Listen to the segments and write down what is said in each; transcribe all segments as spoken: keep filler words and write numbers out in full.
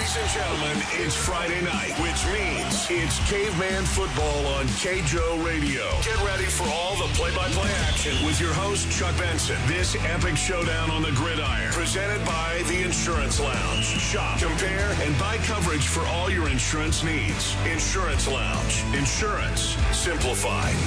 Ladies and gentlemen, it's Friday night, which means it's Caveman Football on K J O Radio. Get ready for all the play-by-play action with your host, Chuck Benson. This epic showdown on the gridiron, presented by the Insurance Lounge. Shop, compare, and buy coverage for all your insurance needs. Insurance Lounge. Insurance simplified.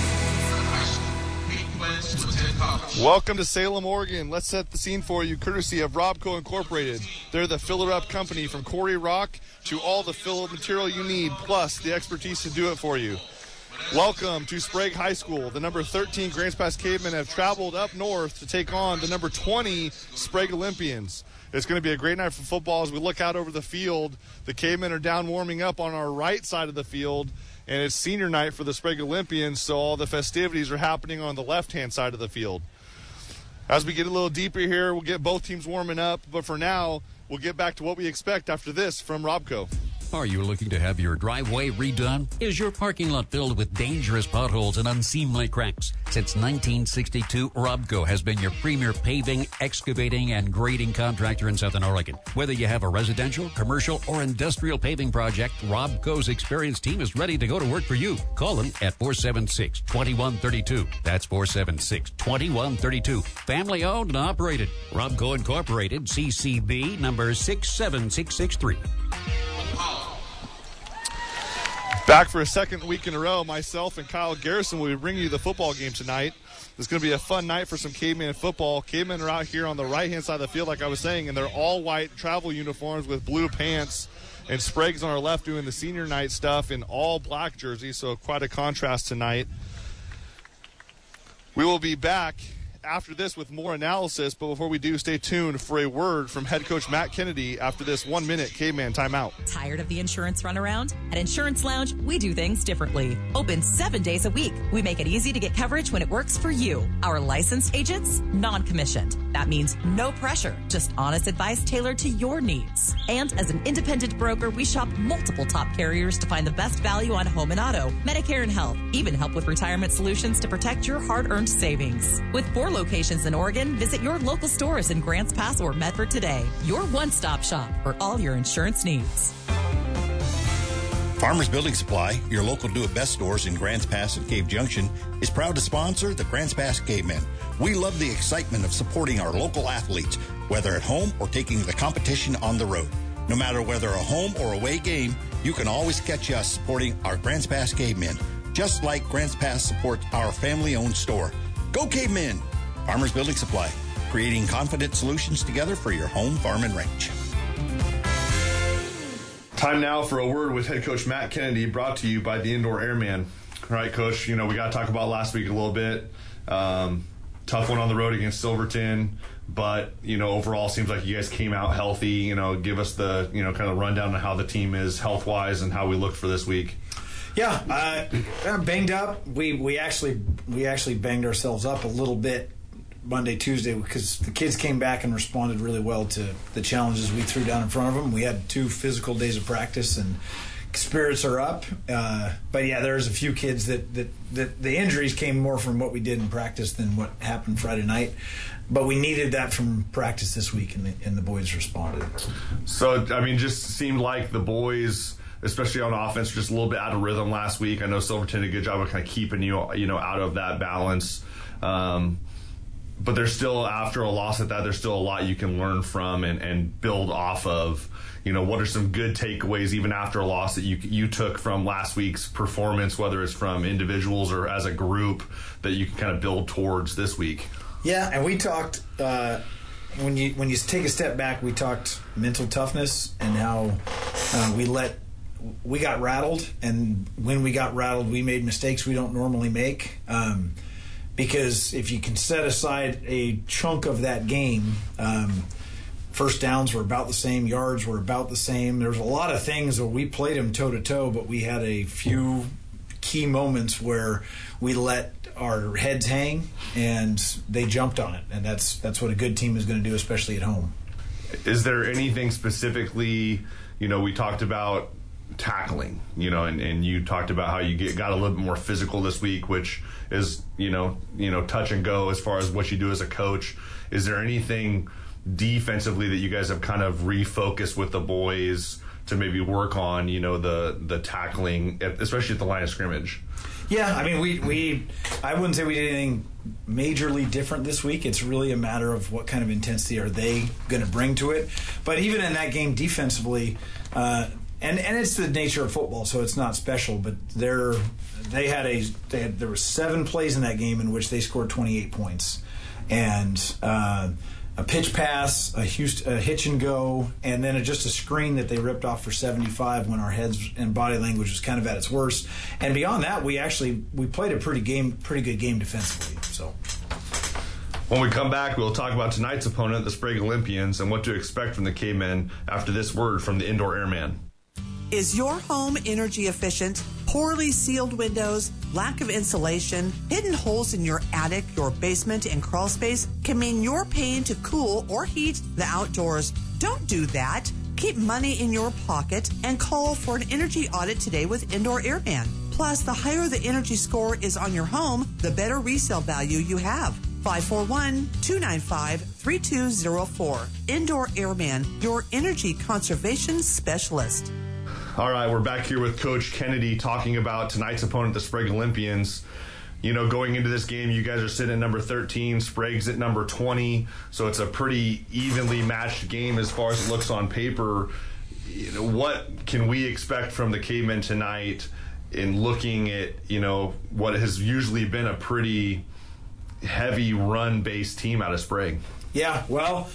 Welcome to Salem, Oregon. Let's set the scene for you, courtesy of Robco Incorporated. They're the filler-up company from quarry rock to all the fill material you need, plus the expertise to do it for you. Welcome to Sprague High School. The number thirteen Grants Pass Cavemen have traveled up north to take on the number twenty Sprague Olympians. It's going to be a great night for football as we look out over the field. The Cavemen are down warming up on our right side of the field, and it's senior night for the Sprague Olympians, so all the festivities are happening on the left-hand side of the field. As we get a little deeper here, we'll get both teams warming up, but for now, we'll get back to what we expect after this from Robco. Are you looking to have your driveway redone? Is your parking lot filled with dangerous potholes and unseemly cracks? Since nineteen sixty-two, Robco has been your premier paving, excavating, and grading contractor in Southern Oregon. Whether you have a residential, commercial, or industrial paving project, Robco's experienced team is ready to go to work for you. Call them at four seven six, two one three two. That's four seven six, two one three two. Family owned and operated. Robco Incorporated, C C B number six seven six six three. Back for a second week in a row, myself and Kyle Garrison will be bringing you the football game tonight. It's going to be a fun night for some Caveman football. Cavemen are out here on the right-hand side of the field, like I was saying, and they're all white travel uniforms with blue pants. And Sprague's on our left doing the senior night stuff in all black jerseys, so quite a contrast tonight. We will be back after this with more analysis, but before we do, stay tuned for a word from head coach Matt Kennedy after this one-minute Caveman timeout. Tired of the insurance runaround? At Insurance Lounge, we do things differently. Open seven days a week. We make it easy to get coverage when it works for you. Our licensed agents, non-commissioned. That means no pressure, just honest advice tailored to your needs. And as an independent broker, we shop multiple top carriers to find the best value on home and auto, Medicare and health, even help with retirement solutions to protect your hard-earned savings. With four locations in Oregon, visit your local stores in Grants Pass or Medford today. Your one-stop shop for all your insurance needs. Farmers Building Supply, your local do-it-best stores in Grants Pass and Cave Junction, is proud to sponsor the Grants Pass Cavemen. We love the excitement of supporting our local athletes, whether at home or taking the competition on the road. No matter whether a home or away game, you can always catch us supporting our Grants Pass Cavemen, just like Grants Pass supports our family-owned store. Go Cavemen! Farmers Building Supply, creating confident solutions together for your home, farm, and ranch. Time now for a word with head coach Matt Kennedy, brought to you by the Indoor Airman. All right, Coach, you know, we got to talk about last week a little bit. Um, tough one on the road against Silverton, but, you know, overall seems like you guys came out healthy. You know, give us the, you know, kind of rundown on how the team is health-wise and how we looked for this week. Yeah, uh, banged up. We we actually we actually banged ourselves up a little bit Monday, Tuesday, because the kids came back and responded really well to the challenges we threw down in front of them. We had two physical days of practice, and spirits are up. Uh, but, yeah, there's a few kids that, that, that the injuries came more from what we did in practice than what happened Friday night. But we needed that from practice this week, and the, and the boys responded. So, I mean, just seemed like the boys, especially on offense, just a little bit out of rhythm last week. I know Silverton did a good job of kind of keeping you, you know, out of that balance. Um, but there's still, after a loss at that, there's still a lot you can learn from and, and build off of. You know, what are some good takeaways, even after a loss, that you you took from last week's performance, whether it's from individuals or as a group, that you can kind of build towards this week? Yeah, and we talked, uh, when you when you take a step back, we talked mental toughness and how uh, we let, we got rattled, and when we got rattled, we made mistakes we don't normally make. Um, because if you can set aside a chunk of that game, um, first downs were about the same, yards were about the same. There's a lot of things where we played them toe-to-toe, but we had a few key moments where we let our heads hang, and they jumped on it. And that's that's what a good team is going to do, especially at home. Is there anything specifically, you know, we talked about tackling, you know, and, and you talked about how you get, got a little bit more physical this week, which is, you know, you know, touch and go as far as what you do as a coach. Is there anything defensively that you guys have kind of refocused with the boys to maybe work on, you know, the the tackling, especially at the line of scrimmage. Yeah, I mean, we, we I wouldn't say we did anything majorly different this week. It's really a matter of what kind of intensity are they going to bring to it. But even in that game defensively, uh, and and it's the nature of football, so it's not special. But they're they had a they had, there were seven plays in that game in which they scored twenty-eight points, and uh, a pitch pass, a, Houston, a hitch and go, and then a, just a screen that they ripped off for seventy-five when our heads and body language was kind of at its worst. And beyond that, we actually we played a pretty game, pretty good game defensively. So when we come back, we'll talk about tonight's opponent, the Sprague Olympians, and what to expect from the Cavemen after this word from the Indoor Airman. Is your home energy efficient? Poorly sealed windows, lack of insulation, hidden holes in your attic, your basement, and crawl space can mean you're paying to cool or heat the outdoors. Don't do that. Keep money in your pocket and call for an energy audit today with Indoor Airman. Plus, the higher the energy score is on your home, the better resale value you have. five four one, two nine five, three two zero four. Indoor Airman, your energy conservation specialist. All right, we're back here with Coach Kennedy talking about tonight's opponent, the Sprague Olympians. You know, going into this game, you guys are sitting at number thirteen, Sprague's at number twenty, so it's a pretty evenly matched game as far as it looks on paper. You know, what can we expect from the Cavemen tonight in looking at, you know, what has usually been a pretty heavy run-based team out of Sprague? Yeah, well,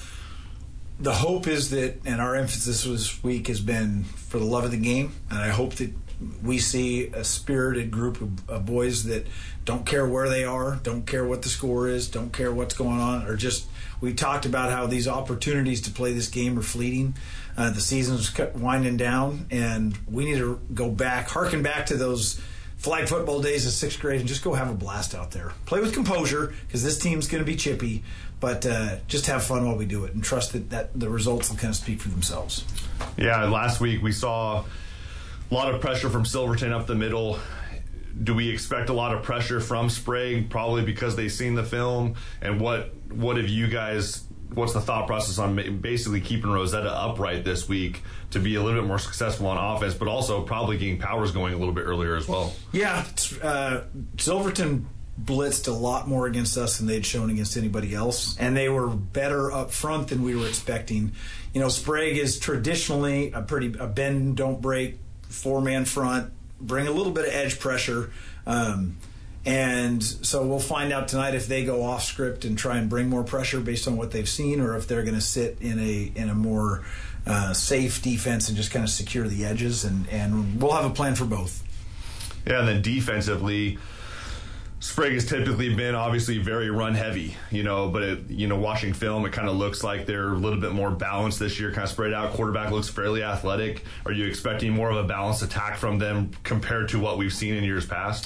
the hope is that, and our emphasis this week has been for the love of the game, and I hope that we see a spirited group of, of boys that don't care where they are, don't care what the score is, don't care what's going on, or just, we talked about how these opportunities to play this game are fleeting. Uh, the season's winding down, and we need to go back, harken back to those flag football days of sixth grade and just go have a blast out there. Play with composure, because this team's going to be chippy, but uh, just have fun while we do it and trust that, that the results will kind of speak for themselves. Yeah, last week we saw a lot of pressure from Silverton up the middle. Do we expect a lot of pressure from Sprague, probably because they've seen the film? And what what have you guys, what's the thought process on basically keeping Rosetta upright this week to be a little bit more successful on offense, but also probably getting Powers going a little bit earlier as well? Yeah, uh, Silverton blitzed a lot more against us than they'd shown against anybody else, and they were better up front than we were expecting. You know, Sprague is traditionally a pretty a bend, don't break, four-man front, bring a little bit of edge pressure, um, and so we'll find out tonight if they go off script and try and bring more pressure based on what they've seen, or if they're going to sit in a in a more uh, safe defense and just kind of secure the edges, and, and we'll have a plan for both. Yeah, and then defensively, Sprague has typically been obviously very run heavy, you know, but it, you know, watching film, it kind of looks like they're a little bit more balanced this year, kind of spread out. Quarterback looks fairly athletic. Are you expecting more of a balanced attack from them compared to what we've seen in years past?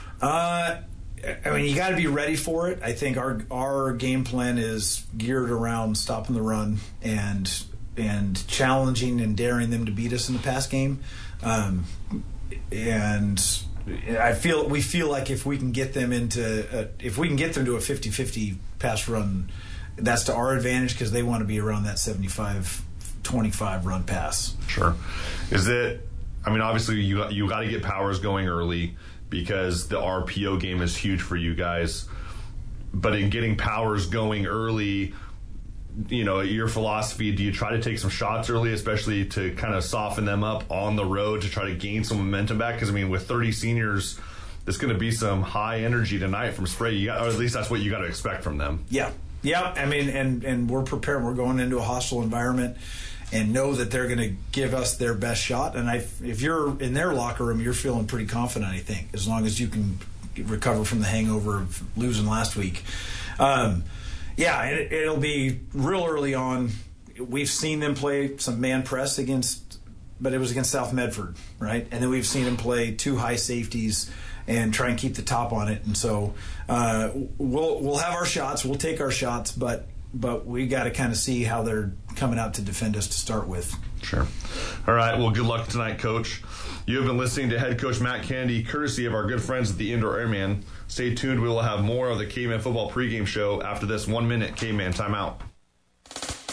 Uh, I mean, you got to be ready for it. I think our our game plan is geared around stopping the run and and challenging and daring them to beat us in the pass game, um, and I feel we feel like if we can get them into a, if we can get them to a fifty-fifty pass run, that's to our advantage, because they want to be around that seventy-five twenty-five run pass. Sure. Is it? I mean, obviously you you got to get Powers going early because the R P O game is huge for you guys. But in getting Powers going early, you know, your philosophy, do you try to take some shots early, especially to kind of soften them up on the road to try to gain some momentum back? Because, I mean, with thirty seniors, there's going to be some high energy tonight from Sprague, you got, or at least that's what you got to expect from them. Yeah. Yeah, I mean, and, and we're prepared. We're going into a hostile environment and know that they're going to give us their best shot. And I, if you're in their locker room, you're feeling pretty confident, I think, as long as you can recover from the hangover of losing last week. Um, yeah, it, it'll be real early on. We've seen them play some man press against, but it was against South Medford, right? And then we've seen them play two high safeties and try and keep the top on it. And so uh, we'll we'll have our shots, we'll take our shots, but but we got to kind of see how they're coming out to defend us to start with. Sure. All right, well, good luck tonight, Coach. You have been listening to head coach Matt Kennedy, courtesy of our good friends at the Indoor Airman. Stay tuned. We will have more of the Caveman Football pregame show after this one-minute Caveman timeout.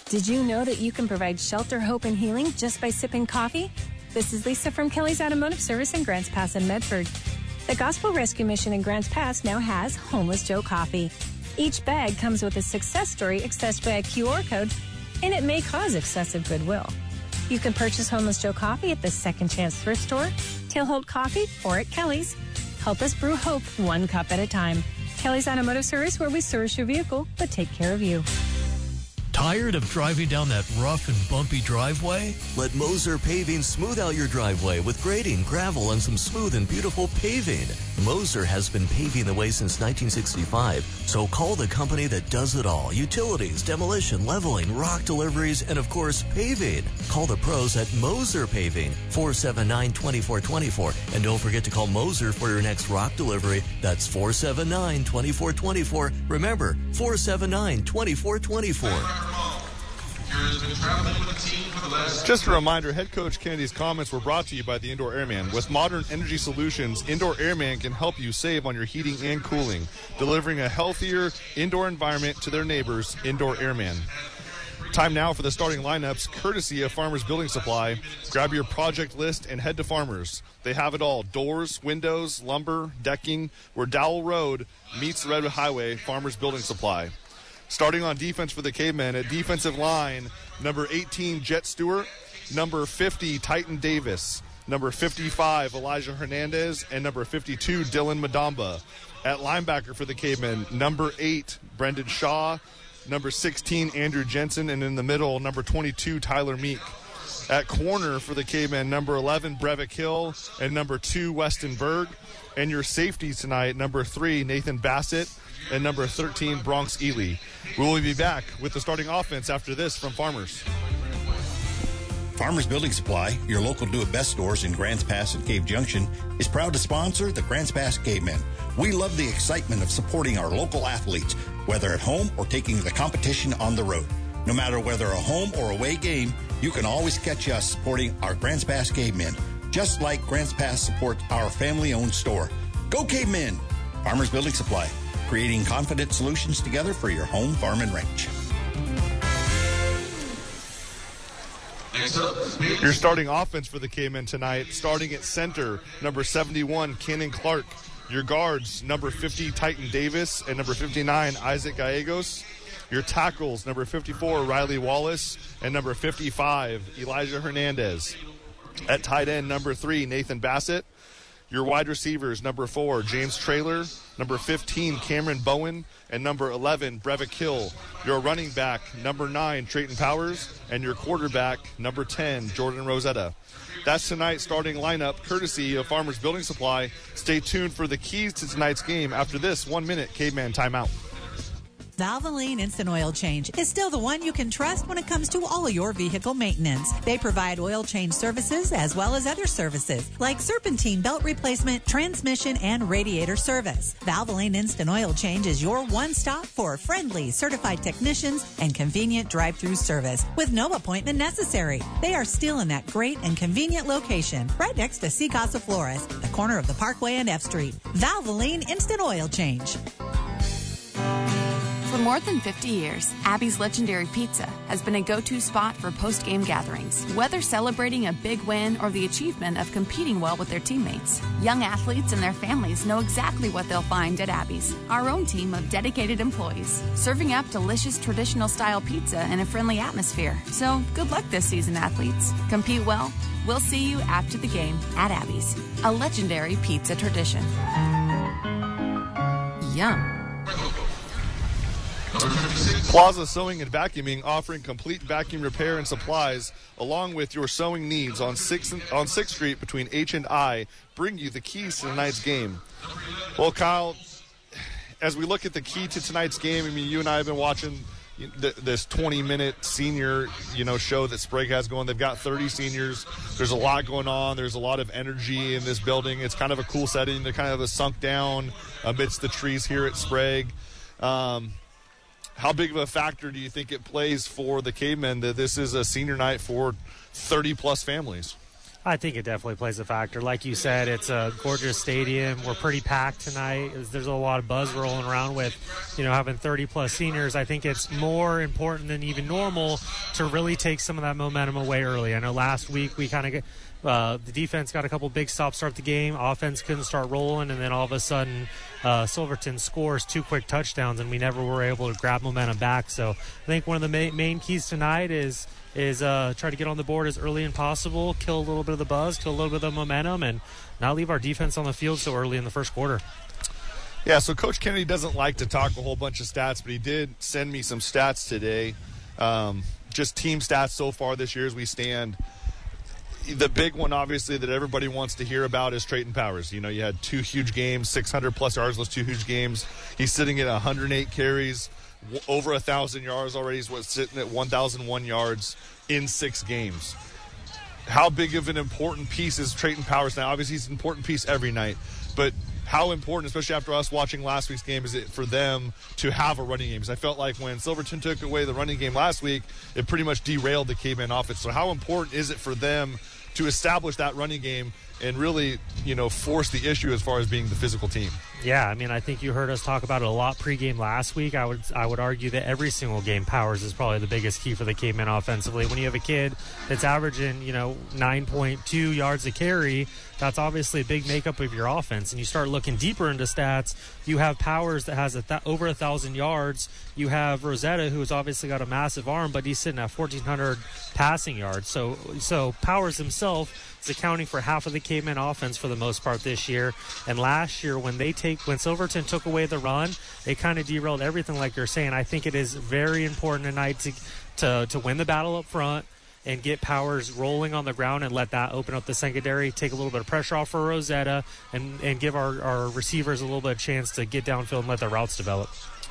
Did you know that you can provide shelter, hope, and healing just by sipping coffee? This is Lisa from Kelly's Automotive Service in Grants Pass and Medford. The Gospel Rescue Mission in Grants Pass now has Homeless Joe Coffee. Each bag comes with a success story accessed by a Q R code, and it may cause excessive goodwill. You can purchase Homeless Joe Coffee at the Second Chance Thrift Store, Tailhold Coffee, or at Kelly's. Help us brew hope one cup at a time. Kelly's Automotive Service, where we service your vehicle, but take care of you. Tired of driving down that rough and bumpy driveway? Let Moser Paving smooth out your driveway with grading, gravel, and some smooth and beautiful paving. Moser has been paving the way since nineteen sixty-five, so call the company that does it all. Utilities, demolition, leveling, rock deliveries, and of course, paving. Call the pros at Moser Paving, four seven nine, two four two four. And don't forget to call Moser for your next rock delivery. That's four seven nine, two four two four. Remember, four seven nine, two four two four. Just a reminder, Head Coach Kennedy's comments were brought to you by the Indoor Airman. With modern energy solutions, Indoor Airman can help you save on your heating and cooling, delivering a healthier indoor environment to their neighbors. Indoor Airman. Time now for the starting lineups, courtesy of Farmers Building Supply. Grab your project list and head to Farmers. They have it all: doors, windows, lumber, decking. Where Dowell Road meets the Redwood Highway, Farmers Building Supply. Starting on defense for the Cavemen, at defensive line, number eighteen, Jet Stewart, number fifty, Titan Davis, number fifty-five, Elijah Hernandez, and number fifty-two, Dylan Madamba. At linebacker for the Cavemen, number eight, Brendan Shaw, number sixteen, Andrew Jensen, and in the middle, number twenty-two, Tyler Meek. At corner for the Cavemen, number eleven, Breivik Hill, and number two, Weston Berg. And your safeties tonight, number three, Nathan Bassett, and number thirteen, Bronx Ely. We will be back with the starting offense after this from Farmers. Farmers Building Supply, your local do-it-best stores in Grants Pass and Cave Junction, is proud to sponsor the Grants Pass Cavemen. We love the excitement of supporting our local athletes, whether at home or taking the competition on the road. No matter whether a home or away game, you can always catch us supporting our Grants Pass Cavemen, just like Grants Pass supports our family-owned store. Go Cavemen! Farmers Building Supply, creating confident solutions together for your home, farm, and ranch. Your starting offense for the Cavemen tonight, starting at center, number seventy-one, Cannon Clark. Your guards, number fifty, Titan Davis, and number fifty-nine, Isaac Gallegos. Your tackles, number fifty-four, Riley Wallace, and number fifty-five, Elijah Hernandez. At tight end, number three, Nathan Bassett. Your wide receivers, number four, James Traylor, number fifteen, Cameron Bowen, and number eleven, Breivik Hill. Your running back, number nine, Trayton Powers, and your quarterback, number ten, Jordan Rosetta. That's tonight's starting lineup, courtesy of Farmers Building Supply. Stay tuned for the keys to tonight's game after this one-minute Caveman timeout. Valvoline Instant Oil Change is still the one you can trust when it comes to all of your vehicle maintenance. They provide oil change services as well as other services like serpentine belt replacement, transmission, and radiator service. Valvoline Instant Oil Change is your one-stop for friendly, certified technicians and convenient drive-through service with no appointment necessary. They are still in that great and convenient location right next to C Casa Flores, the corner of the Parkway and F Street. Valvoline Instant Oil Change. For more than fifty years, Abby's Legendary Pizza has been a go-to spot for post-game gatherings, whether celebrating a big win or the achievement of competing well with their teammates. Young athletes and their families know exactly what they'll find at Abby's, our own team of dedicated employees, serving up delicious traditional-style pizza in a friendly atmosphere. So, good luck this season, athletes. Compete well. We'll see you after the game at Abby's, a legendary pizza tradition. Yum. Plaza Sewing and Vacuuming, offering complete vacuum repair and supplies along with your sewing needs on sixth on sixth Street between H and I, bring you the keys to tonight's game. Well, Kyle, as we look at the key to tonight's game, I mean, you and I have been watching this twenty-minute senior, you know, show that Sprague has going. They've got thirty seniors. There's a lot going on. There's a lot of energy in this building. It's kind of a cool setting. They're kind of a sunk down amidst the trees here at Sprague. Um, How big of a factor do you think it plays for the Cavemen that this is a senior night for thirty-plus families? I think it definitely plays a factor. Like you said, it's a gorgeous stadium. We're pretty packed tonight. There's a lot of buzz rolling around with, you know, having thirty-plus seniors. I think it's more important than even normal to really take some of that momentum away early. I know last week we kind of uh, the defense got a couple big stops start the game. Offense couldn't start rolling, and then all of a sudden uh, Silverton scores two quick touchdowns, and we never were able to grab momentum back. So I think one of the ma- main keys tonight is is uh, try to get on the board as early as possible, kill a little bit of the buzz, kill a little bit of the momentum, and not leave our defense on the field so early in the first quarter. Yeah, so Coach Kennedy doesn't like to talk a whole bunch of stats, but he did send me some stats today. Um, just team stats so far this year as we stand. The big one, obviously, that everybody wants to hear about is Trayton Powers. You know, you had two huge games, six hundred plus yards, those two huge games. He's sitting at one hundred eight carries. Over a thousand yards already. He's what, sitting at one thousand one yards in six games. How big of an important piece is Trayton Powers now? Obviously, he's an important piece every night, but how important, especially after us watching last week's game, is it for them to have a running game? Because I felt like when Silverton took away the running game last week, it pretty much derailed the Caveman offense. So how important is it for them to establish that running game and really, you know, force the issue as far as being the physical team? Yeah, I mean, I think you heard us talk about it a lot pregame last week. I would I would argue that every single game, Powers is probably the biggest key for the Cavemen offensively. When you have a kid that's averaging, you know, nine point two yards a carry, that's obviously a big makeup of your offense. And you start looking deeper into stats, you have Powers that has a th- over a thousand yards. You have Rosetta, who's obviously got a massive arm, but he's sitting at fourteen hundred passing yards. So so Powers himself is accounting for half of the Caveman offense for the most part this year. And last year, when they take when Silverton took away the run, it kind of derailed everything, like you're saying. I think it is very important tonight to to to win the battle up front and get Powers rolling on the ground and let that open up the secondary, take a little bit of pressure off for Rosetta, and, and give our, our receivers a little bit of chance to get downfield and let their routes develop.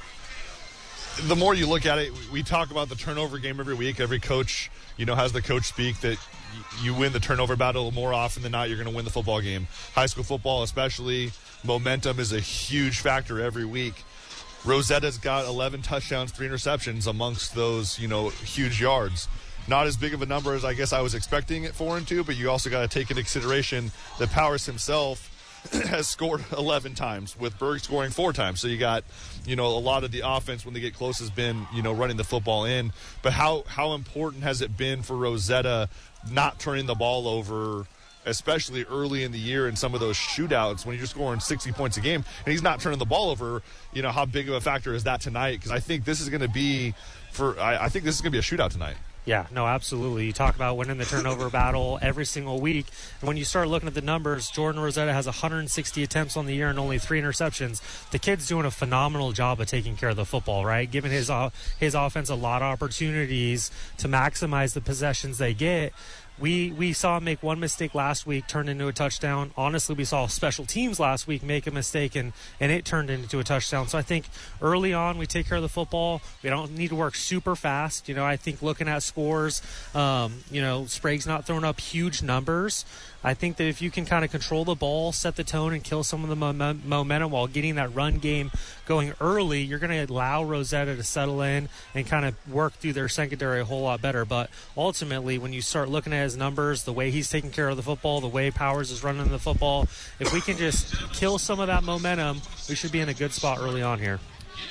The more you look at it, we talk about the turnover game every week. Every coach, you know, has the coach speak that you win the turnover battle more often than not, you're going to win the football game. High school football especially, momentum is a huge factor every week. Rosetta's got eleven touchdowns, three interceptions amongst those, you know, huge yards. Not as big of a number as I guess I was expecting it for and two, but you also got to take into consideration that Powers himself has scored eleven times, with Berg scoring four times. So you got, you know, a lot of the offense when they get close has been, you know, running the football in. But how, how important has it been for Rosetta not turning the ball over, especially early in the year in some of those shootouts when you're scoring sixty points a game and he's not turning the ball over? You know, how big of a factor is that tonight? Because I think this is going to be for I, I think this is going to be a shootout tonight. Yeah, no, absolutely. You talk about winning the turnover battle every single week. And when you start looking at the numbers, Jordan Rosetta has one hundred sixty attempts on the year and only three interceptions. The kid's doing a phenomenal job of taking care of the football, right? Giving his, uh, his offense a lot of opportunities to maximize the possessions they get. We we saw him make one mistake last week, turned into a touchdown. Honestly, we saw special teams last week make a mistake, and, and it turned into a touchdown. So I think early on we take care of the football. We don't need to work super fast. You know, I think looking at scores, um, you know, Sprague's not throwing up huge numbers. I think that if you can kind of control the ball, set the tone, and kill some of the mom- momentum while getting that run game going early, you're going to allow Rosetta to settle in and kind of work through their secondary a whole lot better. But ultimately, when you start looking at his numbers, the way he's taking care of the football, the way Powers is running the football, if we can just kill some of that momentum, we should be in a good spot early on here.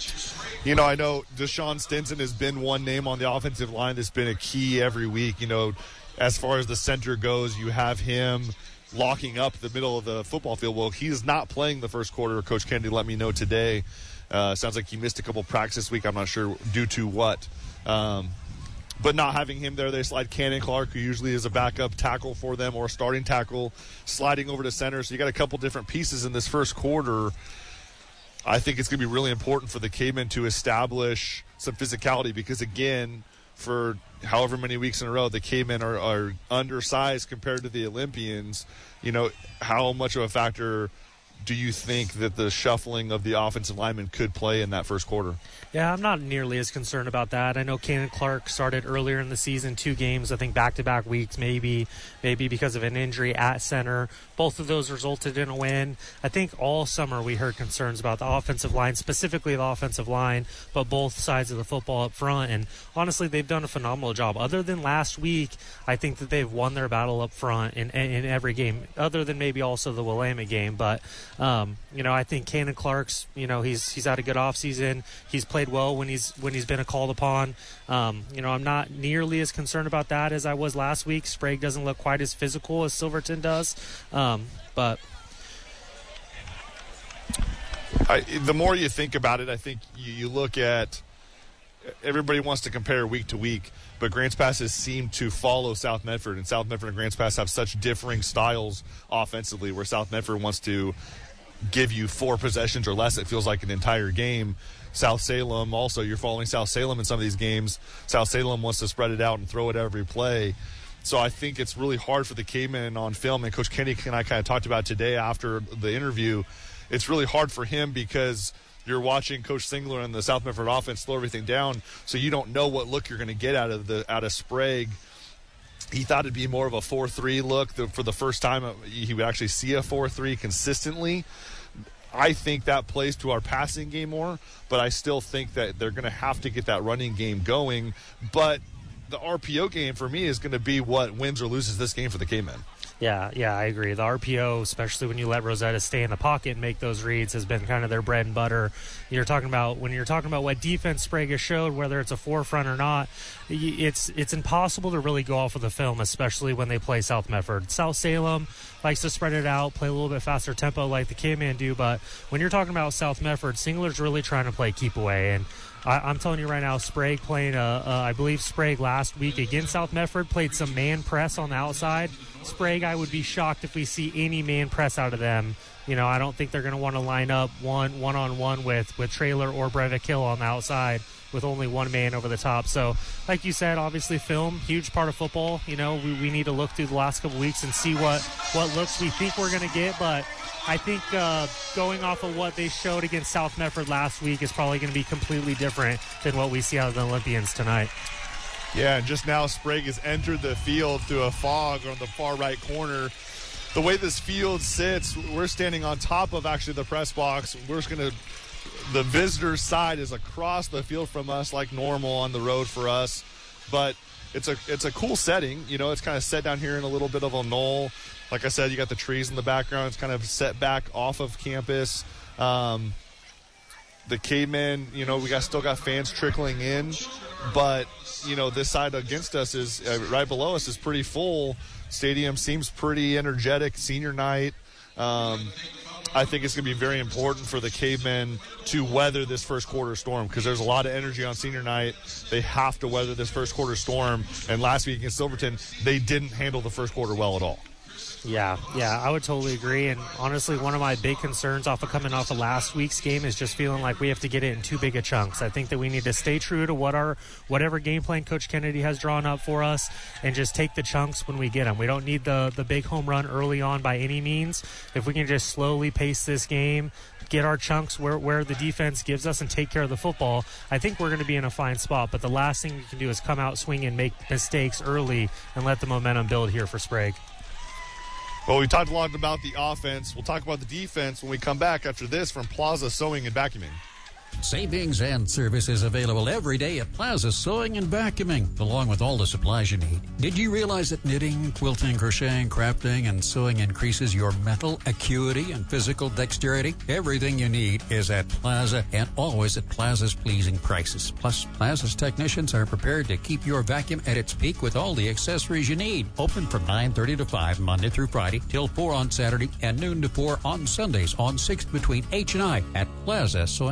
You know, I know Deshaun Stinson has been one name on the offensive line that's been a key every week. You know, as far as the center goes, you have him locking up the middle of the football field. Well, he is not playing the first quarter. Coach Kennedy let me know today. Uh, sounds like he missed a couple practice this week. I'm not sure due to what. Um, but not having him there, they slide Cannon Clark, who usually is a backup tackle for them or a starting tackle, sliding over to center. So you got a couple different pieces in this first quarter. I think it's going to be really important for the Cavemen to establish some physicality because, again, for however many weeks in a row, the Cavemen are, are undersized compared to the Olympians. You know, how much of a factor do you think that the shuffling of the offensive linemen could play in that first quarter? Yeah, I'm not nearly as concerned about that. I know Cannon Clark started earlier in the season, two games, I think back-to-back weeks, maybe maybe because of an injury at center. Both of those resulted in a win. I think all summer we heard concerns about the offensive line, specifically the offensive line, but both sides of the football up front. And honestly, they've done a phenomenal job. Other than last week, I think that they've won their battle up front in, in every game, other than maybe also the Willamette game. But, um, you know, I think Cannon Clark's, you know, he's he's had a good offseason. He's played well when he's when he's been called upon. Um, you know, I'm not nearly as concerned about that as I was last week. Sprague doesn't look quite as physical as Silverton does, um, but I, the more you think about it, I think you, you look at everybody wants to compare week to week, but Grants Pass has seemed to follow South Medford, and South Medford and Grants Pass have such differing styles offensively, where South Medford wants to give you four possessions or less. It feels like an entire game. South Salem, also, you're following South Salem in some of these games. South Salem wants to spread it out and throw it every play. So I think it's really hard for the Cavemen on film, and Coach Kennedy and I kind of talked about today after the interview. It's really hard for him because you're watching Coach Singler and the South Medford offense slow everything down, so you don't know what look you're going to get out of the out of Sprague. He thought it'd be more of a four three look. The, for the first time, he would actually see a four three consistently. I think that plays to our passing game more, but I still think that they're going to have to get that running game going. But the R P O game, for me, is going to be what wins or loses this game for the Cavemen. Yeah, yeah, I agree. The R P O, especially when you let Rosetta stay in the pocket and make those reads, has been kind of their bread and butter. You're talking about when you're talking about what defense Sprague has showed, whether it's a forefront or not, it's it's impossible to really go off of the film, especially when they play South Medford. South Salem likes to spread it out, play a little bit faster tempo like the Cavemen do, but when you're talking about South Medford, Singler's really trying to play keep away. And I, I'm telling you right now, Sprague playing, a, a, I believe Sprague last week against South Medford played some man press on the outside. Sprague, I would be shocked if we see any man press out of them. You know, I don't think they're going to want to line up one one-on-one with, with Traylor or Breivik Hill on the outside with only one man over the top. So, like you said, obviously film, huge part of football. You know, we, we need to look through the last couple weeks and see what, what looks we think we're going to get. But I think uh, going off of what they showed against South Medford last week is probably going to be completely different than what we see out of the Olympians tonight. Yeah, and just now Sprague has entered the field through a fog on the far right corner. The way this field sits, we're standing on top of actually the press box. We're just going to – the visitor's side is across the field from us like normal on the road for us. But it's a it's a cool setting. You know, it's kind of set down here in a little bit of a knoll. Like I said, you got the trees in the background. It's kind of set back off of campus. Um, the Cavemen, you know, we got still got fans trickling in. But, you know, this side against us is uh, right below us is pretty full. Stadium seems pretty energetic. Senior night. Um, I think it's going to be very important for the Cavemen to weather this first quarter storm because there's a lot of energy on senior night. They have to weather this first quarter storm. And last week against Silverton, they didn't handle the first quarter well at all. Yeah, yeah, I would totally agree. And honestly, one of my big concerns off of coming off of last week's game is just feeling like we have to get it in too big of chunks. I think that we need to stay true to what our whatever game plan Coach Kennedy has drawn up for us and just take the chunks when we get them. We don't need the, the big home run early on by any means. If we can just slowly pace this game, get our chunks where, where the defense gives us and take care of the football, I think we're going to be in a fine spot. But the last thing we can do is come out swinging and make mistakes early and let the momentum build here for Sprague. Well, we talked a lot about the offense. We'll talk about the defense when we come back after this from Plaza Sewing and Vacuuming. Savings and services available every day at Plaza Sewing and Vacuuming, along with all the supplies you need. Did you realize that knitting, quilting, crocheting, crafting, and sewing increases your mental acuity and physical dexterity? Everything you need is at Plaza and always at Plaza's pleasing prices. Plus, Plaza's technicians are prepared to keep your vacuum at its peak with all the accessories you need. Open from nine thirty to five Monday through Friday, till four on Saturday, and noon to four on Sundays on sixth between H and I at Plaza Sewing and Vacuuming.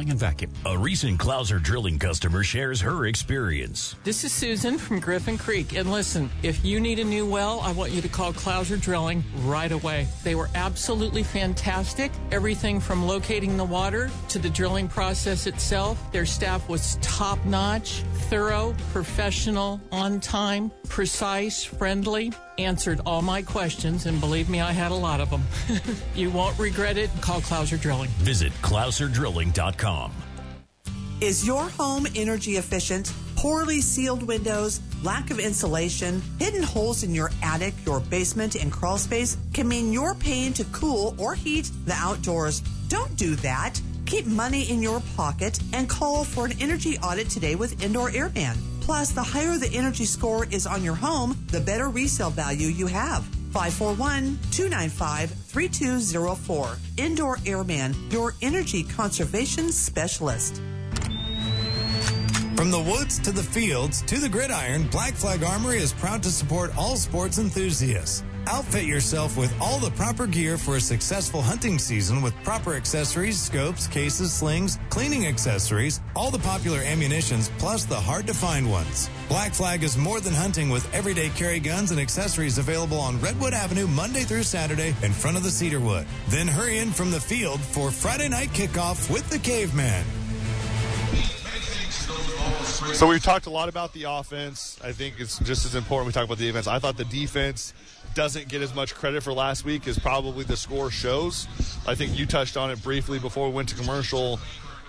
week. A recent Clouser Drilling customer shares her experience. This is Susan from Griffin Creek. And listen, if you need a new well, I want you to call Clouser Drilling right away. They were absolutely fantastic. Everything from locating the water to the drilling process itself. Their staff was top-notch, thorough, professional, on time, precise, friendly. Answered all my questions, and believe me, I had a lot of them. You won't regret it. Call Clouser Drilling. Visit Clouser Drilling dot com. Is your home energy efficient? Poorly sealed windows, lack of insulation, hidden holes in your attic, your basement, and crawl space can mean you're paying to cool or heat the outdoors. Don't do that. Keep money in your pocket and call for an energy audit today with Indoor Airman. Plus, the higher the energy score is on your home, the better resale value you have. five four one, two nine five, three two zero four. Indoor Airman, your energy conservation specialist. From the woods to the fields to the gridiron, Black Flag Armory is proud to support all sports enthusiasts. Outfit yourself with all the proper gear for a successful hunting season with proper accessories, scopes, cases, slings, cleaning accessories, all the popular ammunitions, plus the hard-to-find ones. Black Flag is more than hunting with everyday carry guns and accessories available on Redwood Avenue Monday through Saturday in front of the Cedarwood. Then hurry in from the field for Friday night kickoff with the Caveman. So we've talked a lot about the offense. I think it's just as important we talk about the defense. I thought the defense doesn't get as much credit for last week as probably the score shows. I think you touched on it briefly before we went to commercial.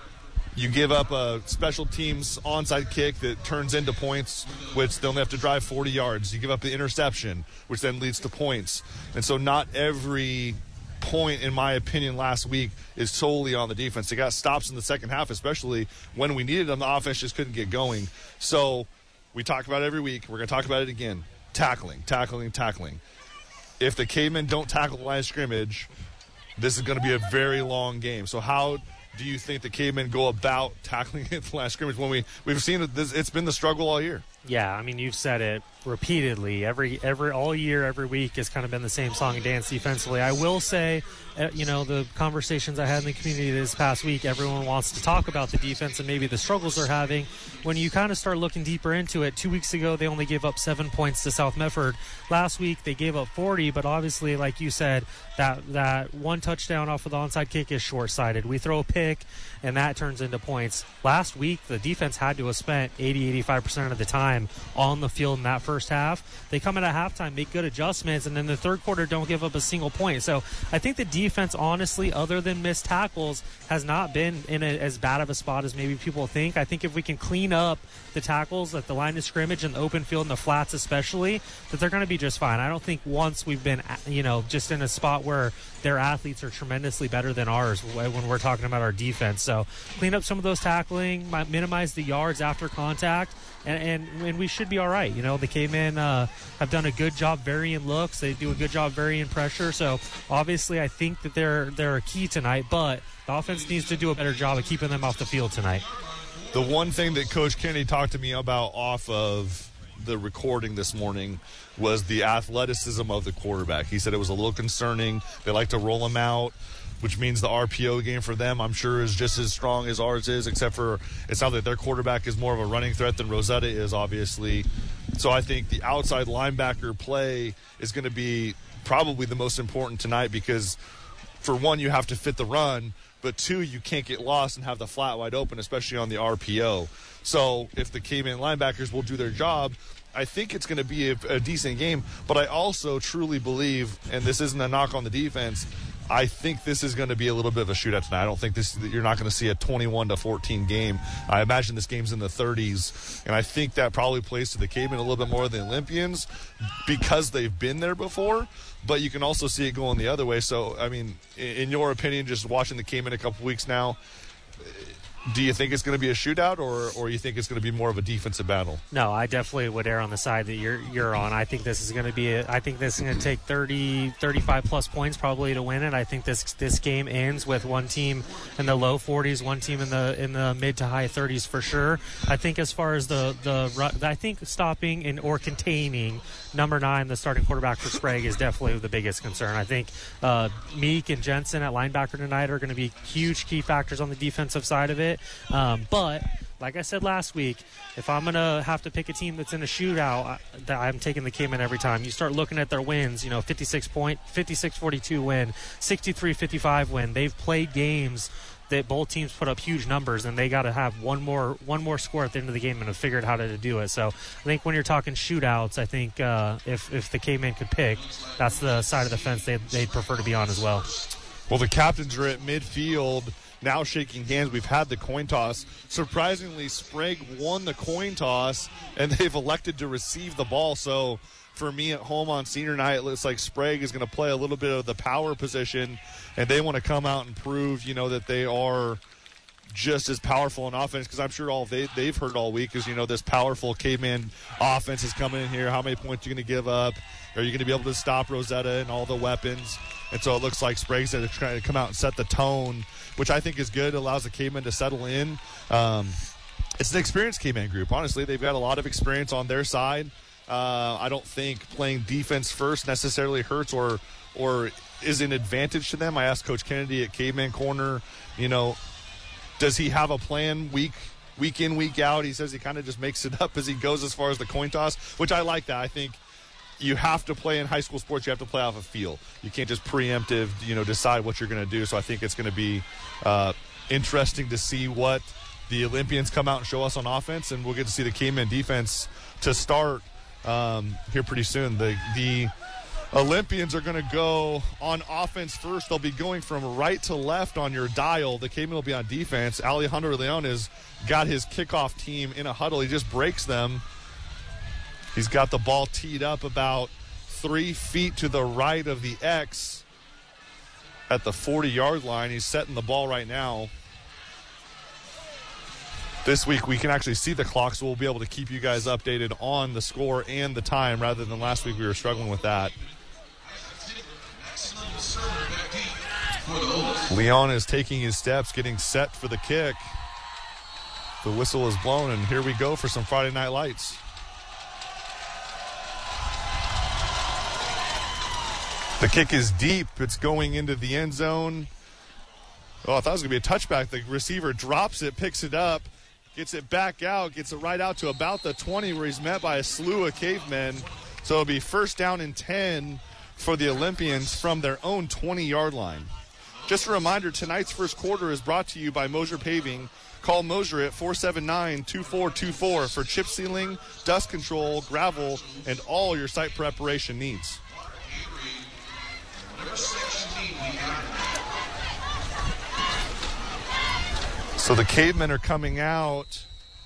You give up a special teams onside kick that turns into points, which they'll have to drive forty yards. You give up the interception, which then leads to points. And so not every point, in my opinion, last week is solely on the defense. They got stops in the second half, especially when we needed them. The offense just couldn't get going. So we talk about it every week. We're going to talk about it again. Tackling, tackling, tackling. If the Cavemen don't tackle the line of scrimmage, this is going to be a very long game. So how do you think the Cavemen go about tackling at the line of scrimmage when we, we've seen that this, it's been the struggle all year? Yeah, I mean, you've said it repeatedly. Every, every, all year, every week has kind of been the same song and dance defensively. I will say, uh, you know, the conversations I had in the community this past week, everyone wants to talk about the defense and maybe the struggles they're having. When you kind of start looking deeper into it, two weeks ago, they only gave up seven points to South Medford. Last week, they gave up forty, but obviously, like you said, that, that one touchdown off of the onside kick is short-sighted. We throw a pick, and that turns into points. Last week, the defense had to have spent eighty, eighty-five percent of the time on the field in that first half. They come in at halftime, make good adjustments, and then the third quarter don't give up a single point. So I think the defense, honestly, other than missed tackles, has not been in a, as bad of a spot as maybe people think. I think if we can clean up the tackles at the line of scrimmage and the open field and the flats especially, that they're going to be just fine. I don't think once we've been, you know, just in a spot where their athletes are tremendously better than ours when we're talking about our defense. So clean up some of those tackling, minimize the yards after contact, and, and, and we should be all right. You know, the Cavemen uh, have done a good job varying looks. They do a good job varying pressure. So obviously I think that they're, they're a key tonight, but the offense needs to do a better job of keeping them off the field tonight. The one thing that Coach Kennedy talked to me about off of the recording this morning was the athleticism of the quarterback. He said it was a little concerning. They like to roll him out, which means the R P O game for them, I'm sure, is just as strong as ours is, except for it sounds like their quarterback is more of a running threat than Rosetta is, obviously. So I think the outside linebacker play is going to be probably the most important tonight because, for one, you have to fit the run, but two, you can't get lost and have the flat wide open, especially on the R P O. So if the Caveman linebackers will do their job, I think it's going to be a, a decent game. But I also truly believe, and this isn't a knock on the defense, I think this is going to be a little bit of a shootout tonight. I don't think this you're not going to see a twenty-one to fourteen game. I imagine this game's in the thirties, and I think that probably plays to the Cavemen a little bit more than the Olympians because they've been there before. But you can also see it going the other way. So, I mean, in your opinion, just watching the Cavemen a couple weeks now, do you think it's going to be a shootout, or or you think it's going to be more of a defensive battle? No, I definitely would err on the side that you're you're on. I think this is going to be a, I think this is going to take thirty, thirty-five plus points probably to win it. I think this this game ends with one team in the low forties, one team in the in the mid to high thirties for sure. I think as far as the the I think stopping and or containing number nine, the starting quarterback for Sprague, is definitely the biggest concern. I think uh, Meek and Jensen at linebacker tonight are going to be huge key factors on the defensive side of it. it. Um, but like I said last week, if I'm going to have to pick a team that's in a shootout, I, that I'm taking the Cayman every time. You start looking at their wins, you know, fifty-six point, fifty-six forty-two win, sixty-three fifty-five win. They've played games that both teams put up huge numbers, and they got to have one more one more score at the end of the game and have figured out how to do it. So I think when you're talking shootouts, I think uh, if, if the Cayman could pick, that's the side of the fence they'd, they'd prefer to be on as well. Well, the captains are at midfield now shaking hands. We've had the coin toss. Surprisingly, Sprague won the coin toss, and they've elected to receive the ball. So for me at home on senior night, it looks like Sprague is going to play a little bit of the power position, and they want to come out and prove, you know, that they are just as powerful in offense, because I'm sure all they, they've heard all week is, you know, this powerful Caveman offense is coming in here. How many points are you going to give up? Are you going to be able to stop Rosetta and all the weapons? And so it looks like Sprague's going to try to come out and set the tone, which I think is good. It allows the Cavemen to settle in. Um, it's an experienced Caveman group. Honestly, they've got a lot of experience on their side. Uh, I don't think playing defense first necessarily hurts or or is an advantage to them. I asked Coach Kennedy at Caveman Corner, you know, does he have a plan week week in, week out? He says he kind of just makes it up as he goes as far as the coin toss, which I like that. I think you have to play in high school sports. You have to play off a feel. You can't just preemptive, you know, decide what you're going to do. So I think it's going to be uh, interesting to see what the Olympians come out and show us on offense, and we'll get to see the Caveman defense to start um, here pretty soon. The the Olympians are going to go on offense first. They'll be going from right to left on your dial. The Caveman will be on defense. Alejandro Leon has got his kickoff team in a huddle. He just breaks them. He's got the ball teed up about three feet to the right of the X at the forty-yard line. He's setting the ball right now. This week we can actually see the clock, so we'll be able to keep you guys updated on the score and the time, rather than last week we were struggling with that. Leon is taking his steps, getting set for the kick. The whistle is blown, and here we go for some Friday Night Lights. The kick is deep. It's going into the end zone. Oh, I thought it was going to be a touchback. The receiver drops it, picks it up, gets it back out, gets it right out to about the twenty, where he's met by a slew of Cavemen. So it'll be first down and ten for the Olympians from their own twenty-yard line. Just a reminder, tonight's first quarter is brought to you by Mosier Paving. Call Mosier at four seven nine, two four two four for chip sealing, dust control, gravel, and all your site preparation needs. So the Cavemen are coming out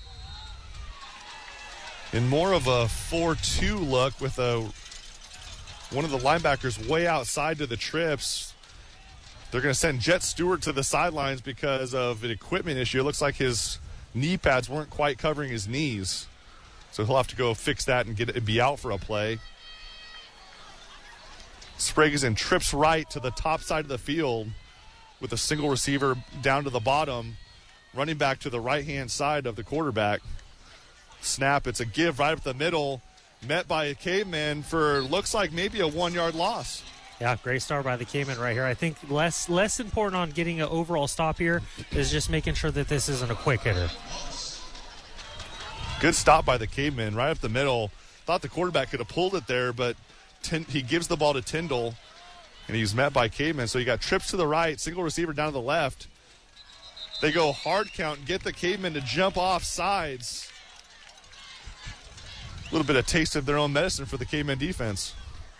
in more of a four two look with a one of the linebackers way outside to the trips. They're going to send Jet Stewart to the sidelines because of an equipment issue. It looks like his knee pads weren't quite covering his knees. So he'll have to go fix that and get it, be out for a play. Sprague is in trips right to the top side of the field with a single receiver down to the bottom, running back to the right-hand side of the quarterback. Snap, it's a give right up the middle, met by a Caveman for looks like maybe a one-yard loss. Yeah, great start by the Caveman right here. I think less less important on getting an overall stop here is just making sure that this isn't a quick hitter. Good stop by the Caveman right up the middle. Thought the quarterback could have pulled it there, but T- he gives the ball to Tyndall, and he's met by Caveman. So you got trips to the right, single receiver down to the left. They go hard count and get the Cavemen to jump off sides. A little bit of taste of their own medicine for the Caveman defense.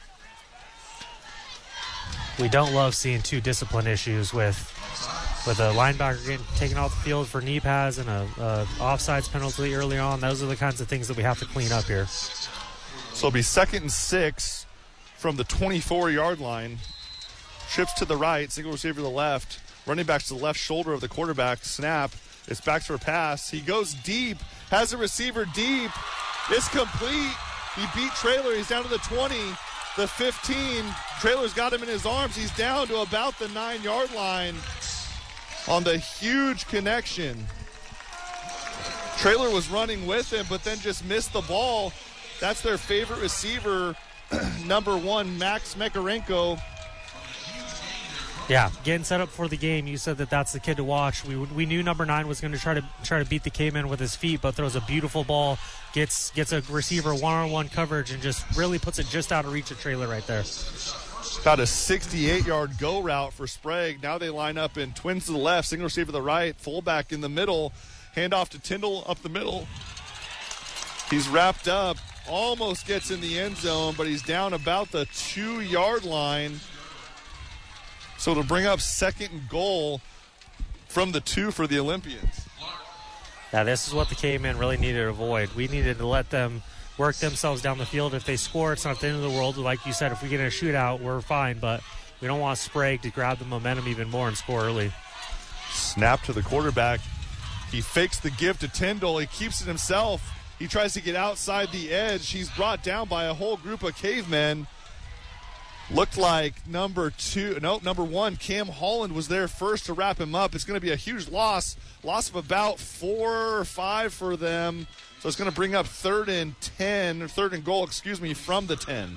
We don't love seeing two discipline issues with with a linebacker getting taken off the field for knee pads and a, a offsides penalty early on. Those are the kinds of things that we have to clean up here. So it'll be second and six from the twenty-four-yard line. Trips to the right, single receiver to the left. Running back to the left shoulder of the quarterback. Snap. It's back for a pass. He goes deep. Has a receiver deep. It's complete. He beat Traylor. He's down to the twenty, the fifteen. Traylor's got him in his arms. He's down to about the nine-yard line on the huge connection. Traylor was running with him, but then just missed the ball. That's their favorite receiver, number one, Max Mekarenko. Yeah, getting set up for the game. You said that that's the kid to watch. We we knew number nine was going to try to try to beat the Cavemen with his feet, but throws a beautiful ball, gets gets a receiver one-on-one coverage, and just really puts it just out of reach of Trailer right there. Got a sixty-eight-yard go route for Sprague. Now they line up in twins to the left, single receiver to the right, fullback in the middle, handoff to Tyndall up the middle. He's wrapped up, almost gets in the end zone, but he's down about the two-yard line. So it'll bring up second and goal from the two for the Olympians. Yeah, this is what the Cavemen really needed to avoid. We needed to let them work themselves down the field. If they score, it's not the end of the world. Like you said, if we get in a shootout, we're fine, but we don't want Sprague to grab the momentum even more and score early. Snap to the quarterback. He fakes the give to Tyndall. He keeps it himself. He tries to get outside the edge. He's brought down by a whole group of Cavemen. Looked like number two, no, number one, Cam Holland was there first to wrap him up. It's going to be a huge loss, loss of about four or five for them. So it's going to bring up third and ten, or third and goal, excuse me, from the ten.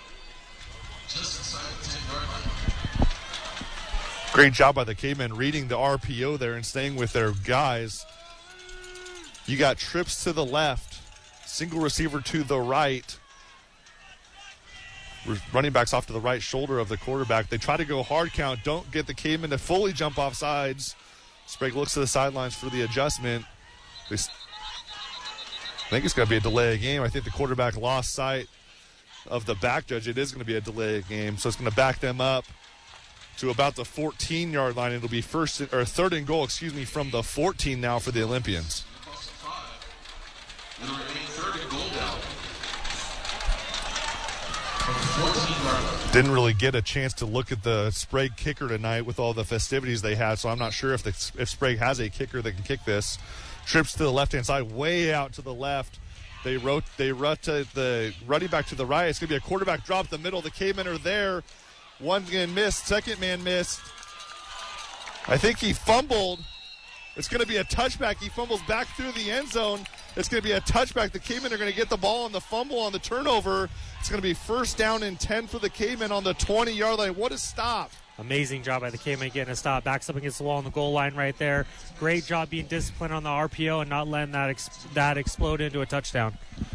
Great job by the Cavemen reading the R P O there and staying with their guys. You got trips to the left, single receiver to the right. Running backs off to the right shoulder of the quarterback. They try to go hard count, don't get the Cavemen to fully jump off sides. Sprague looks to the sidelines for the adjustment. They, I think it's going to be a delay of game. I think the quarterback lost sight of the back judge. It is going to be a delay of game, so it's going to back them up to about the fourteen-yard line. It'll be first or third and goal, excuse me, from the fourteen now for the Olympians. Didn't really get a chance to look at the Sprague kicker tonight with all the festivities they had, so I'm not sure if the, if Sprague has a kicker that can kick this. Trips to the left-hand side, way out to the left. They wrote, they rotate the running back to the right. It's going to be a quarterback drop in the middle. The Cavemen are there. One man missed, second man missed. I think he fumbled. It's going to be a touchback. He fumbles back through the end zone. It's going to be a touchback. The Cavemen are going to get the ball on the fumble on the turnover. It's going to be first down and ten for the Cavemen on the twenty-yard line. What a stop. Amazing job by the Cavemen getting a stop. Backs up against the wall on the goal line right there. Great job being disciplined on the R P O and not letting that ex- that explode into a touchdown.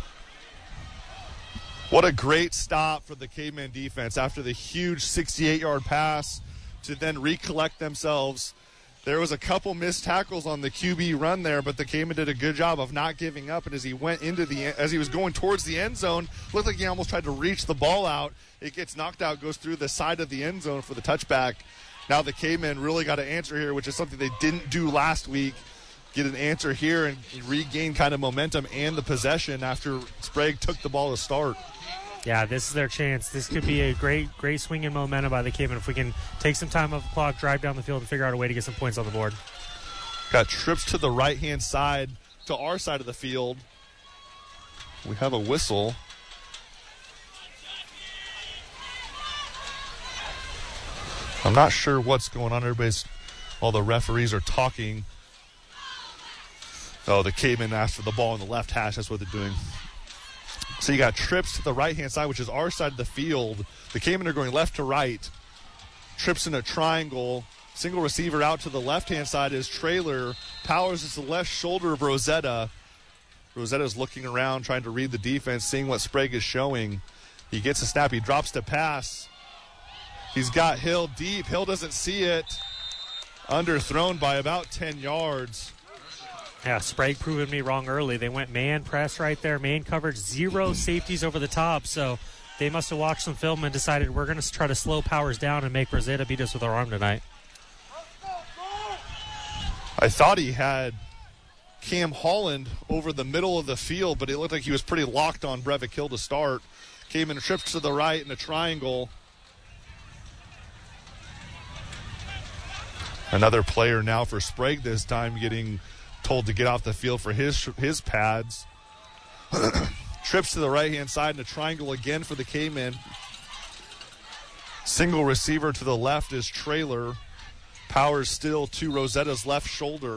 What a great stop for the Caveman defense after the huge sixty-eight-yard pass to then recollect themselves. There was a couple missed tackles on the Q B run there, but the Caveman did a good job of not giving up. And as he went into the, as he was going towards the end zone, looked like he almost tried to reach the ball out. It gets knocked out, goes through the side of the end zone for the touchback. Now the Cavemen really got to answer here, which is something they didn't do last week. Get an answer here and regain kind of momentum and the possession after Sprague took the ball to start. Yeah, this is their chance. This could be a great, great swing in momentum by the Cavemen if we can take some time off the clock, drive down the field, and figure out a way to get some points on the board. Got trips to the right-hand side, to our side of the field. We have a whistle. I'm not sure what's going on. Everybody's, all the referees are talking. Oh, the Cavemen asked for the ball in the left hash. That's what they're doing. So you got trips to the right-hand side, which is our side of the field. The Cavemen are going left to right. Trips in a triangle. Single receiver out to the left-hand side is Trailer. Powers is the left shoulder of Rosetta. Rosetta's looking around, trying to read the defense, seeing what Sprague is showing. He gets a snap. He drops to pass. He's got Hill deep. Hill doesn't see it. Underthrown by about ten yards. Yeah, Sprague proving me wrong early. They went man press right there, man coverage, zero safeties over the top. So they must have watched some film and decided we're going to try to slow Powers down and make Rosetta beat us with our arm tonight. I thought he had Cam Holland over the middle of the field, but it looked like he was pretty locked on Breivik Hill to start. Came in trips to the right in a triangle. Another player now for Sprague this time getting told to get off the field for his his pads. Trips to the right-hand side in a triangle again for the Cavemen. Single receiver to the left is Trailer. Powers still to Rosetta's left shoulder.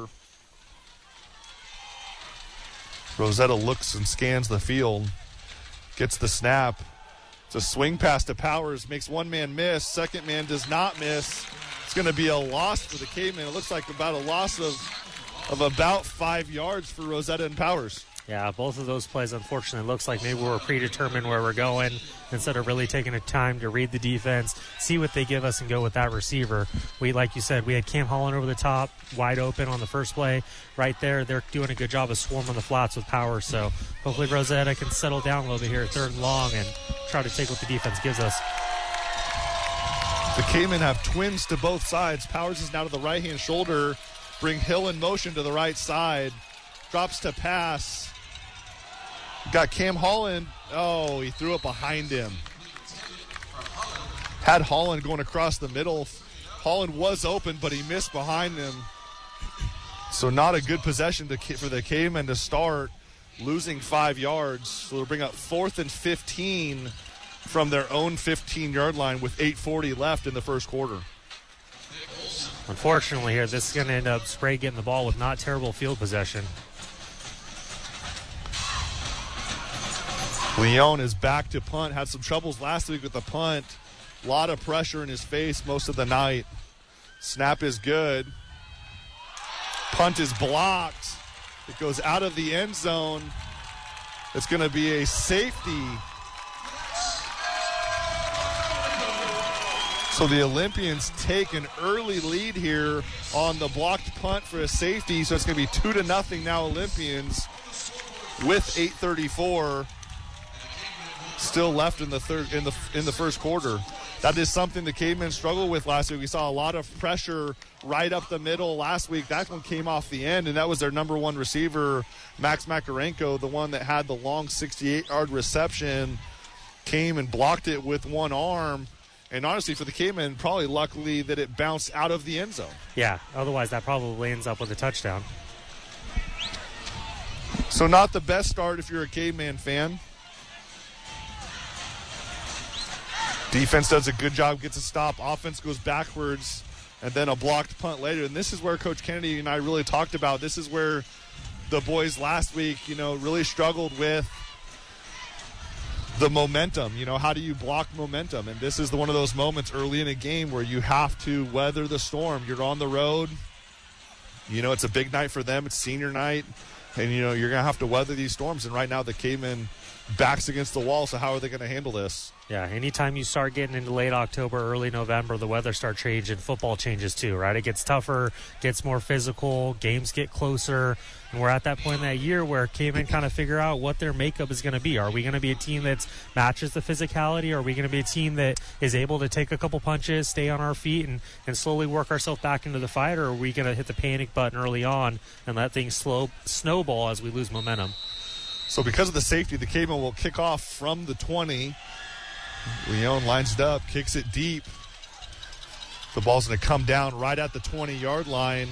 Rosetta looks and scans the field. Gets the snap. It's a swing pass to Powers. Makes one man miss. Second man does not miss. It's going to be a loss for the Cavemen. It looks like about a loss of of about five yards for Rosetta and Powers. Yeah, both of those plays, unfortunately, looks like maybe we're predetermined where we're going instead of really taking the time to read the defense, see what they give us, and go with that receiver. We, like you said, we had Cam Holland over the top, wide open on the first play. Right there, they're doing a good job of swarming the flats with Powers. So hopefully Rosetta can settle down a little bit here at third and long and try to take what the defense gives us. The Cavemen have twins to both sides. Powers is now to the right-hand shoulder. Bring Hill in motion to the right side. Drops to pass. Got Cam Holland. Oh, he threw it behind him. Had Holland going across the middle. Holland was open, but he missed behind him. So not a good possession to, for the Cavemen to start, losing five yards. So they'll bring up fourth and fifteen from their own fifteen-yard line with eight forty left in the first quarter. Unfortunately here, this is going to end up Sprague getting the ball with not terrible field possession. Leone is back to punt. Had some troubles last week with the punt. A lot of pressure in his face most of the night. Snap is good. Punt is blocked. It goes out of the end zone. It's going to be a safety. So the Olympians take an early lead here on the blocked punt for a safety. So it's going to be two to nothing now Olympians with eight thirty-four still left in the third in the in the first quarter. That is something the Cavemen struggled with last week. We saw a lot of pressure right up the middle last week. That one came off the end, and that was their number one receiver, Max Makarenko, the one that had the long sixty-eight-yard reception, came and blocked it with one arm. And honestly, for the Cavemen, probably luckily that it bounced out of the end zone. Yeah, otherwise that probably ends up with a touchdown. So not the best start if you're a Caveman fan. Defense does a good job, gets a stop. Offense goes backwards, and then a blocked punt later. And this is where Coach Kennedy and I really talked about. This is where the boys last week, you know, really struggled with the momentum. You know, how do you block momentum? And this is the, one of those moments early in a game where you have to weather the storm. You're on the road. You know, it's a big night for them. It's senior night. And, you know, you're going to have to weather these storms. And right now the Cavemen backs against the wall, so how are they going to handle this? Yeah, anytime you start getting into late October, early November, the weather starts changing. Football changes too, right? It gets tougher, gets more physical, games get closer, and we're at that point in that year where Cavemen kind of figure out what their makeup is going to be. Are we going to be a team that matches the physicality, or are we going to be a team that is able to take a couple punches, stay on our feet, and, and slowly work ourselves back into the fight, or are we going to hit the panic button early on and let things slow snowball as we lose momentum? So because of the safety, the Cavemen will kick off from the twenty. Leone lines it up, kicks it deep. The ball's going to come down right at the twenty-yard line.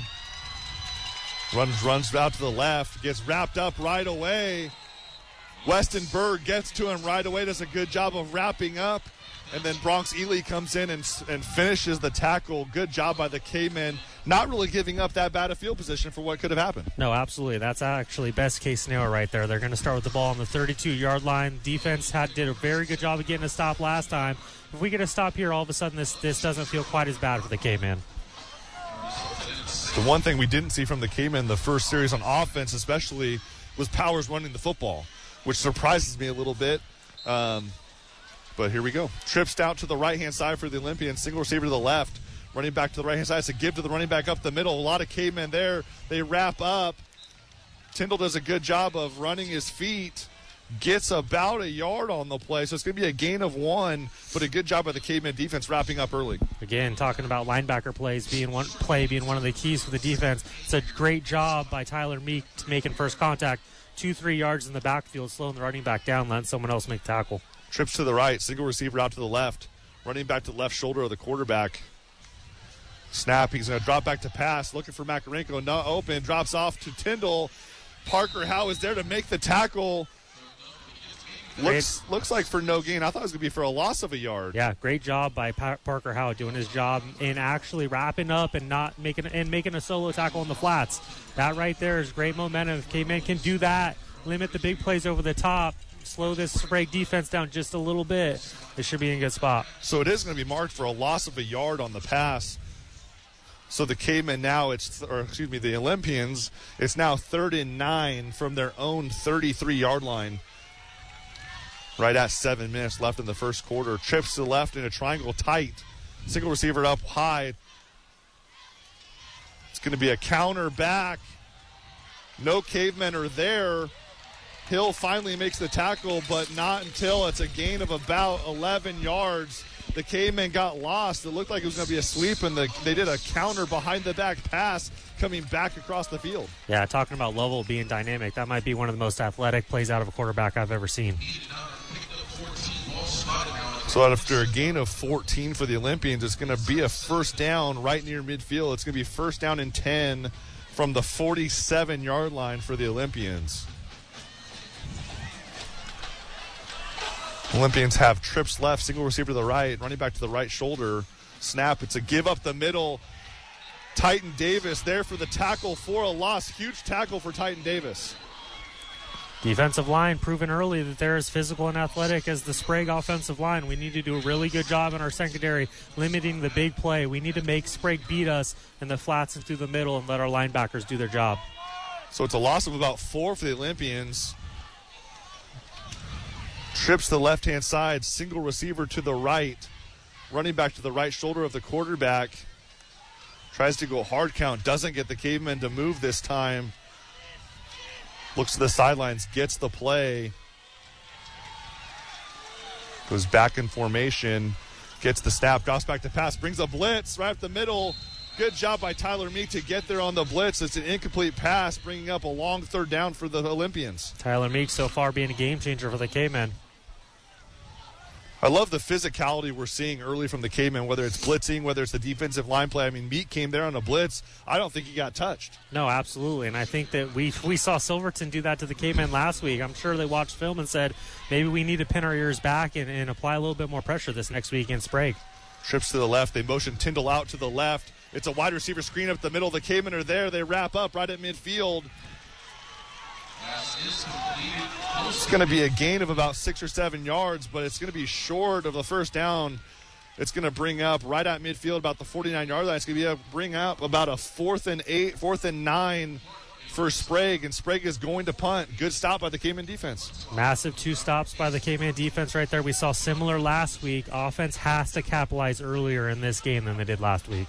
Runs, runs out to the left, gets wrapped up right away. Weston Berg gets to him right away, does a good job of wrapping up. And then Bronx Ely comes in and, and finishes the tackle. Good job by the Cavemen, not really giving up that bad a field position for what could have happened. No, absolutely. That's actually best case scenario right there. They're going to start with the ball on the thirty-two-yard line. Defense had did a very good job of getting a stop last time. If we get a stop here, all of a sudden this, this doesn't feel quite as bad for the Cavemen. The one thing we didn't see from the Cavemen the first series on offense especially was Powers running the football, which surprises me a little bit. Um, but here we go. Trips out to the right-hand side for the Olympians. Single receiver to the left. Running back to the right-hand side. It's a give to the running back up the middle. A lot of Cavemen there. They wrap up. Tyndall does a good job of running his feet. Gets about a yard on the play. So it's going to be a gain of one, but a good job by the Caveman defense wrapping up early. Again, talking about linebacker plays being one play being one of the keys for the defense. It's a great job by Tyler Meek making first contact. Two, three yards in the backfield, slowing the running back down, letting someone else make tackle. Trips to the right. Single receiver out to the left. Running back to the left shoulder of the quarterback. Snap. He's going to drop back to pass. Looking for Makarenko. Not open. Drops off to Tyndall. Parker Howe is there to make the tackle. Looks looks like for no gain. I thought it was going to be for a loss of a yard. Yeah, great job by pa- Parker Howe doing his job in actually wrapping up and not making and making a solo tackle on the flats. That right there is great momentum. If Caveman can do that, limit the big plays over the top, slow this Sprague defense down just a little bit, it should be in a good spot. So it is going to be marked for a loss of a yard on the pass. So the Cavemen now, it's or excuse me, the Olympians, it's now third and nine from their own thirty-three-yard line. Right at seven minutes left in the first quarter. Trips to the left in a triangle tight. Single receiver up high. It's going to be a counter back. No Cavemen are there. Hill finally makes the tackle, but not until it's a gain of about eleven yards. The Cavemen got lost. It looked like it was going to be a sweep, and the, they did a counter behind-the-back pass coming back across the field. Yeah, talking about Lovell being dynamic, that might be one of the most athletic plays out of a quarterback I've ever seen. So after a gain of fourteen for the Olympians, it's going to be a first down right near midfield. It's going to be first down and ten from the forty-seven-yard line for the Olympians. Olympians have trips left, single receiver to the right, running back to the right shoulder. Snap, it's a give up the middle. Titan Davis there for the tackle for a loss. Huge tackle for Titan Davis. Defensive line proven early that they're as physical and athletic as the Sprague offensive line. We need to do a really good job in our secondary limiting the big play. We need to make Sprague beat us in the flats and through the middle and let our linebackers do their job. So it's a loss of about four for the Olympians. Trips to the left-hand side, single receiver to the right. Running back to the right shoulder of the quarterback. Tries to go hard count, doesn't get the Cavemen to move this time. Looks to the sidelines, gets the play. Goes back in formation, gets the snap, drops back to pass, brings a blitz right up the middle. Good job by Tyler Meek to get there on the blitz. It's an incomplete pass, bringing up a long third down for the Olympians. Tyler Meek so far being a game changer for the Cavemen. I love the physicality we're seeing early from the Cavemen, whether it's blitzing, whether it's the defensive line play. I mean, Meek came there on a blitz. I don't think he got touched. No, absolutely. And I think that we we saw Silverton do that to the Cavemen last week. I'm sure they watched film and said, maybe we need to pin our ears back and, and apply a little bit more pressure this next week against Sprague. Trips to the left. They motion Tyndall out to the left. It's a wide receiver screen up the middle. The Cavemen are there. They wrap up right at midfield. It's going to be a gain of about six or seven yards, but it's going to be short of the first down. It's going to bring up right at midfield about the forty-nine-yard line. It's going to be a bring up about a fourth and eight, fourth and nine for Sprague, and Sprague is going to punt. Good stop by the Caveman defense. Massive two stops by the Caveman defense right there. We saw similar last week. Offense has to capitalize earlier in this game than they did last week.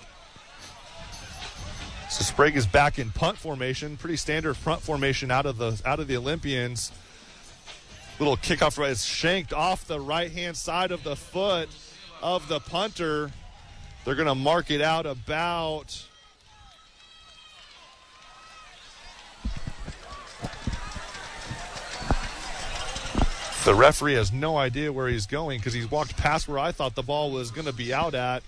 So Sprague is back in punt formation, pretty standard front formation out of the out of the Olympians. Little kickoff right, it's shanked off the right-hand side of the foot of the punter. They're going to mark it out about the referee has no idea where he's going because he's walked past where I thought the ball was going to be out at.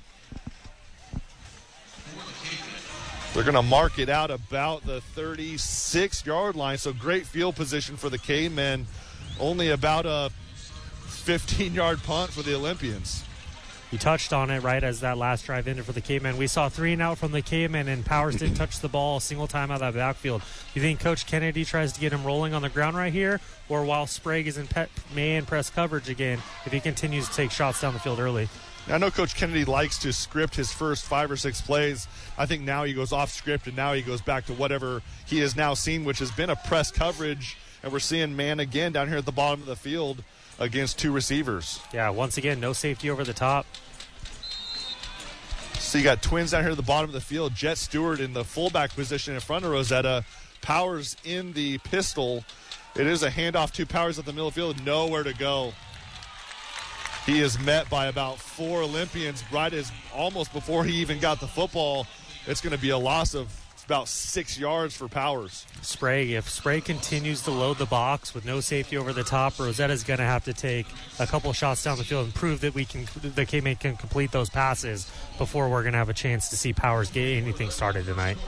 They're going to mark it out about the thirty-six-yard line, so great field position for the Cavemen. Only about a fifteen-yard punt for the Olympians. You touched on it right as that last drive ended for the Cavemen. We saw three and out from the Cavemen, and Powers didn't touch the ball a single time out of that backfield. You think Coach Kennedy tries to get him rolling on the ground right here, or while Sprague is in pet, man press coverage again, if he continues to take shots down the field early? I know Coach Kennedy likes to script his first five or six plays. I think now he goes off script, and now he goes back to whatever he has now seen, which has been a press coverage, and we're seeing man again down here at the bottom of the field against two receivers. Yeah, once again, no safety over the top. So you got twins down here at the bottom of the field. Jet Stewart in the fullback position in front of Rosetta. Powers in the pistol. It is a handoff to Powers at the middle of the field. Nowhere to go. He is met by about four Olympians right as almost before he even got the football. It's going to be a loss of about six yards for Powers. Sprague, if Sprague continues to load the box with no safety over the top, Rosetta's going to have to take a couple shots down the field and prove that we can, the K-Man can complete those passes before we're going to have a chance to see Powers get anything started tonight.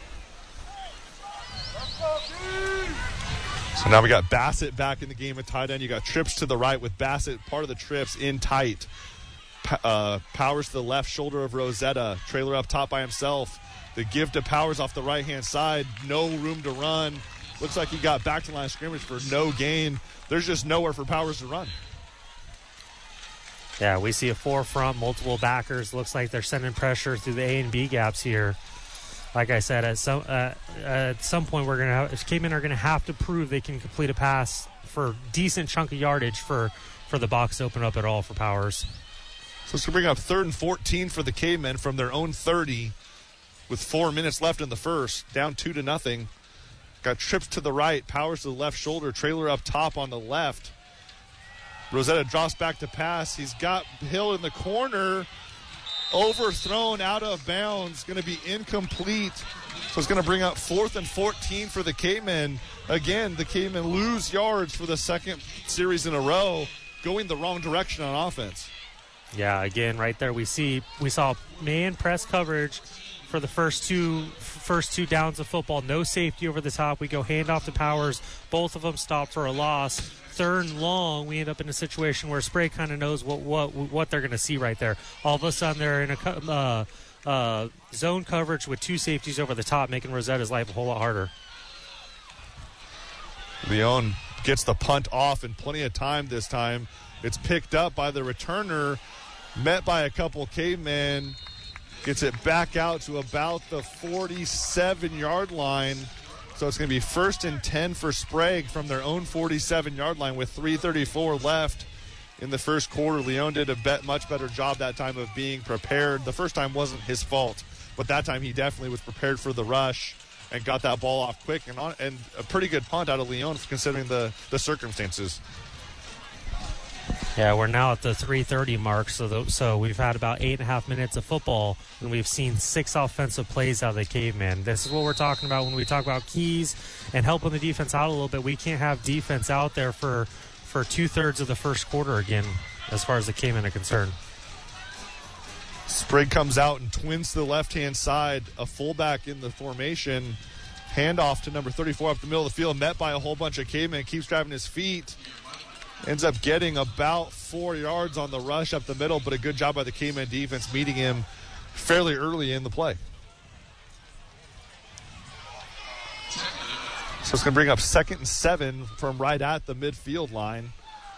So now we got Bassett back in the game at tight end. You got trips to the right with Bassett, part of the trips in tight. Uh, Powers to the left shoulder of Rosetta. Trailer up top by himself. The give to Powers off the right-hand side. No room to run. Looks like he got back to line of scrimmage for no gain. There's just nowhere for Powers to run. Yeah, we see a four front, multiple backers. Looks like they're sending pressure through the A and B gaps here. like I said, at some uh, at some point we're gonna have, Cavemen are gonna have to prove they can complete a pass for decent chunk of yardage for for the box to open up at all for Powers. So it's gonna bring up third and fourteen for the Cavemen from their own thirty, with four minutes left in the first, down two to nothing. Got trips to the right, Powers to the left shoulder, Trailer up top on the left. Rosetta drops back to pass. He's got Hill in the corner. Overthrown out of bounds. Going to be incomplete. So it's going to bring up fourth and fourteen for the Cavemen. Again, the Cavemen lose yards for the second series in a row, going the wrong direction on offense. Yeah, again, right there we see we saw man press coverage for the first two first two downs of football. No safety over the top. We go handoff to Powers. Both of them stop for a loss. Third and long, we end up in a situation where Sprague kind of knows what what what they're going to see right there. All of a sudden, they're in a uh, uh, zone coverage with two safeties over the top, making Rosetta's life a whole lot harder. Leon gets the punt off in plenty of time this time. It's picked up by the returner, met by a couple Cavemen. Gets it back out to about the forty-seven-yard line. So it's going to be first and ten for Sprague from their own forty-seven-yard line with three thirty-four left in the first quarter. Leon did a bet, much better job that time of being prepared. The first time wasn't his fault, but that time he definitely was prepared for the rush and got that ball off quick. And, on, and a pretty good punt out of Leon considering the, the circumstances. Yeah, we're now at the three thirty mark, so the, so we've had about eight and a half minutes of football, and we've seen six offensive plays out of the Cavemen. This is what we're talking about when we talk about keys and helping the defense out a little bit. We can't have defense out there for, for two-thirds of the first quarter again, as far as the Cavemen are concerned. Sprague comes out and twins to the left-hand side, a fullback in the formation. Handoff to number thirty-four up the middle of the field, met by a whole bunch of Cavemen, keeps driving his feet. Ends up getting about four yards on the rush up the middle, but a good job by the Caveman defense meeting him fairly early in the play. So it's going to bring up second and seven from right at the midfield line.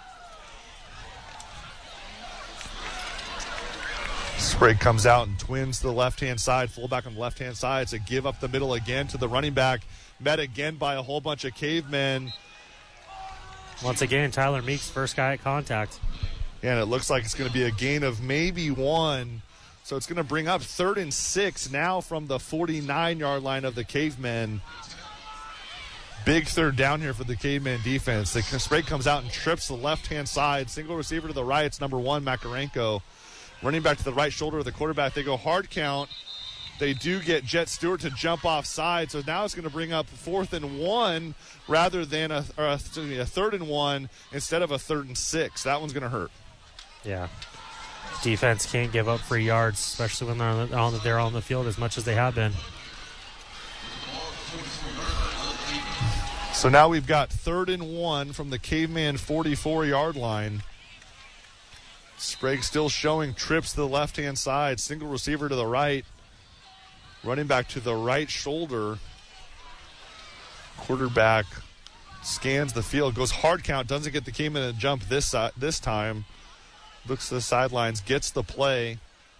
Sprague comes out and twins to the left-hand side, fullback on the left-hand side. It's a give up the middle again to the running back, met again by a whole bunch of Cavemen. Once again, Tyler Meeks, first guy at contact. Yeah, and it looks like it's going to be a gain of maybe one. So it's going to bring up third and six now from the forty-nine-yard line of the Cavemen. Big third down here for the Caveman defense. The Sprague comes out and trips the left-hand side. Single receiver to the right. It's number one, Makarenko. Running back to the right shoulder of the quarterback. They go hard count. They do get Jet Stewart to jump off side, so now it's going to bring up fourth and one rather than a, or a, excuse me, a third and one instead of a third and six. That one's going to hurt. Yeah. Defense can't give up free yards, especially when they're on the, on the, they're on the field as much as they have been. So now we've got third and one from the Caveman forty-four-yard line. Sprague still showing trips to the left-hand side, single receiver to the right. Running back to the right shoulder. Quarterback scans the field, goes hard count, doesn't get the Caveman to jump this uh, this time. Looks to the sidelines, gets the play.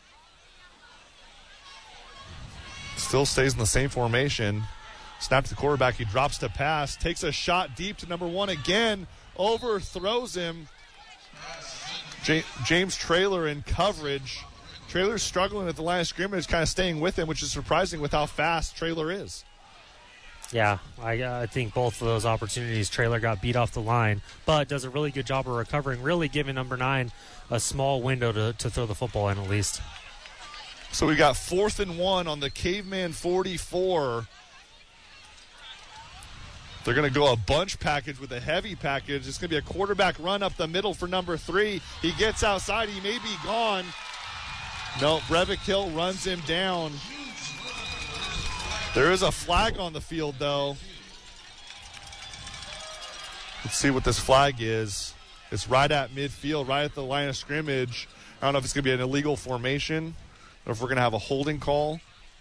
Still stays in the same formation. Snap to the quarterback, he drops to pass, takes a shot deep to number one again, overthrows him. J- James Trailer in coverage. Trailer's struggling at the line of scrimmage, kind of staying with him, which is surprising with how fast Trailer is. Yeah, I, uh, I think both of those opportunities, Trailer got beat off the line, but does a really good job of recovering, really giving number nine a small window to, to throw the football in at least. So we got fourth and one on the Caveman forty-four. They're going to go a bunch package with a heavy package. It's going to be a quarterback run up the middle for number three. He gets outside. He may be gone. No, Breivik Hill runs him down. There is a flag on the field, though. Let's see what this flag is. It's right at midfield, right at the line of scrimmage. I don't know if it's going to be an illegal formation or if we're going to have a holding call.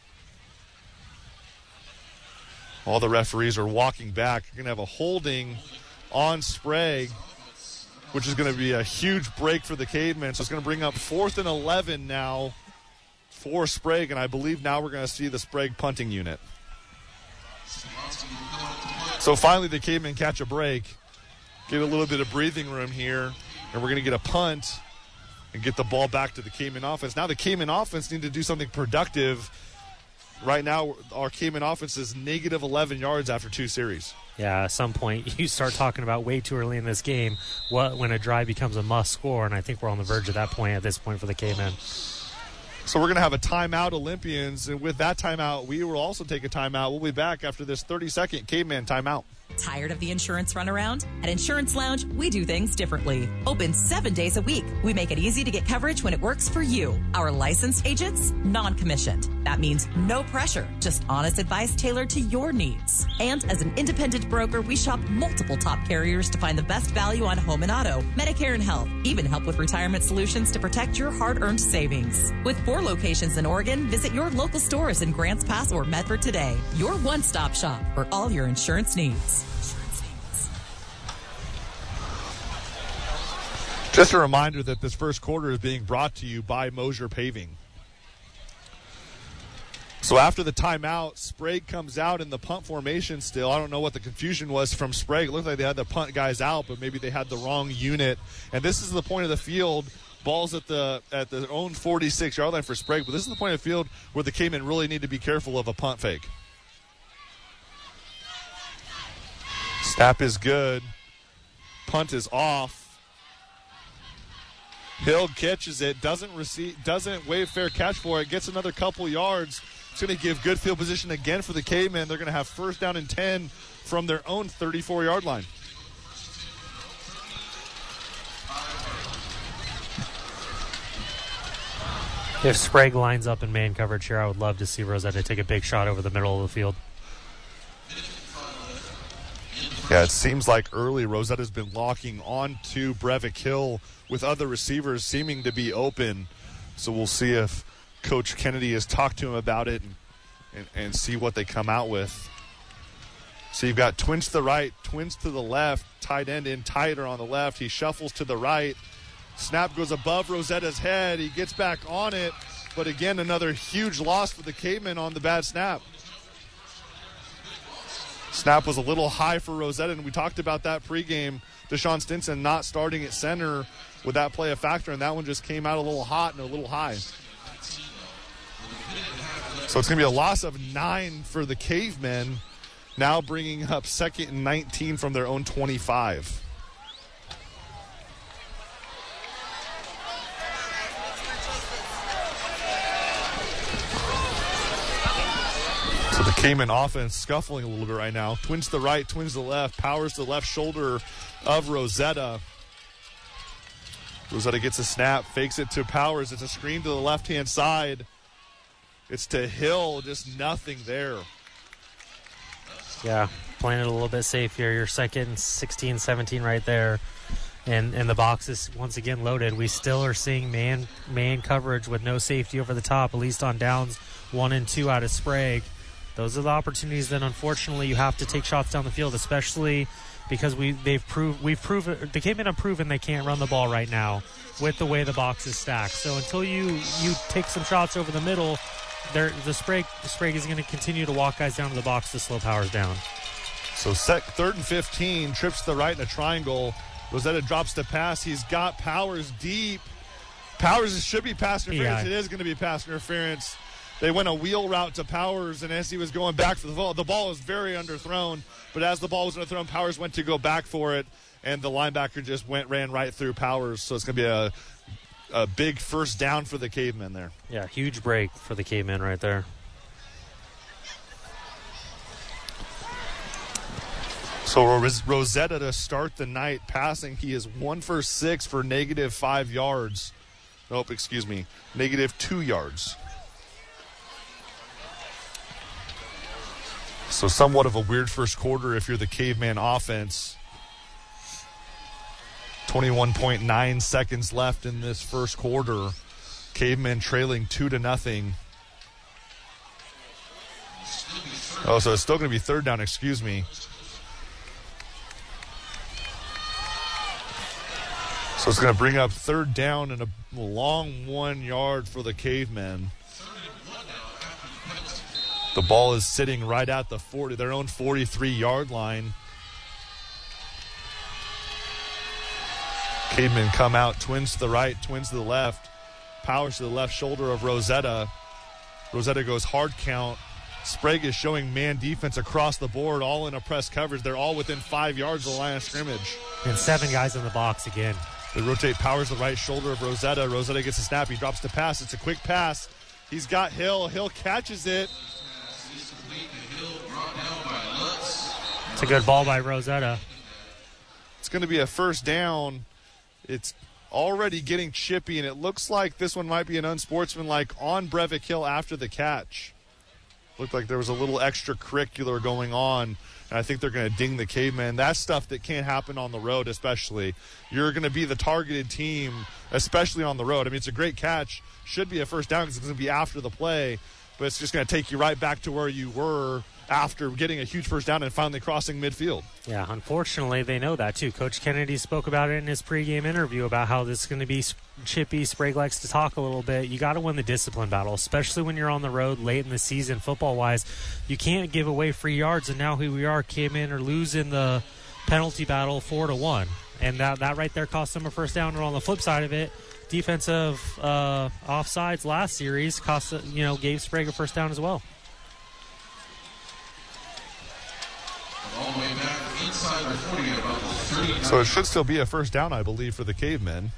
All the referees are walking back. You're going to have a holding on Sprague, which is going to be a huge break for the Cavemen. So it's going to bring up fourth and eleven now for Sprague, and I believe now we're going to see the Sprague punting unit. So finally the Cavemen catch a break, get a little bit of breathing room here, and we're going to get a punt and get the ball back to the Cayman offense. Now the Cayman offense need to do something productive. Right now our Cayman offense is negative eleven yards after two series. Yeah, at some point you start talking about way too early in this game what when a drive becomes a must score, and I think we're on the verge of that point at this point for the Cayman. So we're going to have a timeout, Olympians, and with that timeout, we will also take a timeout. We'll be back after this thirty-second Caveman timeout. Tired of the insurance runaround? At Insurance Lounge, we do things differently. Open seven days a week. We make it easy to get coverage when it works for you. Our licensed agents, non-commissioned. That means no pressure, just honest advice tailored to your needs. And as an independent broker, we shop multiple top carriers to find the best value on home and auto, Medicare and health, even help with retirement solutions to protect your hard-earned savings. With four locations in Oregon, visit your local stores in Grants Pass or Medford today. Your one-stop shop for all your insurance needs. Just a reminder that this first quarter is being brought to you by Mosier Paving. So after the timeout, Sprague comes out in the punt formation still. I don't know what the confusion was from Sprague. It looked like they had the punt guys out, but maybe they had the wrong unit. And this is the point of the field. Ball's at the at their own forty-six-yard line for Sprague, but this is the point of the field where the Cayman really need to be careful of a punt fake. Snap is good. Punt is off. Hill catches it, doesn't receive, doesn't wave fair catch for it, gets another couple yards. It's going to give good field position again for the Cavemen. They're going to have first down and ten from their own thirty-four-yard line. If Sprague lines up in man coverage here, I would love to see Rosetta take a big shot over the middle of the field. Yeah, it seems like early Rosetta's been locking on to Breivik Hill with other receivers seeming to be open. So we'll see if Coach Kennedy has talked to him about it and, and, and see what they come out with. So you've got twins to the right, twins to the left, tight end in tighter on the left. He shuffles to the right. Snap goes above Rosetta's head. He gets back on it. But again, another huge loss for the Cavemen on the bad snap. Snap was a little high for Rosetta, and we talked about that pregame. Deshaun Stinson not starting at center. Would that play a factor? And that one just came out a little hot and a little high. So it's going to be a loss of nine for the Cavemen, now bringing up second and nineteen from their own twenty-five. So the Cayman offense scuffling a little bit right now. Twins to the right, twins to the left. Powers to the left shoulder of Rosetta. Rosetta gets a snap, fakes it to Powers. It's a screen to the left-hand side. It's to Hill, just nothing there. Yeah, playing it a little bit safe here. Your second sixteen seventeen right there. And and the box is once again loaded. We still are seeing man man coverage with no safety over the top, at least on downs one and two out of Sprague. Those are the opportunities that unfortunately you have to take shots down the field, especially because we they've proved we've proven the Cavemen have proven they can't run the ball right now with the way the box is stacked. So until you you take some shots over the middle, there the Sprague the Sprague is going to continue to walk guys down to the box to slow Powers down. So set, third and fifteen, trips to the right in a triangle. Rosetta drops the pass. He's got Powers deep. Powers should be pass interference. Yeah. It is going to be pass interference. They went a wheel route to Powers, and as he was going back for the ball, the ball was very underthrown. But as the ball was underthrown, Powers went to go back for it, and the linebacker just went ran right through Powers. So it's going to be a a big first down for the Cavemen there. Yeah, huge break for the Cavemen right there. So Rosetta to start the night passing. He is one for six for negative five yards. Nope, excuse me, negative two yards. So somewhat of a weird first quarter if you're the Caveman offense. twenty-one point nine seconds left in this first quarter. Cavemen trailing two to nothing. Oh, so it's still going to be third down, excuse me. So it's going to bring up third down and a long one yard for the Cavemen. The ball is sitting right at the forty, their own forty-three-yard line. Cavemen come out, twins to the right, twins to the left. Powers to the left shoulder of Rosetta. Rosetta goes hard count. Sprague is showing man defense across the board, all in a press coverage. They're all within five yards of the line of scrimmage. And seven guys in the box again. They rotate Powers the right shoulder of Rosetta. Rosetta gets a snap. He drops the pass. It's a quick pass. He's got Hill. Hill catches it. It's a good ball by Rosetta. It's going to be a first down. It's already getting chippy, and it looks like this one might be an unsportsmanlike on Breivik Hill after the catch. Looked like there was a little extracurricular going on, and I think they're going to ding the Cavemen. That's stuff that can't happen on the road, especially. You're going to be the targeted team, especially on the road. I mean, it's a great catch. Should be a first down because it's going to be after the play, but it's just going to take you right back to where you were after getting a huge first down and finally crossing midfield. Yeah, unfortunately, they know that, too. Coach Kennedy spoke about it in his pregame interview about how this is going to be chippy. Sprague likes to talk a little bit. You got to win the discipline battle, especially when you're on the road late in the season football-wise. You can't give away free yards, and now here we are, came in or losing the penalty battle four to one. And that, that right there cost them a first down. And on the flip side of it, defensive uh, offsides last series cost, you know, gave Sprague a first down as well. All the way back inside the forty at about thirty. So it should still be a first down, I believe, for the Cavemen.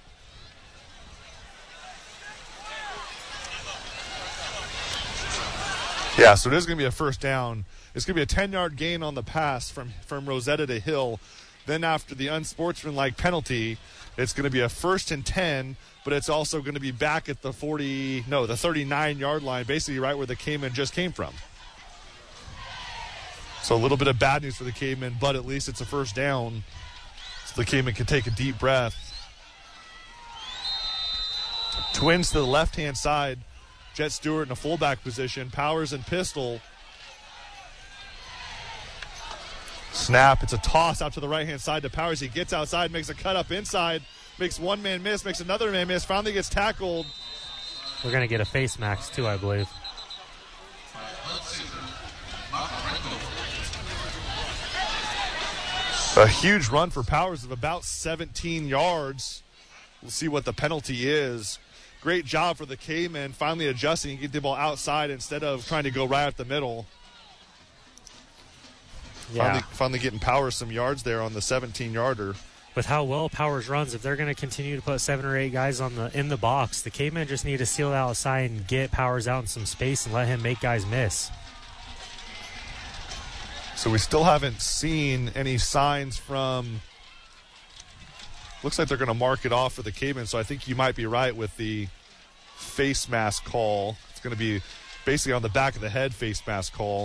Yeah, so it is going to be a first down. It's going to be a ten-yard gain on the pass from, from Rosetta to Hill. Then after the unsportsmanlike penalty, it's going to be a first and ten, but it's also going to be back at the forty, no, the thirty-nine-yard line, basically right where the Cavemen just came from. So a little bit of bad news for the Cavemen, but at least it's a first down, so the Cavemen can take a deep breath. Twins to the left-hand side. Jet Stewart in a fullback position. Powers and pistol. Snap. It's a toss out to the right-hand side to Powers. He gets outside, makes a cut up inside, makes one man miss, makes another man miss, finally gets tackled. We're going to get a face mask, too, I believe. A huge run for Powers of about seventeen yards. We'll see what the penalty is. Great job for the Cavemen finally adjusting and get the ball outside instead of trying to go right at the middle. Yeah. Finally, finally getting Powers some yards there on the seventeen-yarder. With how well Powers runs, if they're going to continue to put seven or eight guys on the in the box, the Cavemen just need to seal it outside and get Powers out in some space and let him make guys miss. So we still haven't seen any signs from, looks like they're going to mark it off for the Cavemen, so I think you might be right with the face mask call. It's going to be basically on the back of the head face mask call.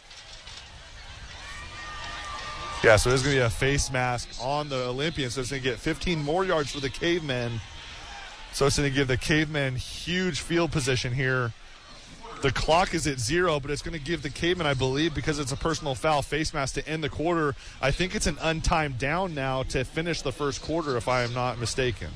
Yeah, so there's going to be a face mask on the Olympians, so it's going to get fifteen more yards for the Cavemen. So it's going to give the Cavemen huge field position here. The clock is at zero, but it's going to give the Cavemen, I believe, because it's a personal foul, face mask to end the quarter. I think it's an untimed down now to finish the first quarter, if I am not mistaken.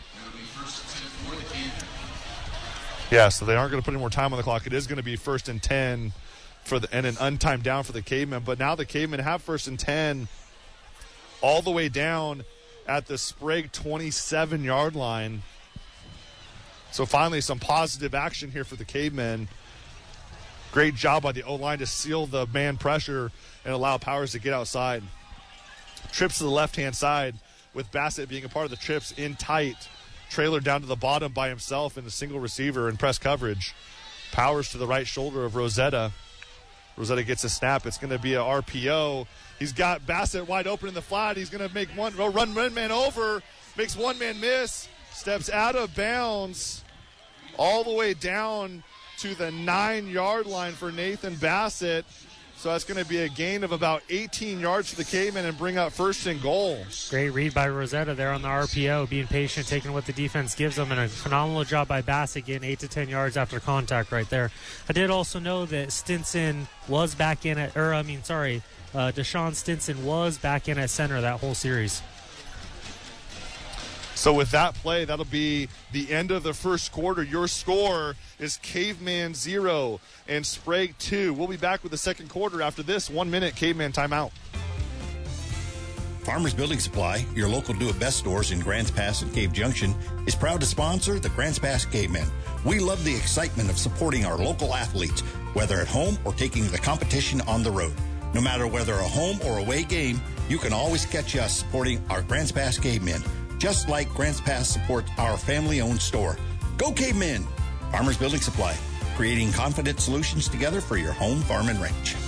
Yeah, so they aren't going to put any more time on the clock. It is going to be first and ten for the, and an untimed down for the Cavemen. But now the Cavemen have first and ten all the way down at the Sprague twenty-seven-yard line. So finally some positive action here for the Cavemen. Great job by the O-line to seal the man pressure and allow Powers to get outside. Trips to the left-hand side with Bassett being a part of the trips in tight. Trailer down to the bottom by himself in a single receiver in press coverage. Powers to the right shoulder of Rosetta. Rosetta gets a snap. It's going to be a R P O. He's got Bassett wide open in the flat. He's going to make one run one man over. Makes one man miss. Steps out of bounds all the way down to the nine-yard line for Nathan Bassett. So that's going to be a gain of about eighteen yards for the Cavemen and bring up first and goal. Great read by Rosetta there on the R P O, being patient, taking what the defense gives them, and a phenomenal job by Bassett getting eight to ten yards after contact right there. I did also know that Stinson was back in at, or I mean, sorry, uh, Deshaun Stinson was back in at center that whole series. So with that play, that'll be the end of the first quarter. Your score is Caveman zero and Sprague two. We'll be back with the second quarter after this one-minute Caveman timeout. Farmers Building Supply, your local do-it-best stores in Grants Pass and Cave Junction, is proud to sponsor the Grants Pass Cavemen. We love the excitement of supporting our local athletes, whether at home or taking the competition on the road. No matter whether a home or away game, you can always catch us supporting our Grants Pass Cavemen, just like Grants Pass supports our family-owned store. Go Cavemen! Farmers Building Supply, creating confident solutions together for your home, farm, and ranch.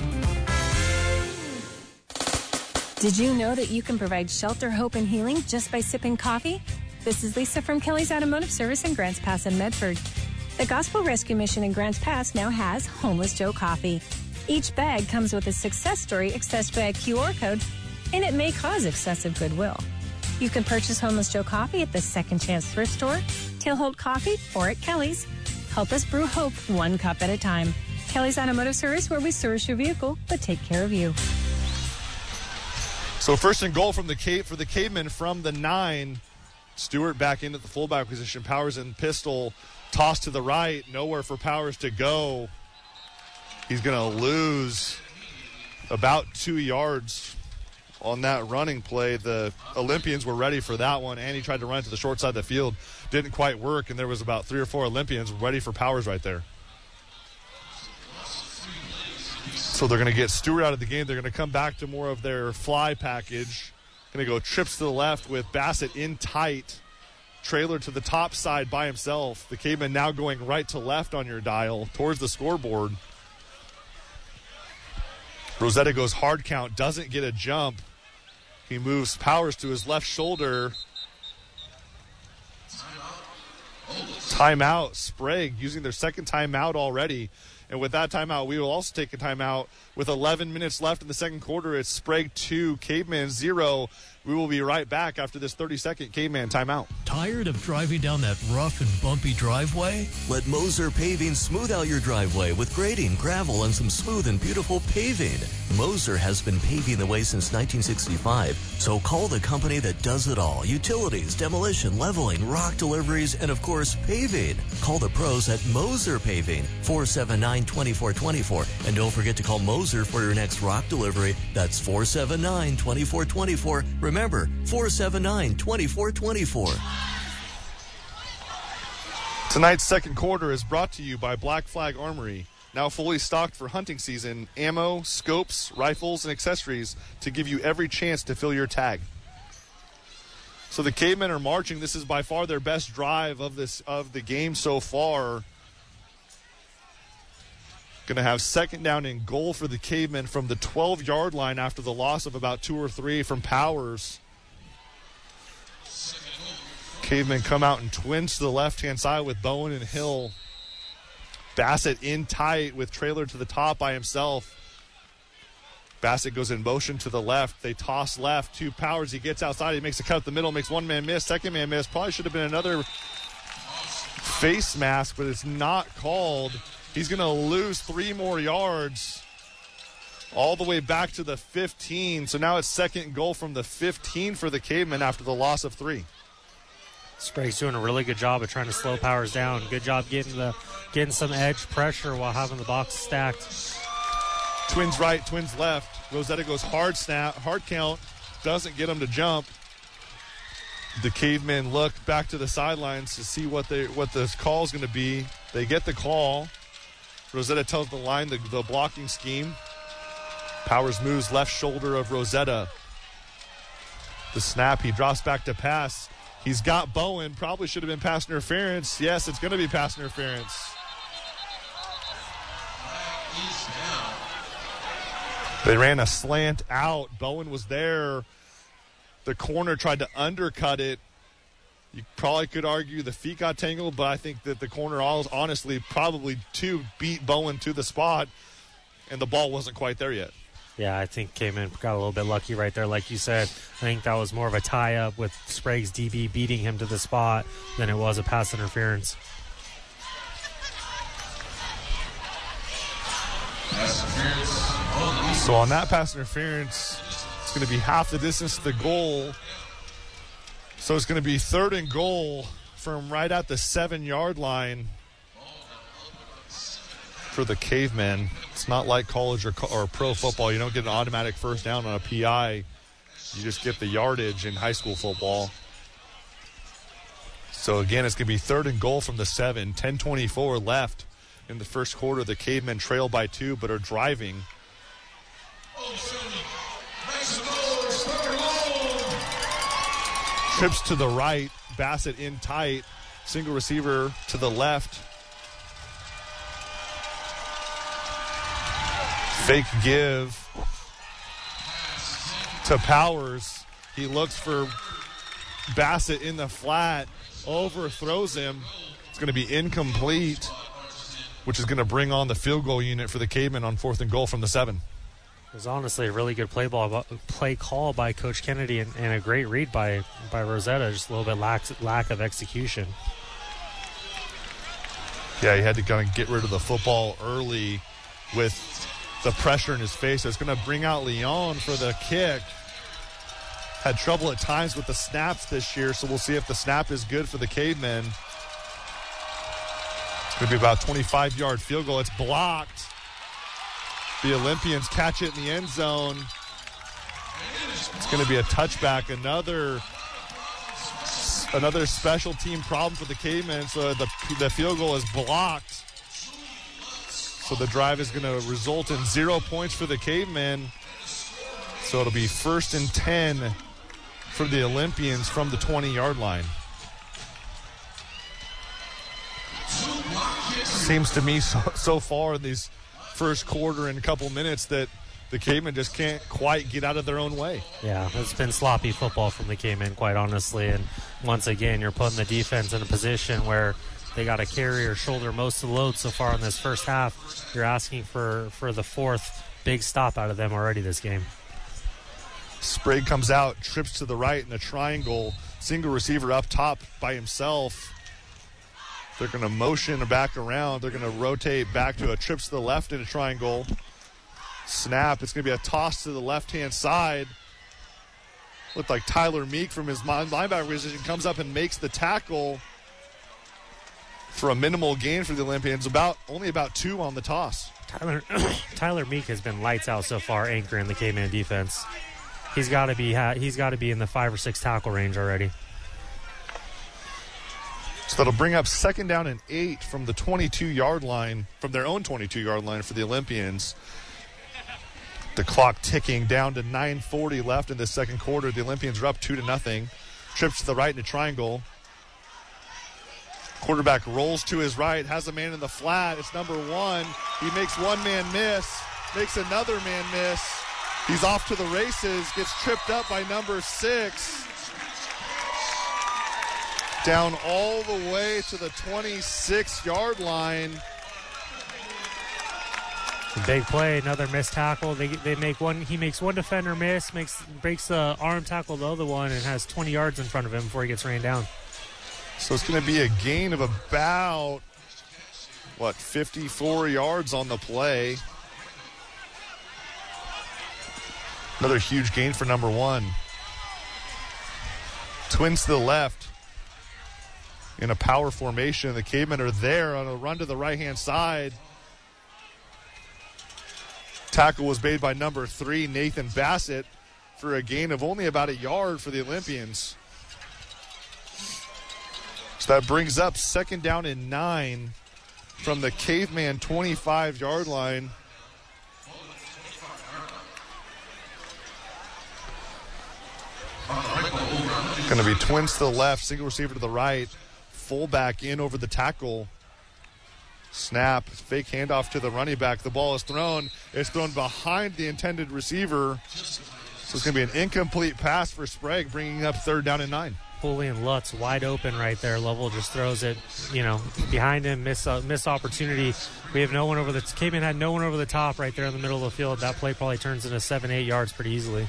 Did you know that you can provide shelter, hope, and healing just by sipping coffee? This is Lisa from Kelly's Automotive Service in Grants Pass and Medford. The Gospel Rescue Mission in Grants Pass now has Homeless Joe Coffee. Each bag comes with a success story accessed by a Q R code, and it may cause excessive goodwill. You can purchase Homeless Joe Coffee at the Second Chance Thrift Store, Tailhold Coffee, or at Kelly's. Help us brew hope one cup at a time. Kelly's Automotive Service, where we service your vehicle, but take care of you. So first and goal from the cave for the Cavemen from the nine. Stewart back into the fullback position. Powers in pistol. Toss to the right. Nowhere for Powers to go. He's going to lose about two yards on that running play. The Olympians were ready for that one, and he tried to run to the short side of the field. Didn't quite work, and there was about three or four Olympians ready for Powers right there. So they're going to get Stewart out of the game. They're going to come back to more of their fly package. Going to go trips to the left with Bassett in tight. Trailer to the top side by himself. The Caveman now going right to left on your dial towards the scoreboard. Rosetta goes hard count, doesn't get a jump. He moves Powers to his left shoulder. Timeout. Sprague using their second timeout already. And with that timeout, we will also take a timeout. With eleven minutes left in the second quarter, it's Sprague two, Caveman zero. We will be right back after this thirty-second Caveman timeout. Tired of driving down that rough and bumpy driveway? Let Moser Paving smooth out your driveway with grading, gravel, and some smooth and beautiful paving. Moser has been paving the way since nineteen sixty-five, so call the company that does it all. Utilities, demolition, leveling, rock deliveries, and of course, paving. Call the pros at Moser Paving, four seven nine, two four two four. And don't forget to call Moser for your next rock delivery. That's four seven nine, two four two four. Remember, four seven nine, two four two four. Tonight's second quarter is brought to you by Black Flag Armory. Now fully stocked for hunting season, ammo, scopes, rifles, and accessories to give you every chance to fill your tag. So the Cavemen are marching. This is by far their best drive of this of the game so far. Going to have second down and goal for the Cavemen from the twelve-yard line after the loss of about two or three from Powers. Cavemen come out in twins to the left-hand side with Bowen and Hill. Bassett in tight with Trailer to the top by himself. Bassett goes in motion to the left. They toss left to Powers. He gets outside. He makes a cut up the middle, makes one man miss. Second man miss. Probably should have been another face mask, but it's not called. He's going to lose three more yards all the way back to the fifteen. So now it's second goal from the fifteen for the Cavemen after the loss of three. Sprague's doing a really good job of trying to slow Powers down. Good job getting the getting some edge pressure while having the box stacked. Twins right, twins left. Rosetta goes hard snap, hard count, doesn't get him to jump. The Cavemen look back to the sidelines to see what they what the call is going to be. They get the call. Rosetta tells the line the, the blocking scheme. Powers moves left shoulder of Rosetta. The snap, he drops back to pass. He's got Bowen. Probably should have been pass interference. Yes, it's going to be pass interference. They ran a slant out. Bowen was there. The corner tried to undercut it. You probably could argue the feet got tangled, but I think that the corner honestly probably two beat Bowen to the spot, and the ball wasn't quite there yet. Yeah, I think came in, got a little bit lucky right there. Like you said, I think that was more of a tie-up with Sprague's D B beating him to the spot than it was a pass interference. So on that pass interference, it's going to be half the distance to the goal. So it's going to be third and goal from right at the seven-yard line for the Cavemen. It's not like college or, or pro football. You don't get an automatic first down on a P I. You just get the yardage in high school football. So, again, it's going to be third and goal from the seven. ten twenty-four left in the first quarter. The Cavemen trail by two but are driving. Trips to the right. Bassett in tight. Single receiver to the left. Fake give to Powers. He looks for Bassett in the flat. Overthrows him. It's going to be incomplete, which is going to bring on the field goal unit for the Cavemen on fourth and goal from the seven. It was honestly a really good play ball, play call by Coach Kennedy and, and a great read by, by Rosetta. Just a little bit lack, lack of execution. Yeah, he had to kind of get rid of the football early with the pressure in his face. It's going to bring out Leon for the kick. Had trouble at times with the snaps this year, so we'll see if the snap is good for the Cavemen. It's going to be about a twenty-five-yard field goal. It's blocked. The Olympians catch it in the end zone. It's going to be a touchback. Another another special team problem for the Cavemen. So the, the field goal is blocked. So the drive is going to result in zero points for the Cavemen. So it'll be first and ten for the Olympians from the twenty-yard line. Seems to me so, so far in these first quarter and a couple minutes that the Cavemen just can't quite get out of their own way. Yeah, it's been sloppy football from the Cavemen, quite honestly. And once again, you're putting the defense in a position where they got to carry or shoulder most of the load so far in this first half. You're asking for, for the fourth big stop out of them already this game. Sprague comes out, trips to the right in a triangle. Single receiver up top by himself. They're going to motion back around. They're going to rotate back to a trips to the left in a triangle. Snap. It's going to be a toss to the left-hand side. Looked like Tyler Meek from his linebacker position comes up and makes the tackle for a minimal gain for the Olympians. About only about two on the toss. Tyler Tyler Meek has been lights out so far, anchoring the Caveman defense. He's got to be he's got to be in the five or six tackle range already. So that'll bring up second down and eight from the twenty-two-yard line, from their own twenty-two-yard line for the Olympians. The clock ticking down to nine forty left in the second quarter. The Olympians are up two to nothing. Trips to the right in a triangle. Quarterback rolls to his right, has a man in the flat. It's number one. He makes one man miss, makes another man miss. He's off to the races, gets tripped up by number six. Down all the way to the twenty-six-yard line. Big play, another missed tackle. They they make one. He makes one defender miss, makes breaks the arm tackle the other one, and has twenty yards in front of him before he gets ran down. So it's going to be a gain of about what fifty-four yards on the play. Another huge gain for number one. Twins to the left in a power formation. The Cavemen are there on a run to the right-hand side. Tackle was made by number three, Nathan Bassett, for a gain of only about a yard for the Olympians. So that brings up second down and nine from the Caveman twenty-five-yard line. Going to be twins to the left, single receiver to the right, fullback in over the tackle. Snap, fake handoff to the running back. The ball is thrown. It's thrown behind the intended receiver. So it's going to be an incomplete pass for Sprague, bringing up third down and nine. Julian Lutz wide open right there. Lovell just throws it, you know, behind him. Miss uh, miss opportunity. We have no one over the Caveman had no one over the top right there in the middle of the field. That play probably turns into seven, eight yards pretty easily.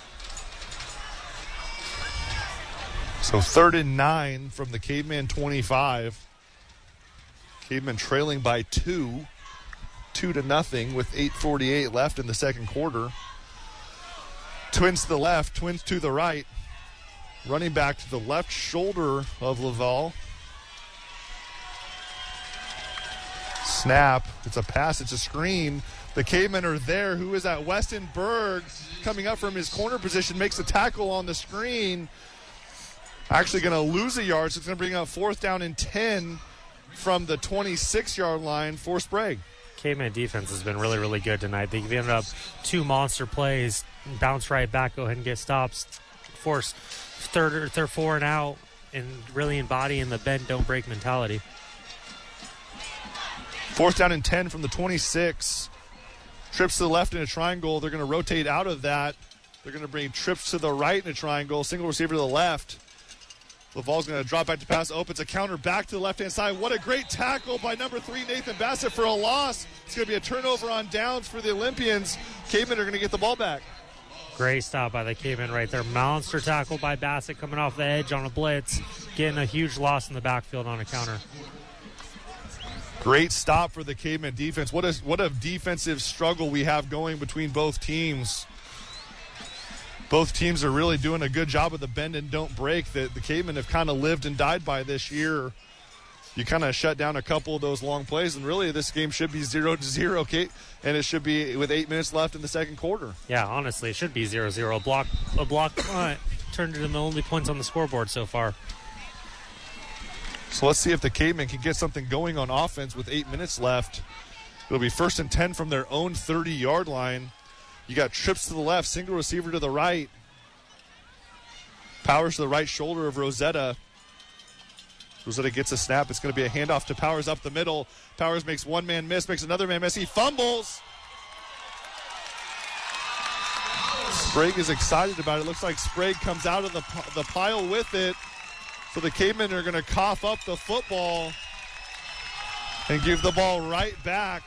So third and nine from the Caveman twenty-five. Caveman trailing by two, two to nothing with eight forty-eight left in the second quarter. Twins to the left, twins to the right. running back to the left shoulder of Laval. Snap. It's a pass. It's a screen. The Cavemen are there. Who is that? Weston Berg coming up from his corner position, makes a tackle on the screen. Actually going to lose a yard, so it's going to bring up fourth down and ten from the twenty-six-yard line for Sprague. Caveman defense has been really, really good tonight. They've ended up two monster plays, bounce right back, go ahead and get stops, force third or third four and out, and really embodying the bend, don't break mentality. Fourth down and ten from the twenty-six. Trips to the left in a triangle. They're going to rotate out of that. They're going to bring trips to the right in a triangle. Single receiver to the left. Laval's going to drop back to pass. Opens a counter back to the left-hand side. What a great tackle by number three, Nathan Bassett, for a loss. It's going to be a turnover on downs for the Olympians. Cavemen are going to get the ball back. Great stop by the Cavemen right there. Monster tackle by Bassett coming off the edge on a blitz. Getting a huge loss in the backfield on a counter. Great stop for the Caveman defense. What a, what a defensive struggle we have going between both teams. Both teams are really doing a good job of the bend and don't break that the Cavemen have kind of lived and died by this year. You kind of shut down a couple of those long plays, and really this game should be zero to zero, Kate, and it should be with eight minutes left in the second quarter. Yeah, honestly, it should be zero zero. A block, a block punt turned into the only points on the scoreboard so far. So let's see if the Cavemen can get something going on offense with eight minutes left. It'll be first and ten from their own thirty-yard line. You got trips to the left, single receiver to the right. Powers to the right shoulder of Rosetta. Rosetta gets a snap. It's going to be a handoff to Powers up the middle. Powers makes one man miss, makes another man miss. He fumbles. Sprague is excited about it. Looks like Sprague comes out of the, the pile with it. So the Cavemen are going to cough up the football and give the ball right back.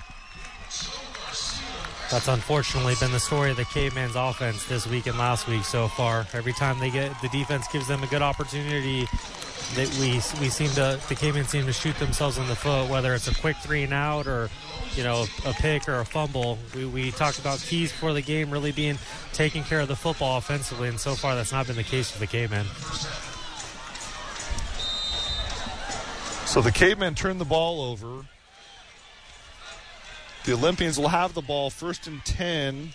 That's unfortunately been the story of the Caveman's offense this week and last week so far. Every time they get the defense gives them a good opportunity, that we we seem to the Cavemen seem to shoot themselves in the foot, whether it's a quick three and out or you know a pick or a fumble. We we talked about keys for the game really being taking care of the football offensively, and so far that's not been the case for the Cavemen. So the Cavemen turn the ball over. The Olympians will have the ball first and ten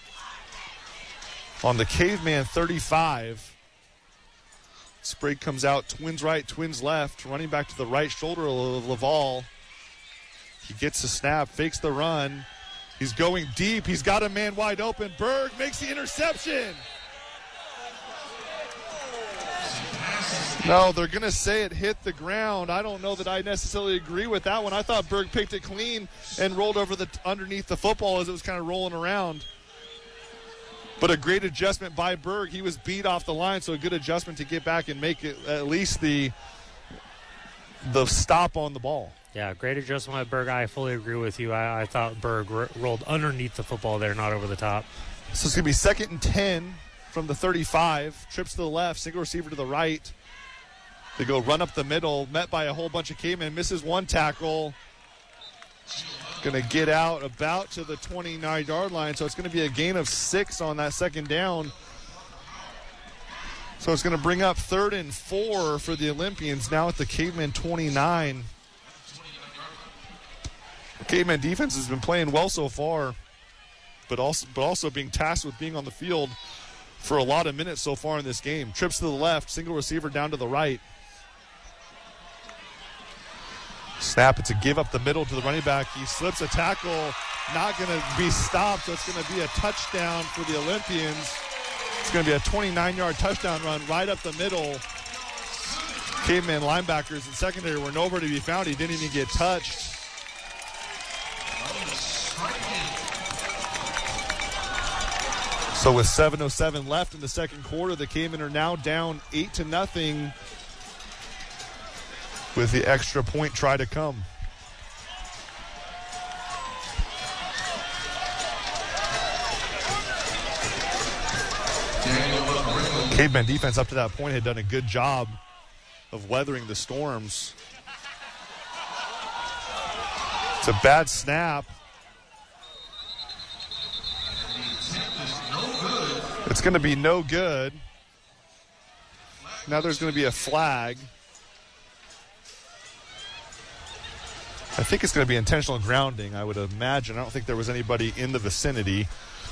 on the Caveman thirty-five. Sprague comes out, twins right, twins left, running back to the right shoulder of Laval. He gets the snap, fakes the run. He's going deep. He's got a man wide open. Berg makes the interception. No, they're going to say it hit the ground. I don't know that I necessarily agree with that one. I thought Berg picked it clean and rolled over the underneath the football as it was kind of rolling around. But a great adjustment by Berg. He was beat off the line, so a good adjustment to get back and make it at least the the stop on the ball. Yeah, great adjustment by Berg. I fully agree with you. I, I thought Berg r- rolled underneath the football there, not over the top. So it's going to be second and ten from the thirty-five. Trips to the left, single receiver to the right. They go run up the middle, met by a whole bunch of Cavemen, misses one tackle. Going to get out about to the twenty-nine-yard line, so it's going to be a gain of six on that second down. So it's going to bring up third and four for the Olympians, now at the Cavemen twenty-nine. The Cavemen defense has been playing well so far, but also, but also being tasked with being on the field for a lot of minutes so far in this game. Trips to the left, single receiver down to the right. Snap, it's a give up the middle to the running back. He slips a tackle, not going to be stopped, so it's going to be a touchdown for the Olympians. It's going to be a twenty-nine-yard touchdown run right up the middle. Caveman linebackers in secondary were nowhere to be found. He didn't even get touched. So with seven oh seven left in the second quarter, the Cavemen are now down eight to nothing. With the extra point try to come. Caveman defense up to that point had done a good job of weathering the storms. It's a bad snap. It's going to be no good. Now there's going to be a flag. I think it's going to be intentional grounding, I would imagine. I don't think there was anybody in the vicinity.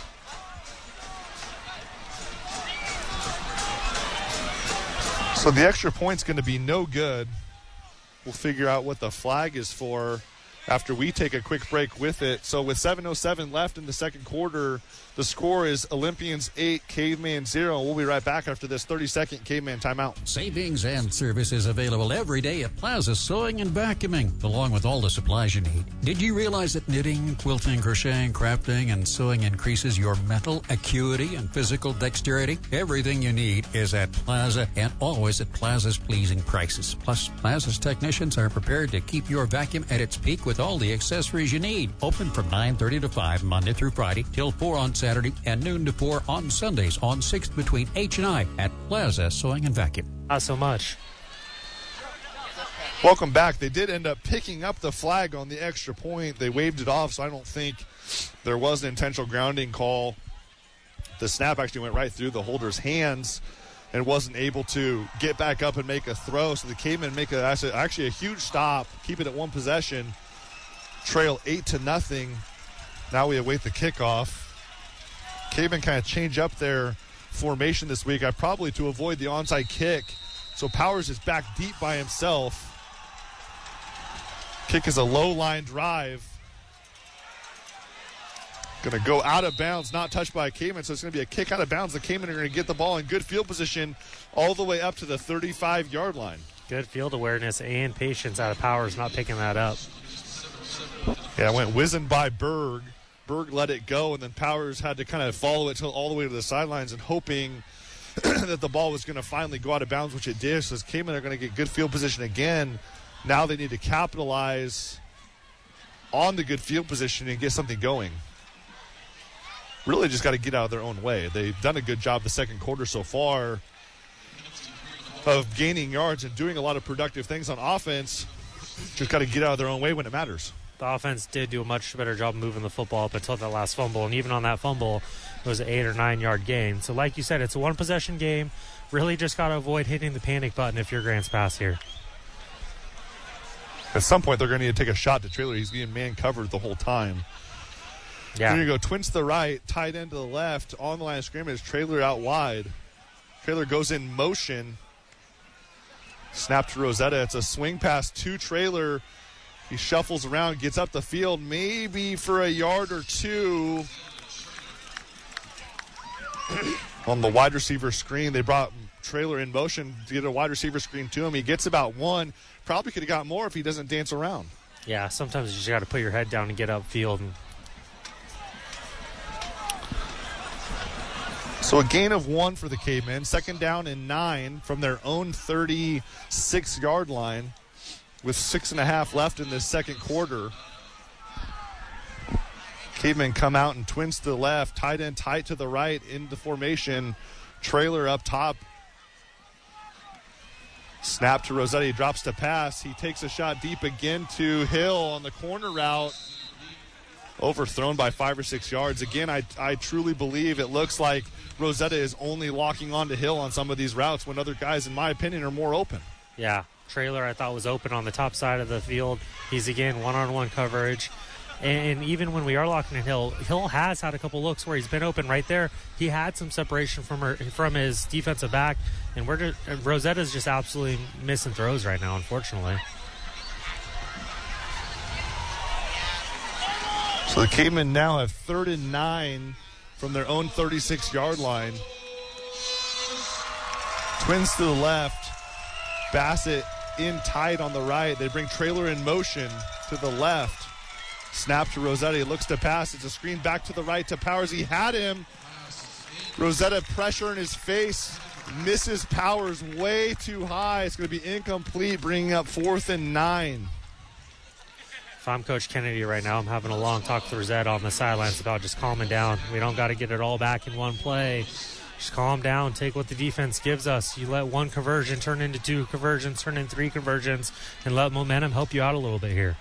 So the extra point's going to be no good. We'll figure out what the flag is for after we take a quick break with it. So with seven oh seven left in the second quarter, the score is Olympians eight, Caveman zero. We'll be right back after this thirty-second Caveman timeout. Savings and services available every day at Plaza Sewing and Vacuuming, along with all the supplies you need. Did you realize that knitting, quilting, crocheting, crafting, and sewing increases your mental acuity and physical dexterity? Everything you need is at Plaza, and always at Plaza's pleasing prices. Plus, Plaza's technicians are prepared to keep your vacuum at its peak with all the accessories you need. Open from nine thirty to five Monday through Friday, till four on Saturday, and noon to four on Sundays on sixth between H and I at Plaza Sewing and Vacuum. Not so much. Welcome back. They did end up picking up the flag on the extra point. They waved it off, so I don't think there was an intentional grounding call. The snap actually went right through the holder's hands and wasn't able to get back up and make a throw. So the Cavemen make a, actually a huge stop, keep it at one possession, trail eight to nothing. Now we await the kickoff. Cavemen kind of change up their formation this week, I probably to avoid the onside kick. So Powers is back deep by himself. Kick is a low line drive. Going to go out of bounds, not touched by a Caveman, so it's going to be a kick out of bounds. The Cavemen are going to get the ball in good field position all the way up to the thirty-five-yard line. Good field awareness and patience out of Powers, not picking that up. Yeah, it went whizzing by Berg. Berg let it go, and then Powers had to kind of follow it till all the way to the sidelines and hoping that the ball was going to finally go out of bounds, which it did. So the Cavemen are going to get good field position again. Now they need to capitalize on the good field position and get something going. Really just got to get out of their own way. They've done a good job the second quarter so far of gaining yards and doing a lot of productive things on offense. Just got to get out of their own way when it matters. The offense did do a much better job moving the football up until that last fumble, and even on that fumble, it was an eight or nine yard gain. So like you said, it's a one possession game. Really just got to avoid hitting the panic button if you're Grants Pass here. At some point, they're going to need to take a shot to Trailer. He's being man covered the whole time. Yeah. Here you go, twins to the right, tight end to the left, on the line of scrimmage, Trailer out wide. Trailer goes in motion. Snap to Rosetta. It's a swing pass to Trailer. He shuffles around, gets up the field, maybe for a yard or two. On the wide receiver screen, they brought Trailer in motion to get a wide receiver screen to him. He gets about one. Probably could have got more if he doesn't dance around. Yeah, sometimes you just got to put your head down and get upfield. And So a gain of one for the Cavemen. Second down and nine from their own thirty-six-yard line with six and a half left in this second quarter. Cavemen come out and twins to the left, tight end tight to the right into formation. Trailer up top. Snap to Rossetti, drops to pass. He takes a shot deep again to Hill on the corner route. Overthrown by five or six yards. Again, I, I truly believe it looks like Rosetta is only locking on to Hill on some of these routes when other guys, in my opinion, are more open. Yeah, Trailer I thought was open on the top side of the field. He's, again, one-on-one coverage. And even when we are locking in Hill, Hill has had a couple looks where he's been open right there. He had some separation from her, from his defensive back, and we're just, Rosetta's just absolutely missing throws right now, unfortunately. So the Cavemen now have third and nine from their own thirty-six-yard line. Twins to the left. Bassett in tight on the right. They bring Trailer in motion to the left. Snap to Rossetti. Looks to pass. It's a screen back to the right to Powers. He had him. Rosetta pressure in his face. Misses Powers way too high. It's going to be incomplete, bringing up fourth and nine. If I'm Coach Kennedy right now, I'm having a long talk with Rosetta on the sidelines about just calming down. We don't got to get it all back in one play. Just calm down. Take what the defense gives us. You let one conversion turn into two conversions, turn into three conversions, and let momentum help you out a little bit here.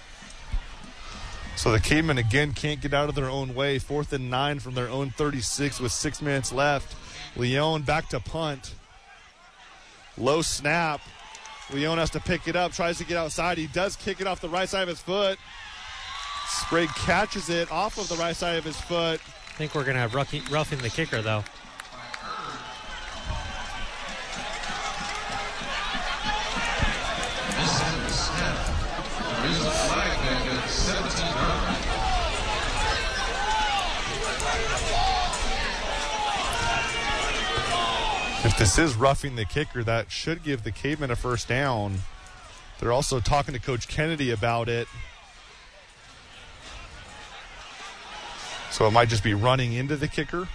So the Cavemen again can't get out of their own way. Fourth and nine from their own thirty-six with six minutes left. Leone back to punt. Low snap. Leon has to pick it up, tries to get outside. He does kick it off the right side of his foot. Sprague catches it off of the right side of his foot. I think we're going to have roughing, roughing the kicker, though. There is a flag back at seventeen yard line. If this is roughing the kicker, that should give the Cavemen a first down. They're also talking to Coach Kennedy about it. So it might just be running into the kicker.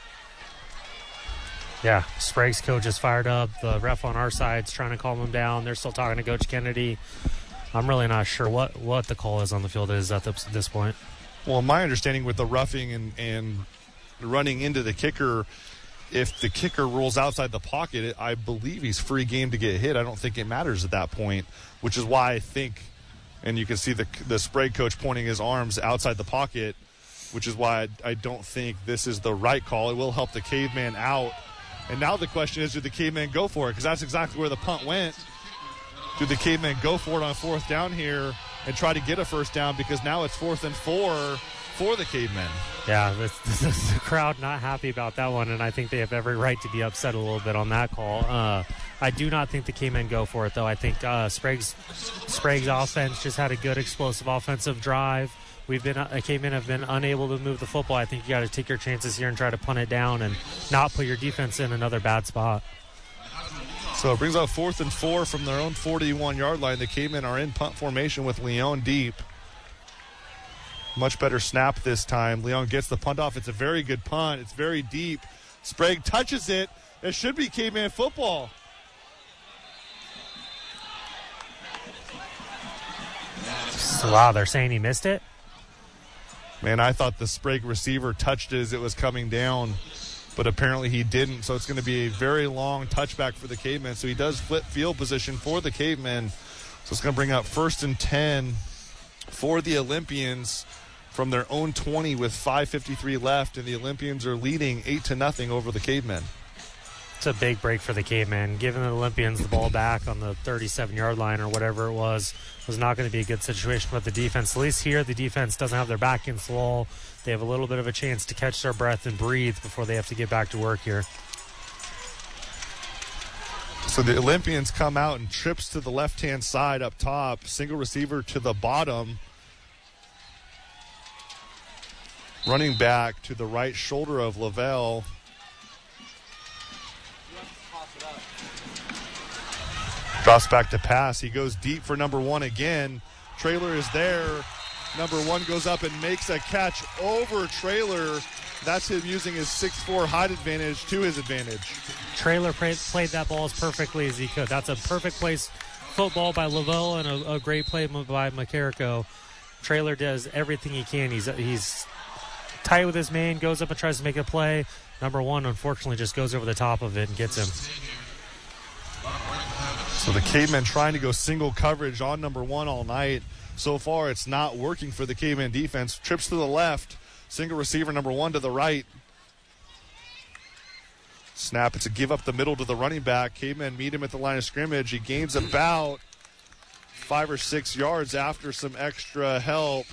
Yeah, Sprague's coach is fired up. The ref on our side's trying to calm him down. They're still talking to Coach Kennedy. I'm really not sure what, what the call is on the field is at the, this point. Well, my understanding with the roughing and, and running into the kicker, if the kicker rolls outside the pocket, it, I believe he's free game to get hit. I don't think it matters at that point, which is why I think, and you can see the, the Sprague coach pointing his arms outside the pocket, which is why I, I don't think this is the right call. It will help the Caveman out. And now the question is, do the Caveman go for it? Because that's exactly where the punt went. Do the Caveman go for it on fourth down here and try to get a first down? Because now it's fourth and four for the Cavemen. Yeah, this, this is the crowd not happy about that one, and I think they have every right to be upset a little bit on that call. Uh, I do not think the Cavemen go for it, though. I think uh, Sprague's, Sprague's offense just had a good explosive offensive drive. We've been, uh, Cavemen have been unable to move the football. I think you got to take your chances here and try to punt it down and not put your defense in another bad spot. So it brings out fourth and four from their own forty-one-yard line. The Cavemen are in punt formation with Leon deep. Much better snap this time. Leon gets the punt off. It's a very good punt. It's very deep. Sprague touches it. It should be Caveman football. Wow, they're saying he missed it? Man, I thought the Sprague receiver touched it as it was coming down, but apparently he didn't. So it's going to be a very long touchback for the Cavemen. So he does flip field position for the Cavemen. So it's going to bring up first and ten for the Olympians from their own twenty with five fifty-three left, and the Olympians are leading eight to nothing over the Cavemen. It's a big break for the Cavemen. Giving the Olympians the ball back on the thirty-seven-yard line or whatever it was was not going to be a good situation with the defense. At least here, the defense doesn't have their back against the wall. They have a little bit of a chance to catch their breath and breathe before they have to get back to work here. So the Olympians come out and trips to the left-hand side up top. Single receiver to the bottom. Running back to the right shoulder of Lavelle. Drops back to pass. He goes deep for number one again. Trailer is there. Number one goes up and makes a catch over Trailer. That's him using his six foot four height advantage to his advantage. Trailer played, played that ball as perfectly as he could. That's a perfect place football by Lavelle and a, a great play by McCarrico. Trailer does everything he can. He's he's tight with his man, goes up and tries to make a play. Number one, unfortunately, just goes over the top of it and gets him. So the Cavemen trying to go single coverage on number one all night. So far, it's not working for the Caveman defense. Trips to the left. Single receiver number one to the right. Snap. It's a give up the middle to the running back. Cavemen meet him at the line of scrimmage. He gains about five or six yards after some extra help.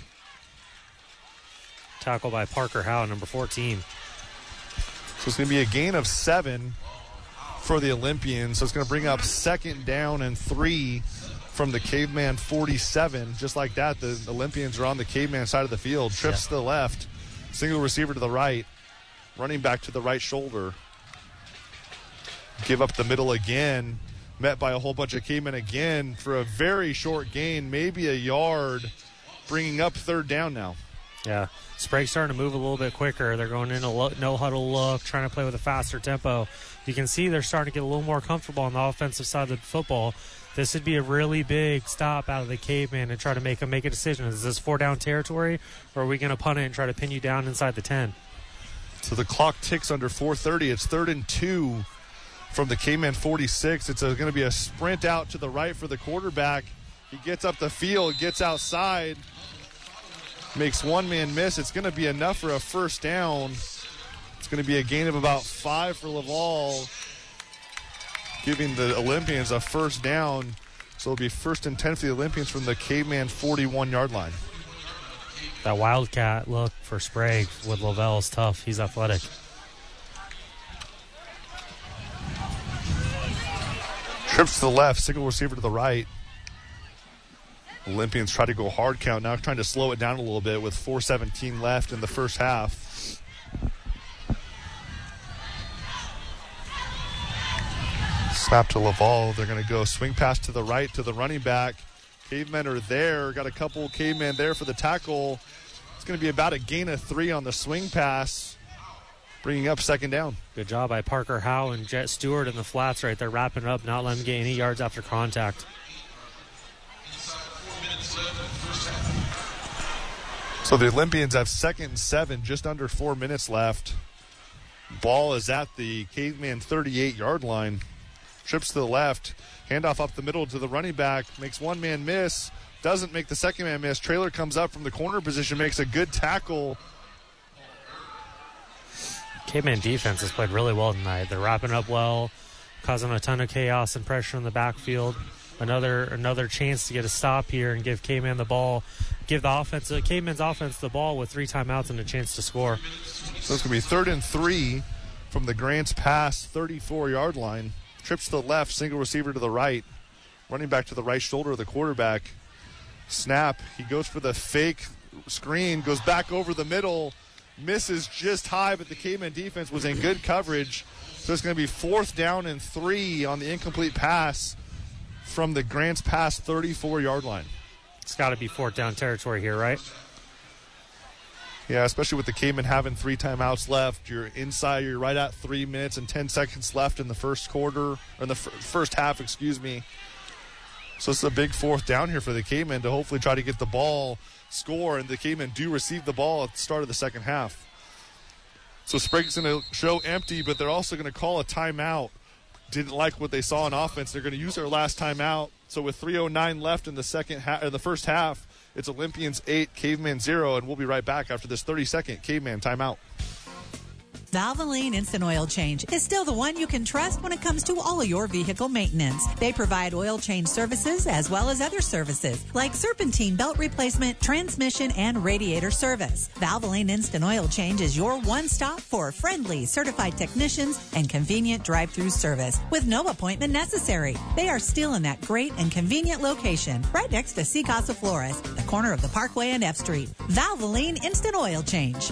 Tackle by Parker Howe, number fourteen. So it's going to be a gain of seven for the Olympians. So it's going to bring up second down and three from the Caveman forty-seven. Just like that, the Olympians are on the Caveman side of the field. Trips yeah. to the left. Single receiver to the right. Running back to the right shoulder. Give up the middle again. Met by a whole bunch of Cavemen again for a very short gain, maybe a yard, bringing up third down now. Yeah, Sprague's starting to move a little bit quicker. They're going in a lo- no-huddle look, trying to play with a faster tempo. You can see they're starting to get a little more comfortable on the offensive side of the football. This would be a really big stop out of the Caveman and try to make a, make a decision. Is this four-down territory, or are we going to punt it and try to pin you down inside the ten? So the clock ticks under four thirty. It's third and two from the Caveman forty-six. It's going to be a sprint out to the right for the quarterback. He gets up the field, gets outside, makes one man miss. It's going to be enough for a first down. It's going to be a gain of about five for Laval. giving the Olympians a first down. So it'll be first and ten for the Olympians from the Caveman forty-one-yard line. That wildcat look for Sprague with Lavelle is tough. He's athletic. Trips to the left, single receiver to the right. Olympians try to go hard count, now trying to slow it down a little bit with four seventeen left in the first half. Snap to Laval. They're going to go swing pass to the right to the running back. Cavemen are there. Got a couple cavemen there for the tackle. It's going to be about a gain of three on the swing pass, bringing up second down. Good job by Parker Howe and Jet Stewart in the flats right there, wrapping it up, not letting them get any yards after contact. So the Olympians have second and seven, just under four minutes left. Ball is at the Caveman thirty-eight-yard line. Trips to the left, handoff up the middle to the running back, makes one man miss, doesn't make the second man miss. Trailer comes up from the corner position, makes a good tackle. Caveman defense has played really well tonight. They're wrapping up well, causing a ton of chaos and pressure in the backfield. Another another chance to get a stop here and give Caveman the ball, give the offense, uh, Caveman's offense the ball with three timeouts and a chance to score. So it's going to be third and three from the Grants Pass thirty-four-yard line. Trips to the left, single receiver to the right. Running back to the right shoulder of the quarterback. Snap. He goes for the fake screen, goes back over the middle, misses just high, but the Caveman defense was in good coverage. So it's going to be fourth down and three on the incomplete pass from the Grants Pass thirty-four-yard line. It's got to be fourth down territory here, right? Yeah, especially with the Cavemen having three timeouts left. You're inside, you're right at three minutes and ten seconds left in the first quarter, or in the f- first half, excuse me. So it's a big fourth down here for the Cavemen to hopefully try to get the ball, score, and the Cavemen do receive the ball at the start of the second half. So Sprague's going to show empty, but they're also going to call a timeout. Didn't like what they saw in offense. They're going to use their last timeout. So with three oh nine left in the second ha- or the first half, it's Olympians eight, Caveman zero, and we'll be right back after this thirty-second Caveman timeout. Valvoline Instant Oil Change is still the one you can trust when it comes to all of your vehicle maintenance. They provide oil change services as well as other services like serpentine belt replacement, transmission, and radiator service. Valvoline Instant Oil Change is your one stop for friendly, certified technicians and convenient drive-through service with no appointment necessary. They are still in that great and convenient location right next to C Casa Flores, the corner of the Parkway and F Street. Valvoline Instant Oil Change.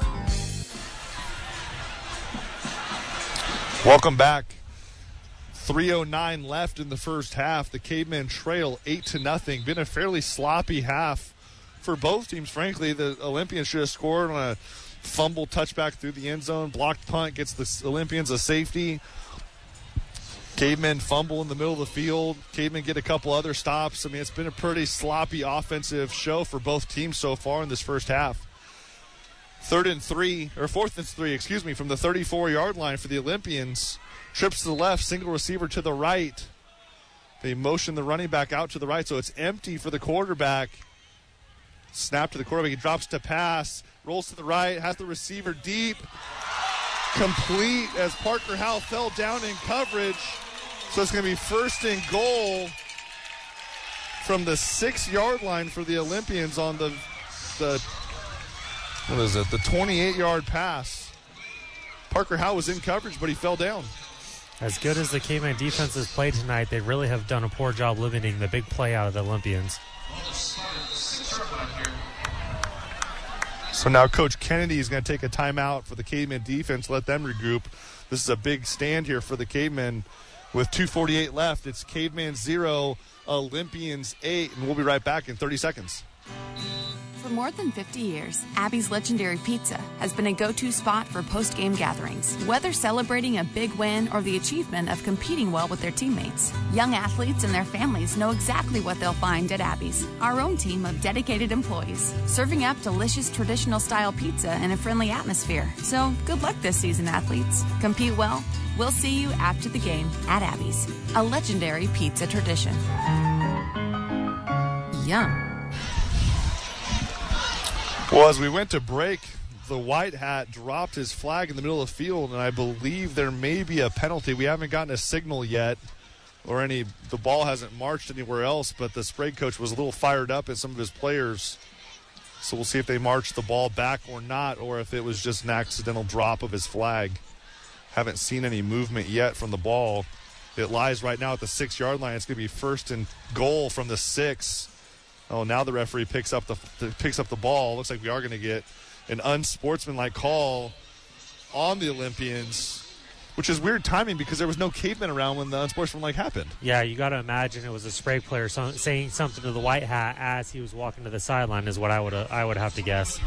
Welcome back. three oh nine left in the first half. The Cavemen trail eight to nothing. Been a fairly sloppy half for both teams, frankly. The Olympians should have scored on a fumble touchback through the end zone. Blocked punt gets the Olympians a safety. Cavemen fumble in the middle of the field. Cavemen get a couple other stops. I mean, it's been a pretty sloppy offensive show for both teams so far in this first half. Third and three, or fourth and three, excuse me, from the thirty-four-yard line for the Olympians. Trips to the left, single receiver to the right. They motion the running back out to the right, so it's empty for the quarterback. Snap to the quarterback. He drops to pass, rolls to the right, has the receiver deep. Complete as Parker Howell fell down in coverage. So it's going to be first and goal from the six-yard line for the Olympians on the the. What is it? The twenty-eight-yard pass. Parker Howe was in coverage, but he fell down. As good as the Caveman defense has played tonight, they really have done a poor job limiting the big play out of the Olympians. So now Coach Kennedy is going to take a timeout for the Caveman defense, let them regroup. This is a big stand here for the Cavemen. With two forty-eight left, it's Caveman zero, Olympians eight, and we'll be right back in thirty seconds. For more than fifty years, Abby's Legendary Pizza has been a go-to spot for post-game gatherings, whether celebrating a big win or the achievement of competing well with their teammates. Young athletes and their families know exactly what they'll find at Abby's, our own team of dedicated employees, serving up delicious traditional-style pizza in a friendly atmosphere. So good luck this season, athletes. Compete well. We'll see you after the game at Abby's, a legendary pizza tradition. Yum. Well, as we went to break, the white hat dropped his flag in the middle of the field, and I believe there may be a penalty. We haven't gotten a signal yet, or any. The ball hasn't marched anywhere else, but the Sprague coach was a little fired up at some of his players. So we'll see if they march the ball back or not, or if it was just an accidental drop of his flag. Haven't seen any movement yet from the ball. It lies right now at the six-yard line. It's going to be first and goal from the six. Oh, now the referee picks up the picks up the ball. Looks like we are going to get an unsportsmanlike call on the Olympians, which is weird timing because there was no caveman around when the unsportsmanlike happened. Yeah, you got to imagine it was a Sprague player so, saying something to the white hat as he was walking to the sideline is what I would uh, I would have to guess.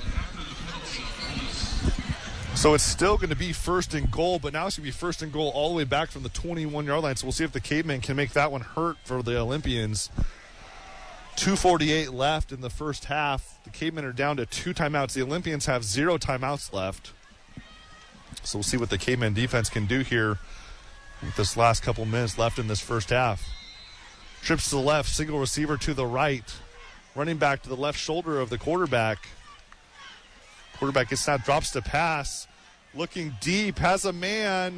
So it's still going to be first and goal, but now it's going to be first and goal all the way back from the twenty-one-yard line. So we'll see if the caveman can make that one hurt for the Olympians. two forty-eight left in the first half. The cavemen are down to two timeouts. The Olympians have zero timeouts left. So we'll see what the caveman defense can do here with this last couple minutes left in this first half. Trips to the left, single receiver to the right. Running back to the left shoulder of the quarterback. Quarterback gets snapped, drops to pass. Looking deep, has a man.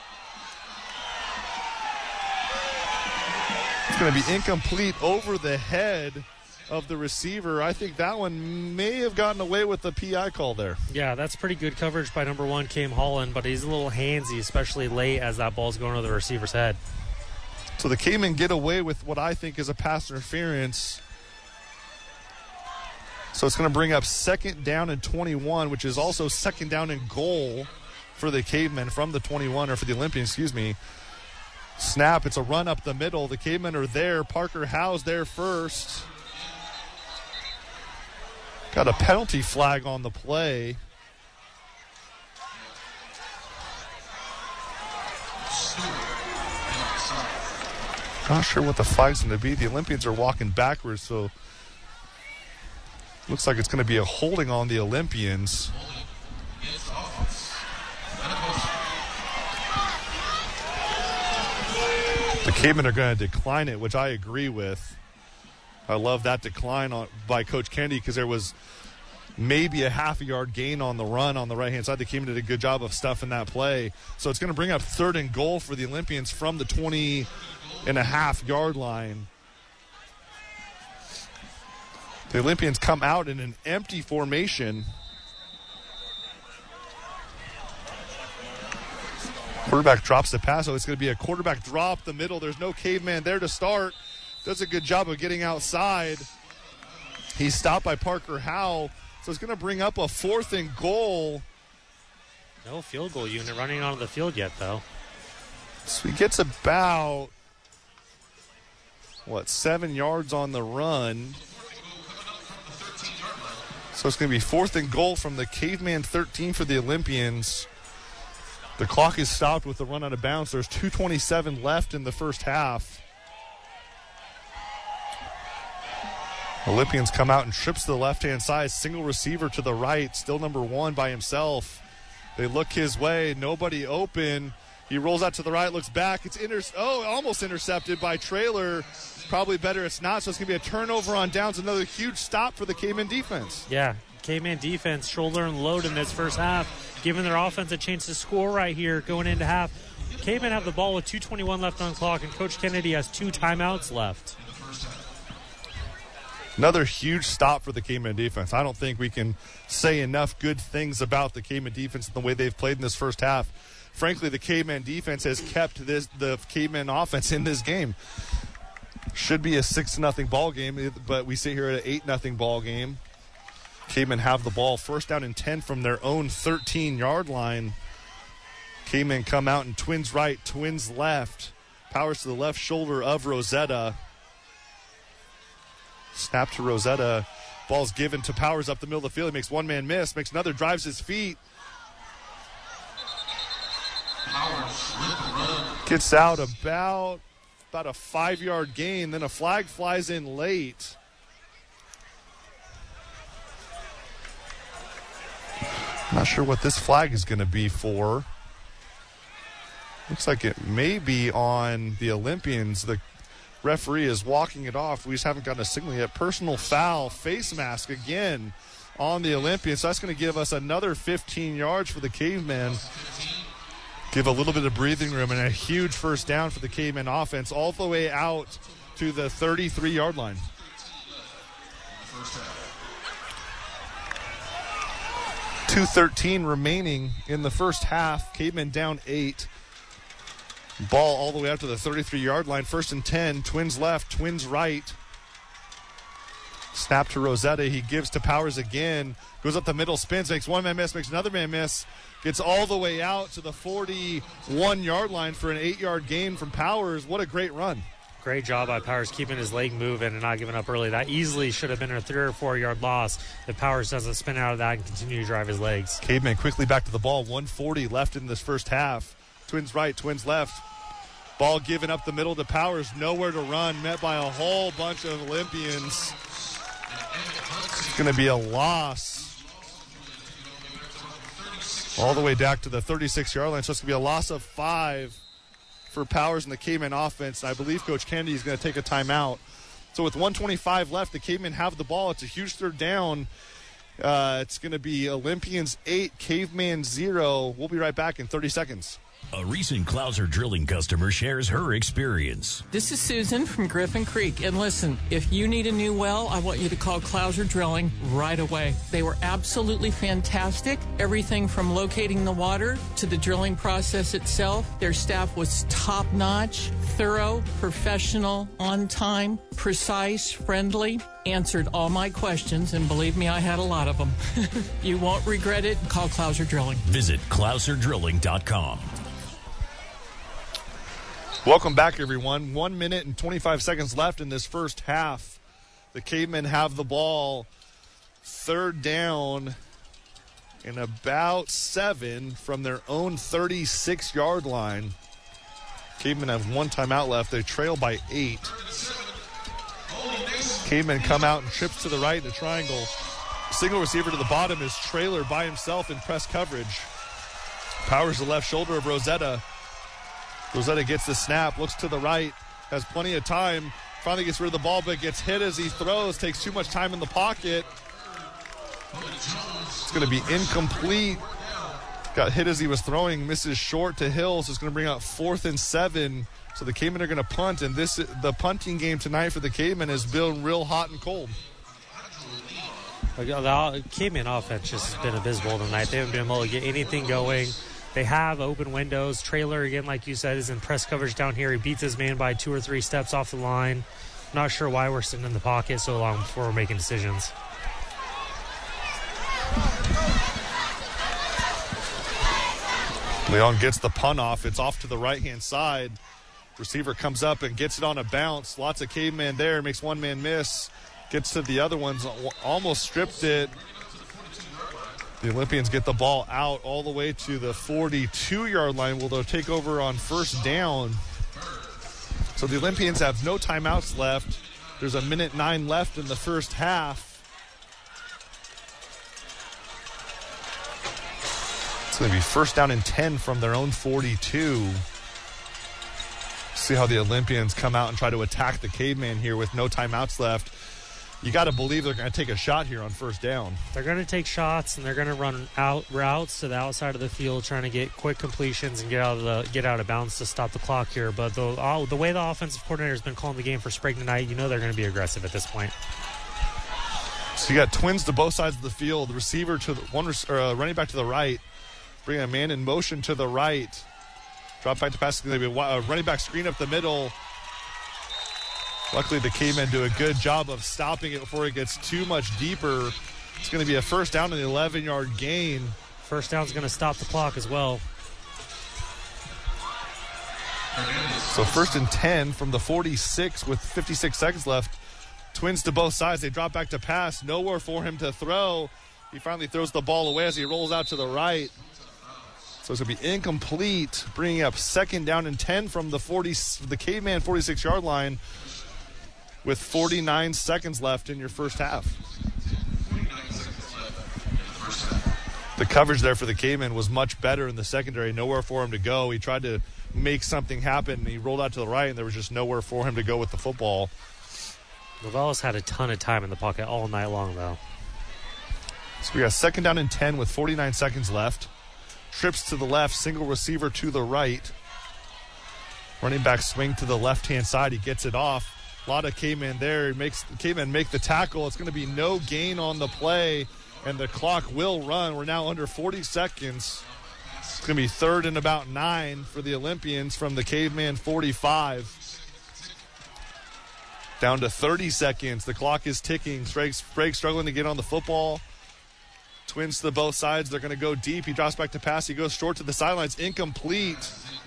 It's going to be incomplete over the head of the receiver. I think that one may have gotten away with the P I call there. Yeah, that's pretty good coverage by number one, Cam Holland, but he's a little handsy, especially late as that ball's going to the receiver's head. So the Cayman get away with what I think is a pass interference. So it's going to bring up second down and twenty-one, which is also second down and goal for the Cavemen from the twenty-one, or for the Olympians, excuse me. Snap, it's a run up the middle. The Cavemen are there. Parker Howe's there first. Got a penalty flag on the play. Not sure what the flag's going to be. The Olympians are walking backwards, so looks like it's going to be a holding on the Olympians. The Cavemen are going to decline it, which I agree with. I love that decline on, by Coach Kennedy, because there was maybe a half a yard gain on the run on the right-hand side. The Cavemen did a good job of stuffing that play. So it's going to bring up third and goal for the Olympians from the twenty and a half yard line. The Olympians come out in an empty formation. Quarterback drops the pass, so it's going to be a quarterback drop the middle. There's no Caveman there to start. Does a good job of getting outside. He's stopped by Parker Howe, so it's going to bring up a fourth and goal. No field goal unit running onto the field yet, though. So he gets about, what, seven yards on the run. So it's going to be fourth and goal from the Caveman thirteen for the Olympians. The clock is stopped with the run out of bounds. There's two twenty-seven left in the first half. Olympians come out and trips to the left-hand side. Single receiver to the right. Still number one by himself. They look his way. Nobody open. He rolls out to the right, looks back. It's inter- oh, almost intercepted by Traylor. Probably better it's not, so it's going to be a turnover on downs. Another huge stop for the Caveman defense. Yeah, Caveman defense shoulder and load in this first half, giving their offense a chance to score right here going into half. Caveman have the ball with two twenty-one left on the clock, and Coach Kennedy has two timeouts left. Another huge stop for the Caveman defense. I don't think we can say enough good things about the Caveman defense and the way they've played in this first half. Frankly, the Caveman defense has kept this the Caveman offense in this game. Should be a six to nothing ball game, but we sit here at an eight nothing ball game. Cavemen have the ball first down and ten from their own thirteen yard line. Cavemen come out and twins right, twins left. Powers to the left shoulder of Rosetta. Snap to Rosetta. Ball's given to Powers up the middle of the field. He makes one man miss, makes another, drives his feet. Gets out about, about a five-yard gain. Then a flag flies in late. Not sure what this flag is going to be for. Looks like it may be on the Olympians. The referee is walking it off. We just haven't gotten a signal yet. Personal foul, face mask again on the Olympians. So that's going to give us another fifteen yards for the Cavemen. Give a little bit of breathing room and a huge first down for the Cavemen offense all the way out to the thirty-three-yard line. two thirteen remaining in the first half. Cavemen down eight. Ball all the way out to the thirty-three-yard line. First and ten. Twins left, Twins right. Snap to Rosetta. He gives to Powers again. Goes up the middle, spins, makes one man miss, makes another man miss. Gets all the way out to the forty-one-yard line for an eight-yard gain from Powers. What a great run. Great job by Powers keeping his leg moving and not giving up early. That easily should have been a three or four-yard loss if Powers doesn't spin out of that and continue to drive his legs. Caveman quickly back to the ball. one forty left in this first half. Twins right, Twins left. Ball given up the middle to Powers. Nowhere to run. Met by a whole bunch of Olympians. It's going to be a loss. All the way back to the thirty-six-yard line. So it's going to be a loss of five for Powers and the Caveman offense. And I believe Coach Kennedy is going to take a timeout. So with one twenty-five left, the Cavemen have the ball. It's a huge third down. Uh, it's going to be Olympians eight, Caveman zero. We'll be right back in thirty seconds. A recent Clouser Drilling customer shares her experience. This is Susan from Griffin Creek. And listen, if you need a new well, I want you to call Clouser Drilling right away. They were absolutely fantastic. Everything from locating the water to the drilling process itself. Their staff was top-notch, thorough, professional, on time, precise, friendly. Answered all my questions, and believe me, I had a lot of them. You won't regret it. Call Clouser Drilling. Visit Clouser Drilling dot com. Welcome back, everyone. One minute and twenty-five seconds left in this first half. The Cavemen have the ball. Third down and about seven from their own thirty-six-yard line. Cavemen have one timeout left. They trail by eight. Cavemen come out and trips to the right in the triangle. Single receiver to the bottom is Trailer by himself in press coverage. Powers the left shoulder of Rosetta. Rosetta gets the snap, looks to the right, has plenty of time, finally gets rid of the ball, but gets hit as he throws, takes too much time in the pocket. It's going to be incomplete. Got hit as he was throwing, misses short to Hills. It's going to bring up fourth and seven. So the Cavemen are going to punt, and this the punting game tonight for the Cavemen has been real hot and cold. The Caveman offense just has been abysmal tonight. They haven't been able to get anything going. They have open windows. Trailer, again, like you said, is in press coverage down here. He beats his man by two or three steps off the line. Not sure why we're sitting in the pocket so long before we're making decisions. Leon gets the punt off. It's off to the right-hand side. Receiver comes up and gets it on a bounce. Lots of Caveman there. Makes one man miss. Gets to the other ones. Almost stripped it. The Olympians get the ball out all the way to the forty-two-yard line. Will they'll take over on first down. So the Olympians have no timeouts left. There's a minute nine left in the first half. It's going to be first down and ten from their own forty-two. See how the Olympians come out and try to attack the Caveman here with no timeouts left. You got to believe they're going to take a shot here on first down. They're going to take shots, and they're going to run out routes to the outside of the field, trying to get quick completions and get out of the get out of bounds to stop the clock here. But the all, the way the offensive coordinator has been calling the game for Sprague tonight, you know they're going to be aggressive at this point. So you got twins to both sides of the field. The receiver to the one, or uh, running back to the right, bring a man in motion to the right. Drop back to pass. It's going to be a running back screen up the middle. Luckily, the Cavemen do a good job of stopping it before it gets too much deeper. It's going to be a first down and an eleven-yard gain. First down is going to stop the clock as well. So first and ten from the forty-six with fifty-six seconds left. Twins to both sides. They drop back to pass. Nowhere for him to throw. He finally throws the ball away as he rolls out to the right. So it's going to be incomplete, bringing up second down and ten from the forty, the Caveman forty-six-yard line. With forty-nine seconds left in your first half. The coverage there for the Caveman was much better in the secondary. Nowhere for him to go. He tried to make something happen. He rolled out to the right, and there was just nowhere for him to go with the football. Novellis had a ton of time in the pocket all night long, though. So we got second down and ten with forty-nine seconds left. Trips to the left, single receiver to the right. Running back swing to the left-hand side. He gets it off. A lot of K-Man there. He makes K-Man make the tackle. It's going to be no gain on the play, and the clock will run. We're now under forty seconds. It's going to be third and about nine for the Olympians from the Caveman forty-five. Down to thirty seconds. The clock is ticking. Sprague, Sprague struggling to get on the football. Twins to both sides. They're going to go deep. He drops back to pass. He goes short to the sidelines. Incomplete.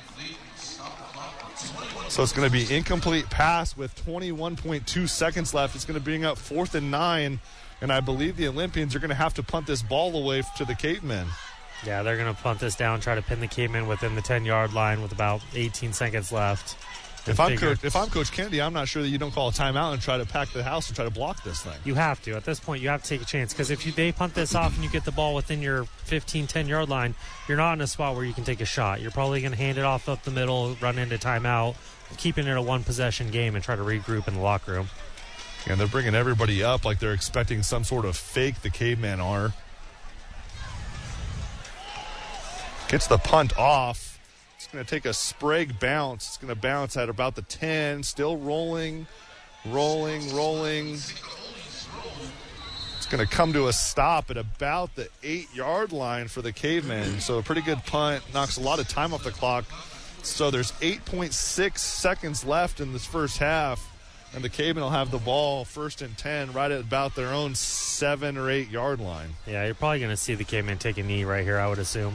So it's going to be incomplete pass with twenty-one point two seconds left. It's going to bring up fourth and nine. And I believe the Olympians are going to have to punt this ball away to the Cavemen. Yeah, they're going to punt this down, try to pin the Cavemen within the ten-yard line with about eighteen seconds left. If I'm, Coach, if I'm Coach Kennedy, I'm not sure that you don't call a timeout and try to pack the house and try to block this thing. You have to. At this point, you have to take a chance because if you, they punt this off and you get the ball within your fifteen, ten-yard line, you're not in a spot where you can take a shot. You're probably going to hand it off up the middle, run into timeout, keeping it a one-possession game and try to regroup in the locker room. And they're bringing everybody up like they're expecting some sort of fake, the Cavemen are. Gets the punt off. It's going to take a Sprague bounce. It's going to bounce at about the ten. Still rolling, rolling, rolling. It's going to come to a stop at about the eight-yard line for the Cavemen. So a pretty good punt. Knocks a lot of time off the clock. So there's eight point six seconds left in this first half. And the Cavemen will have the ball first and ten right at about their own seven or eight-yard line. Yeah, you're probably going to see the Cavemen take a knee right here, I would assume.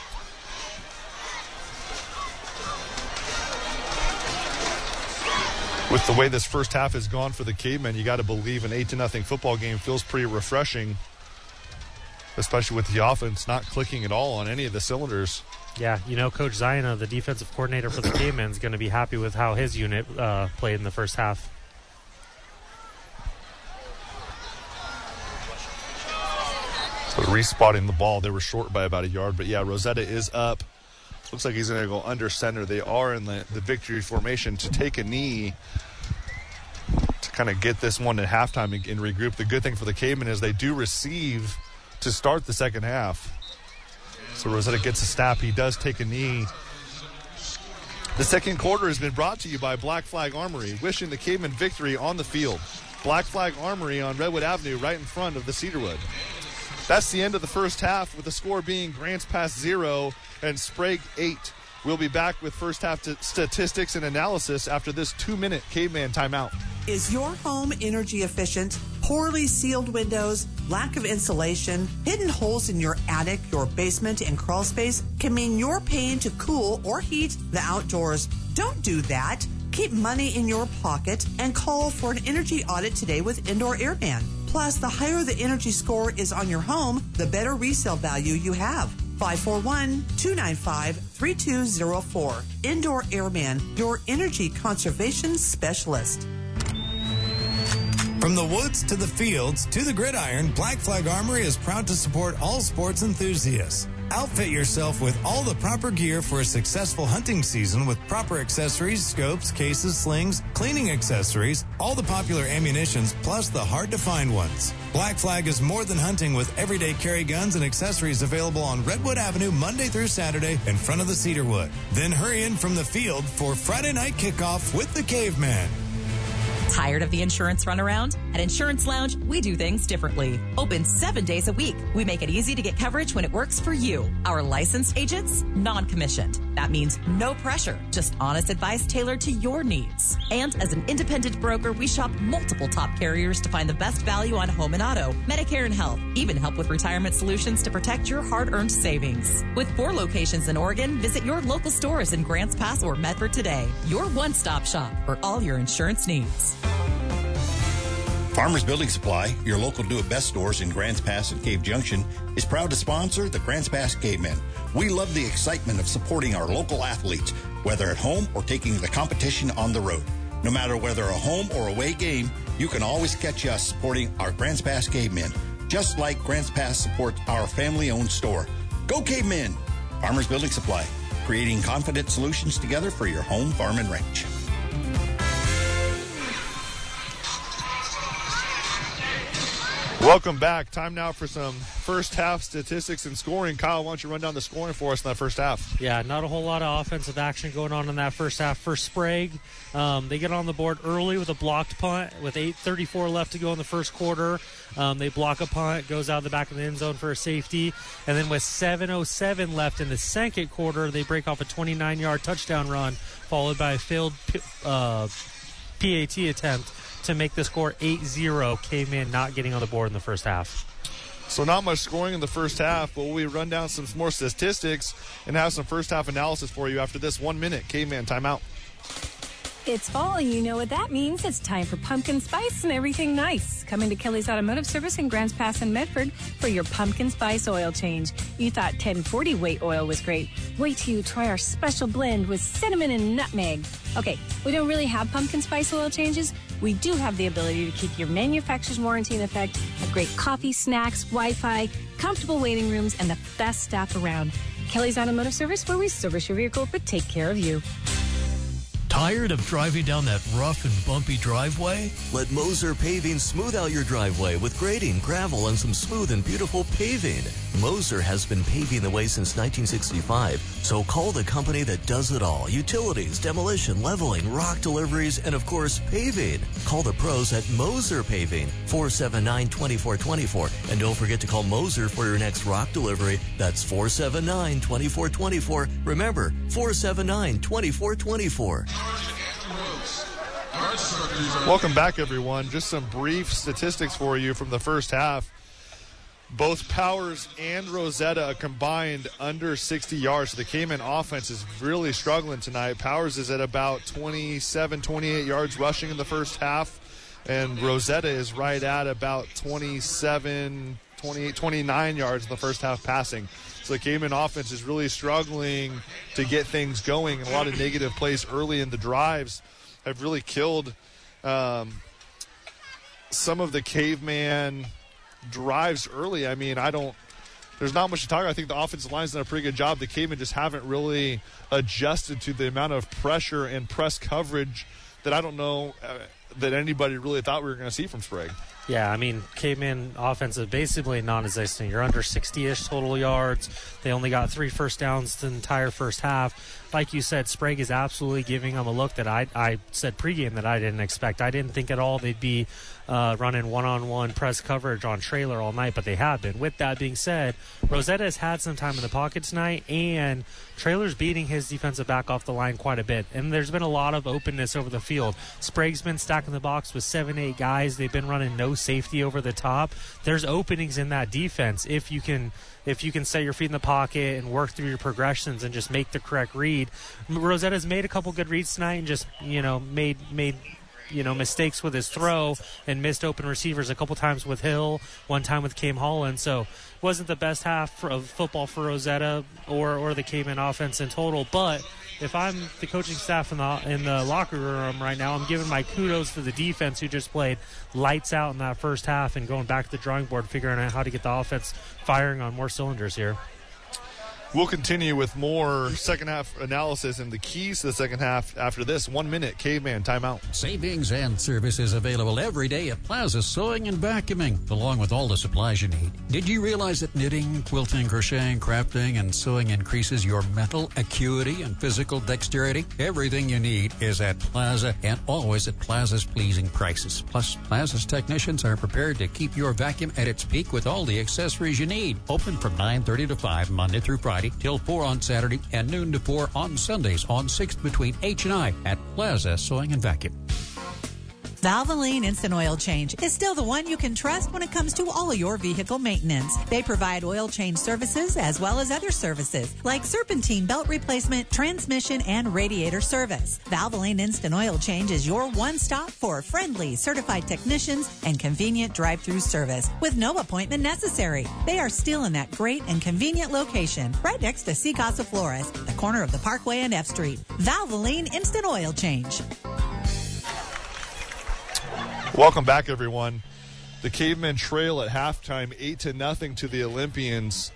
With the way this first half has gone for the Cavemen, you got to believe an eight to nothing football game feels pretty refreshing, especially with the offense not clicking at all on any of the cylinders. Yeah, you know, Coach Ziona, the defensive coordinator for the Cavemen, is going to be happy with how his unit uh, played in the first half. So respotting the ball, they were short by about a yard, but yeah, Rosetta is up. Looks like he's going to go under center. They are in the, the victory formation to take a knee to kind of get this one at halftime and, and regroup. The good thing for the Cavemen is they do receive to start the second half. So Rosetta gets a snap. He does take a knee. The second quarter has been brought to you by Black Flag Armory, wishing the Cavemen victory on the field. Black Flag Armory on Redwood Avenue right in front of the Cedarwood. That's the end of the first half, with the score being Grants Pass zero and Sprague eight. We'll be back with first half t- statistics and analysis after this two-minute Caveman timeout. Is your home energy efficient? Poorly sealed windows, lack of insulation, hidden holes in your attic, your basement, and crawl space can mean you're paying to cool or heat the outdoors. Don't do that. Keep money in your pocket and call for an energy audit today with Indoor Airman. Plus, the higher the energy score is on your home, the better resale value you have. five four one, two nine five, three two zero four. Indoor Airman, your energy conservation specialist. From the woods to the fields to the gridiron, Black Flag Armory is proud to support all sports enthusiasts. Outfit yourself with all the proper gear for a successful hunting season with proper accessories, scopes, cases, slings, cleaning accessories, all the popular ammunitions, plus the hard-to-find ones. Black Flag is more than hunting with everyday carry guns and accessories available on Redwood Avenue Monday through Saturday in front of the Cedarwood. Then hurry in from the field for Friday night kickoff with the Caveman. Tired of the insurance runaround? At Insurance Lounge, we do things differently. Open seven days a week. We make it easy to get coverage when it works for you. Our licensed agents, non-commissioned. That means no pressure, just honest advice tailored to your needs. And as an independent broker, we shop multiple top carriers to find the best value on home and auto, Medicare and health, even help with retirement solutions to protect your hard-earned savings. With four locations in Oregon, visit your local stores in Grants Pass or Medford today. Your one-stop shop for all your insurance needs. Farmers Building Supply, your local do-it-best stores in Grants Pass and Cave Junction, is proud to sponsor the Grants Pass Cavemen. We love the excitement of supporting our local athletes, whether at home or taking the competition on the road. No matter whether a home or away game, you can always catch us supporting our Grants Pass Cavemen, just like Grants Pass supports our family-owned store. Go Cavemen! Farmers Building Supply, creating confident solutions together for your home, farm, and ranch. Welcome back. Time now for some first half statistics and scoring. Kyle, why don't you run down the scoring for us in that first half? Yeah, not a whole lot of offensive action going on in that first half. For Sprague, um, they get on the board early with a blocked punt with eight thirty-four left to go in the first quarter. Um, they block a punt, goes out the back of the end zone for a safety. And then with seven oh seven left in the second quarter, they break off a twenty-nine-yard touchdown run, followed by a failed uh, P A T attempt to make the score eight zero. Caveman not getting on the board in the first half. So not much scoring in the first half, but we run down some more statistics and have some first half analysis for you after this one minute Caveman timeout. It's fall, and you know what that means. It's time for pumpkin spice and everything nice. Coming to Kelly's Automotive Service in Grants Pass and Medford for your pumpkin spice oil change. You thought ten forty weight oil was great. Wait till you try our special blend with cinnamon and nutmeg. Okay, we don't really have pumpkin spice oil changes. We do have the ability to keep your manufacturer's warranty in effect, have great coffee, snacks, Wi-Fi, comfortable waiting rooms, and the best staff around. Kelly's Automotive Service, where we service your vehicle but take care of you. Tired of driving down that rough and bumpy driveway? Let Moser Paving smooth out your driveway with grading, gravel, and some smooth and beautiful paving. Moser has been paving the way since nineteen sixty-five, so call the company that does it all. Utilities, demolition, leveling, rock deliveries, and of course, paving. Call the pros at Moser Paving, four seven nine, two four two four. And don't forget to call Moser for your next rock delivery. That's four seven nine, two four two four. Remember, four seven nine, two four two four. Welcome back, everyone. Just some brief statistics for you from the first half. Both Powers and Rosetta combined under sixty yards. So the Cayman offense is really struggling tonight. Powers is at about twenty-seven, twenty-eight yards rushing in the first half, and Rosetta is right at about twenty-seven, twenty-eight, twenty-nine yards in the first half passing. So the Cayman offense is really struggling to get things going, and a lot of negative plays early in the drives have really killed um, some of the Caveman drives early. I mean, I don't – there's not much to talk about. I think the offensive line's done a pretty good job. The Cavemen just haven't really adjusted to the amount of pressure and press coverage that I don't know uh, that anybody really thought we were going to see from Sprague. Yeah, I mean, Caveman offense is basically non-existent. You're under sixty-ish total yards. They only got three first downs the entire first half. Like you said, Sprague is absolutely giving them a look that I, I said pregame that I didn't expect. I didn't think at all they'd be uh, running one-on-one press coverage on Traylor all night, but they have been. With that being said, Rosetta has had some time in the pocket tonight, and Traylor's beating his defensive back off the line quite a bit. And there's been a lot of openness over the field. Sprague's been stacking the box with seven, eight guys. They've been running no safety over the top. There's openings in that defense if you can if you can set your feet in the pocket and work through your progressions and just make the correct read. Rosetta's made a couple good reads tonight and just, you know, made made you know, mistakes with his throw and missed open receivers a couple times with Hill, one time with Cam Holland. So wasn't the best half of football for Rosetta or, or the Cayman offense in total. But if I'm the coaching staff in the in the locker room right now, I'm giving my kudos to the defense who just played lights out in that first half and going back to the drawing board, figuring out how to get the offense firing on more cylinders here. We'll continue with more second half analysis and the keys to the second half after this one minute Caveman timeout. Savings and services available every day at Plaza Sewing and Vacuuming, along with all the supplies you need. Did you realize that knitting, quilting, crocheting, crafting, and sewing increases your mental acuity and physical dexterity? Everything you need is at Plaza and always at Plaza's pleasing prices. Plus, Plaza's technicians are prepared to keep your vacuum at its peak with all the accessories you need. Open from nine thirty to five Monday through Friday till four on Saturday and noon to four on Sundays on sixth between H and I at Plaza Sewing and Vacuum. Valvoline Instant Oil Change is still the one you can trust when it comes to all of your vehicle maintenance. They provide oil change services as well as other services like serpentine belt replacement, transmission, and radiator service. Valvoline Instant Oil Change is your one-stop for friendly, certified technicians and convenient drive-through service with no appointment necessary. They are still in that great and convenient location right next to C Casa Flores, the corner of the Parkway and F Street. Valvoline Instant Oil Change. Welcome back, everyone. The Cavemen trail at halftime, eight to nothing to the Olympians.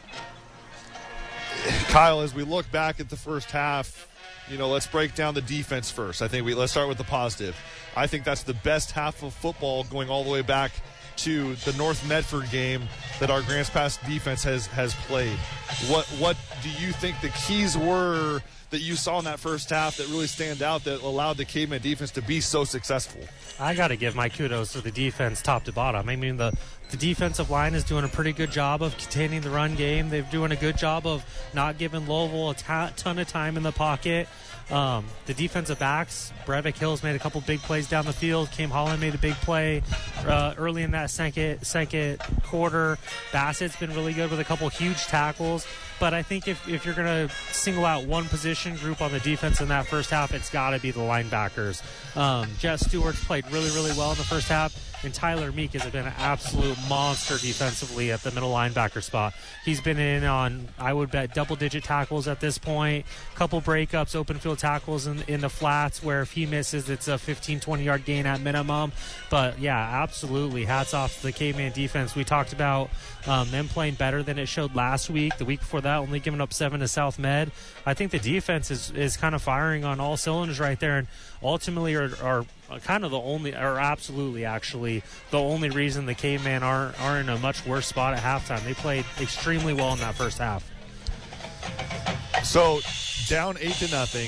Kyle, as we look back at the first half, you know, let's break down the defense first. I think we let's start with the positive. I think that's the best half of football going all the way back to the North Medford game that our Grants Pass defense has has played. What what do you think the keys were that you saw in that first half that really stand out that allowed the Caveman defense to be so successful? I got to give my kudos to the defense top to bottom. I mean, the, the defensive line is doing a pretty good job of containing the run game. They're doing a good job of not giving Louisville a ta- ton of time in the pocket. Um, the defensive backs, Brevik Hills made a couple big plays down the field. Cam Holland made a big play uh, early in that second second quarter. Bassett's been really good with a couple huge tackles. But I think if, if you're going to single out one position group on the defense in that first half, it's got to be the linebackers. Um, Jet Stewart's played really, really well in the first half, and Tyler Meek has been an absolute monster defensively at the middle linebacker spot. He's been in on, I would bet, double-digit tackles at this point, couple breakups, open field tackles in, in the flats where if he misses, it's a fifteen, twenty-yard gain at minimum. But, yeah, absolutely, hats off to the Caveman defense. We talked about um, them playing better than it showed last week. The week before that, only giving up seven to South Med. I think the defense is, is kind of firing on all cylinders right there, and ultimately are, are kind of the only, or absolutely actually, the only reason the Caveman are, are in a much worse spot at halftime. They played extremely well in that first half. So, down eight to nothing.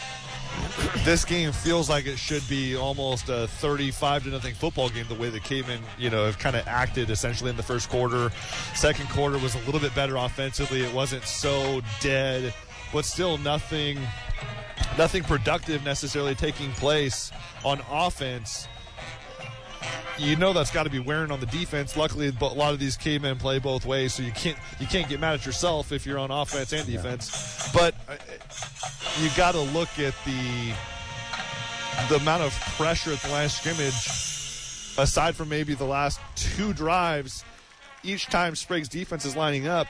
This game feels like it should be almost a thirty-five to nothing football game, the way the Cavemen, you know, have kind of acted essentially in the first quarter. Second quarter was a little bit better offensively. It wasn't so dead, but still nothing, nothing productive necessarily taking place on offense. You know that's got to be wearing on the defense. Luckily, a lot of these Cavemen play both ways, so you can't you can't get mad at yourself if you're on offense and defense. Yeah. But you got to look at the the amount of pressure at the line of scrimmage. Aside from maybe the last two drives, each time Sprague's defense is lining up,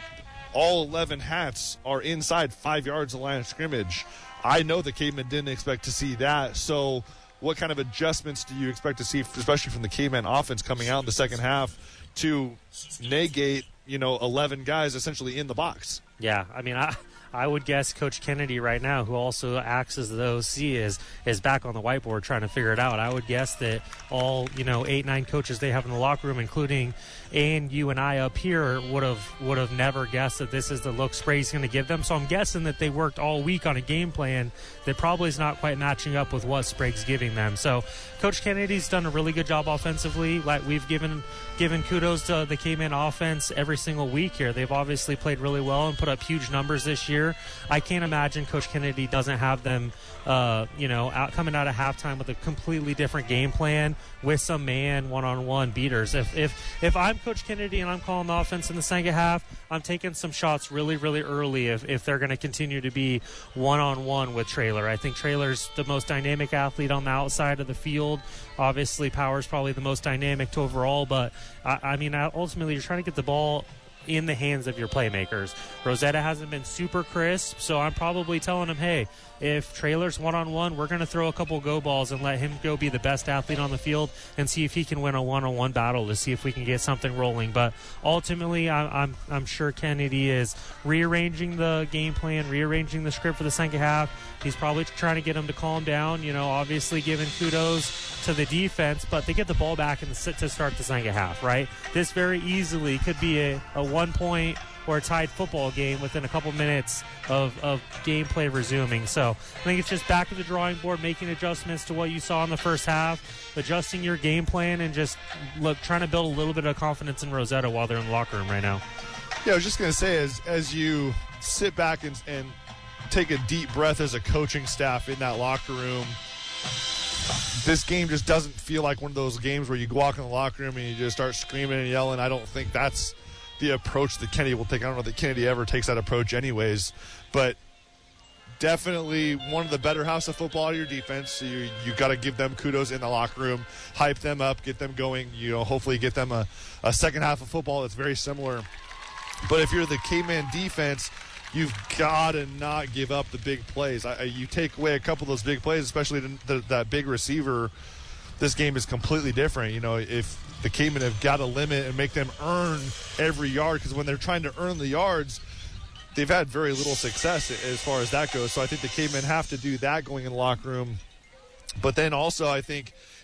all eleven hats are inside five yards of the line of scrimmage. I know the Cavemen didn't expect to see that, so what kind of adjustments do you expect to see, especially from the Caveman offense coming out in the second half, to negate, you know, eleven guys essentially in the box? Yeah, I mean, I I would guess Coach Kennedy right now, who also acts as the O C, is is back on the whiteboard trying to figure it out. I would guess that all, you know, eight, nine coaches they have in the locker room, including and you and I up here, would have would have never guessed that this is the look Sprague's going to give them. So I'm guessing that they worked all week on a game plan that probably is not quite matching up with what Sprague's giving them. So Coach Kennedy's done a really good job offensively. Like we've given given kudos to the Caveman offense every single week here. They've obviously played really well and put up huge numbers this year. I can't imagine Coach Kennedy doesn't have them, uh, you know, out coming out of halftime with a completely different game plan with some man one-on-one beaters. If if if I'm Coach Kennedy and I'm calling the offense in the second half, I'm taking some shots really, really early if, if they're going to continue to be one-on-one with Traylor. I think Traylor's the most dynamic athlete on the outside of the field. Obviously, Power's probably the most dynamic overall, but, I, I mean, ultimately you're trying to get the ball in the hands of your playmakers. Rosetta hasn't been super crisp, so I'm probably telling him, hey, if Traylor's one-on-one, we're going to throw a couple go balls and let him go be the best athlete on the field and see if he can win a one-on-one battle to see if we can get something rolling. But ultimately, I, I'm I'm sure Kennedy is rearranging the game plan, rearranging the script for the second half. He's probably trying to get him to calm down, you know, obviously giving kudos to the defense, but they get the ball back in the sit to start the second half, right? This very easily could be a, a one-point or a tied football game within a couple minutes of, of gameplay resuming. So I think it's just back to the drawing board, making adjustments to what you saw in the first half, adjusting your game plan, and just look trying to build a little bit of confidence in Rosetta while they're in the locker room right now. Yeah, I was just going to say, as as you sit back and, and take a deep breath as a coaching staff in that locker room, this game just doesn't feel like one of those games where you walk in the locker room and you just start screaming and yelling. I don't think that's the approach that Kennedy will take. I don't know that Kennedy ever takes that approach anyways, but definitely one of the better house of football out of your defense. So you you got to give them kudos in the locker room, hype them up, get them going, you know, hopefully get them a, a second half of football that's very similar. But if you're the Caveman defense, you've got to not give up the big plays. I, you take away a couple of those big plays, especially the, the, that big receiver, this game is completely different. You know, if the Cavemen have got to limit and make them earn every yard, because when they're trying to earn the yards, they've had very little success as far as that goes. So I think the Cavemen have to do that going in the locker room. But then also I think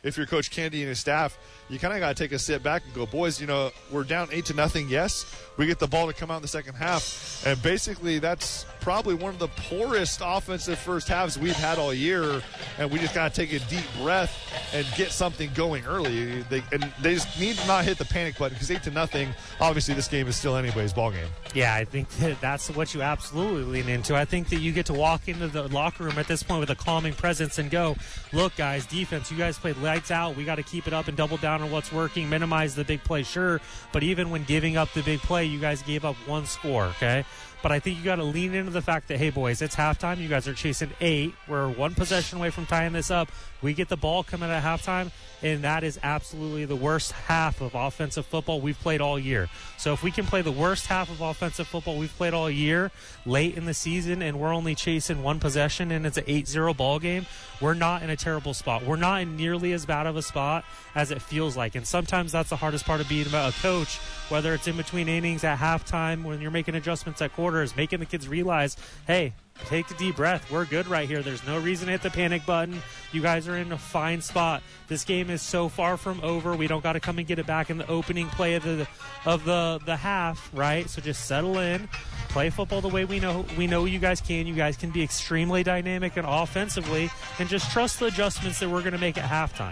if you're Coach Kennedy and his staff, you kind of got to take a step back and go, boys, you know, we're down eight to nothing. Yes, we get the ball to come out in the second half. And basically that's probably one of the poorest offensive first halves we've had all year. And we just got to take a deep breath and get something going early. They, and they just need to not hit the panic button because eight to nothing, obviously this game is still anybody's ball game. Yeah, I think that that's what you absolutely lean into. I think that you get to walk into the locker room at this point with a calming presence and go, look, guys, defense, you guys played lights out. We got to keep it up and double down on what's working, minimize the big play, sure. But even when giving up the big play, you guys gave up one score, okay? But I think you got to lean into the fact that, hey, boys, it's halftime. You guys are chasing eight. We're one possession away from tying this up. We get the ball coming at halftime, and that is absolutely the worst half of offensive football we've played all year. So if we can play the worst half of offensive football we've played all year late in the season and we're only chasing one possession and it's an eight zero ball game, we're not in a terrible spot. We're not in nearly as bad of a spot as it feels like. And sometimes that's the hardest part of being a coach, whether it's in between innings at halftime when you're making adjustments at quarters, making the kids realize, hey, take a deep breath. We're good right here. There's no reason to hit the panic button. You guys are in a fine spot. This game is so far from over. We don't got to come and get it back in the opening play of the of the the half, right? So just settle in, play football the way we know we know you guys can. You guys can be extremely dynamic and offensively, and just trust the adjustments that we're going to make at halftime.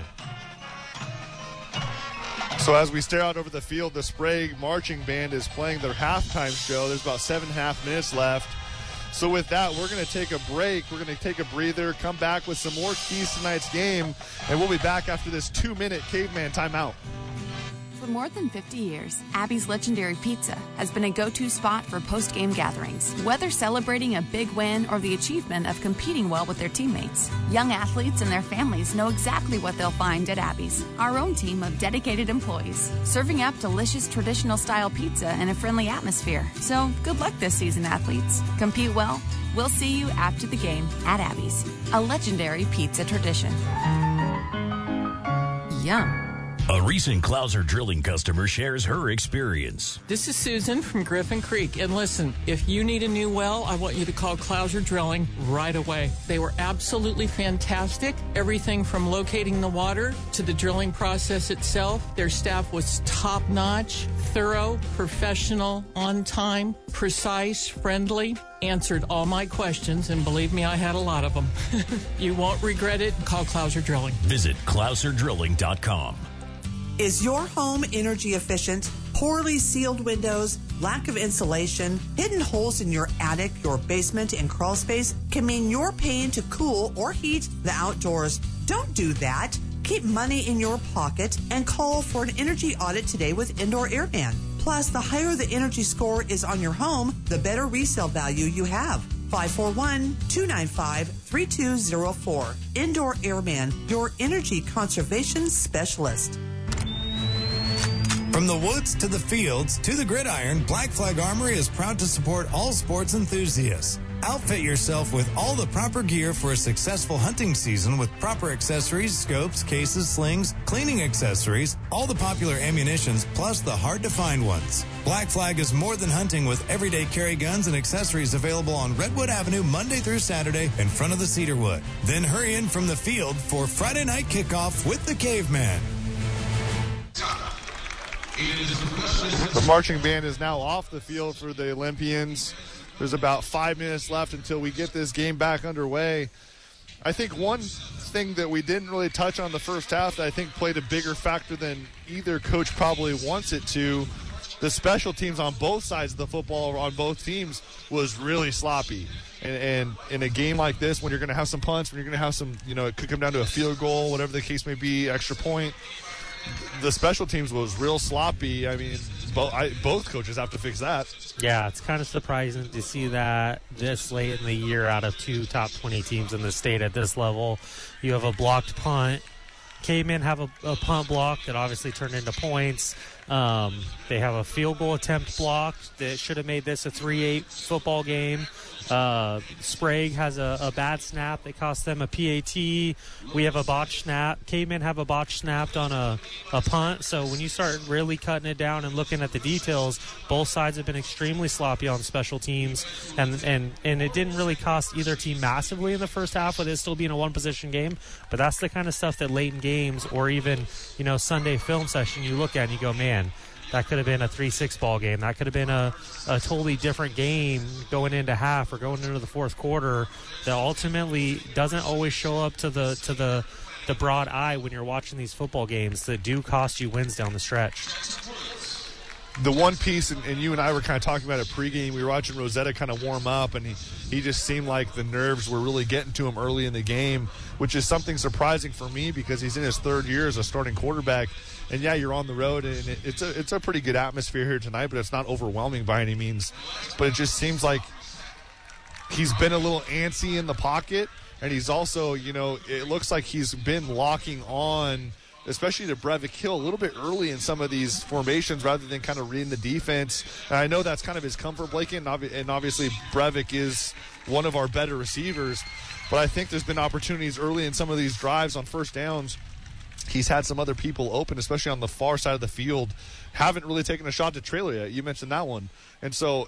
So as we stare out over the field, the Sprague Marching Band is playing their halftime show. There's about seven and a half minutes left. So with that, we're going to take a break. We're going to take a breather, come back with some more keys to tonight's game, and we'll be back after this two-minute Caveman timeout. For more than fifty years, Abby's Legendary Pizza has been a go-to spot for post-game gatherings. Whether celebrating a big win or the achievement of competing well with their teammates, young athletes and their families know exactly what they'll find at Abby's. Our own team of dedicated employees, serving up delicious traditional-style pizza in a friendly atmosphere. So, good luck this season, athletes. Compete well. We'll see you after the game at Abby's, a legendary pizza tradition. Yum. A recent Clouser Drilling customer shares her experience. This is Susan from Griffin Creek. And listen, if you need a new well, I want you to call Clouser Drilling right away. They were absolutely fantastic. Everything from locating the water to the drilling process itself. Their staff was top-notch, thorough, professional, on time, precise, friendly. Answered all my questions, and believe me, I had a lot of them. You won't regret it. Call Clouser Drilling. Visit Clouser Drilling dot com. Is your home energy efficient? Poorly sealed windows, lack of insulation, hidden holes in your attic, your basement, and crawl space can mean you're paying to cool or heat the outdoors. Don't do that. Keep money in your pocket and call for an energy audit today with Indoor Airman. Plus, the higher the energy score is on your home, the better resale value you have. five four one, two nine five, three two zero four. Indoor Airman, your energy conservation specialist. From the woods to the fields to the gridiron, Black Flag Armory is proud to support all sports enthusiasts. Outfit yourself with all the proper gear for a successful hunting season with proper accessories, scopes, cases, slings, cleaning accessories, all the popular ammunitions, plus the hard-to-find ones. Black Flag is more than hunting with everyday carry guns and accessories available on Redwood Avenue Monday through Saturday in front of the Cedarwood. Then hurry in from the field for Friday night kickoff with the Caveman. The marching band is now off the field for the Olympians. There's about five minutes left until we get this game back underway. I think one thing that we didn't really touch on the first half that I think played a bigger factor than either coach probably wants it to, the special teams on both sides of the football on both teams was really sloppy. And, and in a game like this, when you're going to have some punts, when you're going to have some, you know, it could come down to a field goal, whatever the case may be, extra point, the special teams was real sloppy. I mean, both, I, both coaches have to fix that. Yeah, it's kind of surprising to see that this late in the year out of two top twenty teams in the state at this level. You have a blocked punt. Cavemen have a, a punt block that obviously turned into points. Um, they have a field goal attempt blocked that should have made this a three eight football game. Uh, Sprague has a, a bad snap that cost them a P A T. We have a botch snap. Cavemen have a botch snapped on a, a punt. So when you start really cutting it down and looking at the details, both sides have been extremely sloppy on special teams. And, and, and it didn't really cost either team massively in the first half with it still being a one-position game. But that's the kind of stuff that late in games or even, you know, Sunday film session you look at and you go, man, that could have been a three six ball game. That could have been a, a totally different game going into half or going into the fourth quarter that ultimately doesn't always show up to the to the, the broad eye when you're watching these football games that do cost you wins down the stretch. The one piece, and, and you and I were kind of talking about it pregame, we were watching Rosetta kind of warm up, and he, he just seemed like the nerves were really getting to him early in the game, which is something surprising for me because he's in his third year as a starting quarterback. And, yeah, you're on the road, and it, it's a it's a pretty good atmosphere here tonight, but it's not overwhelming by any means. But it just seems like he's been a little antsy in the pocket, and he's also, you know, it looks like he's been locking on, especially to Brevik Hill, a little bit early in some of these formations rather than kind of reading the defense. And I know that's kind of his comfort blanket, and, obvi- and obviously Brevik is one of our better receivers. But I think there's been opportunities early in some of these drives on first downs. He's had some other people open, especially on the far side of the field. Haven't really taken a shot to trailer yet. You mentioned that one. And so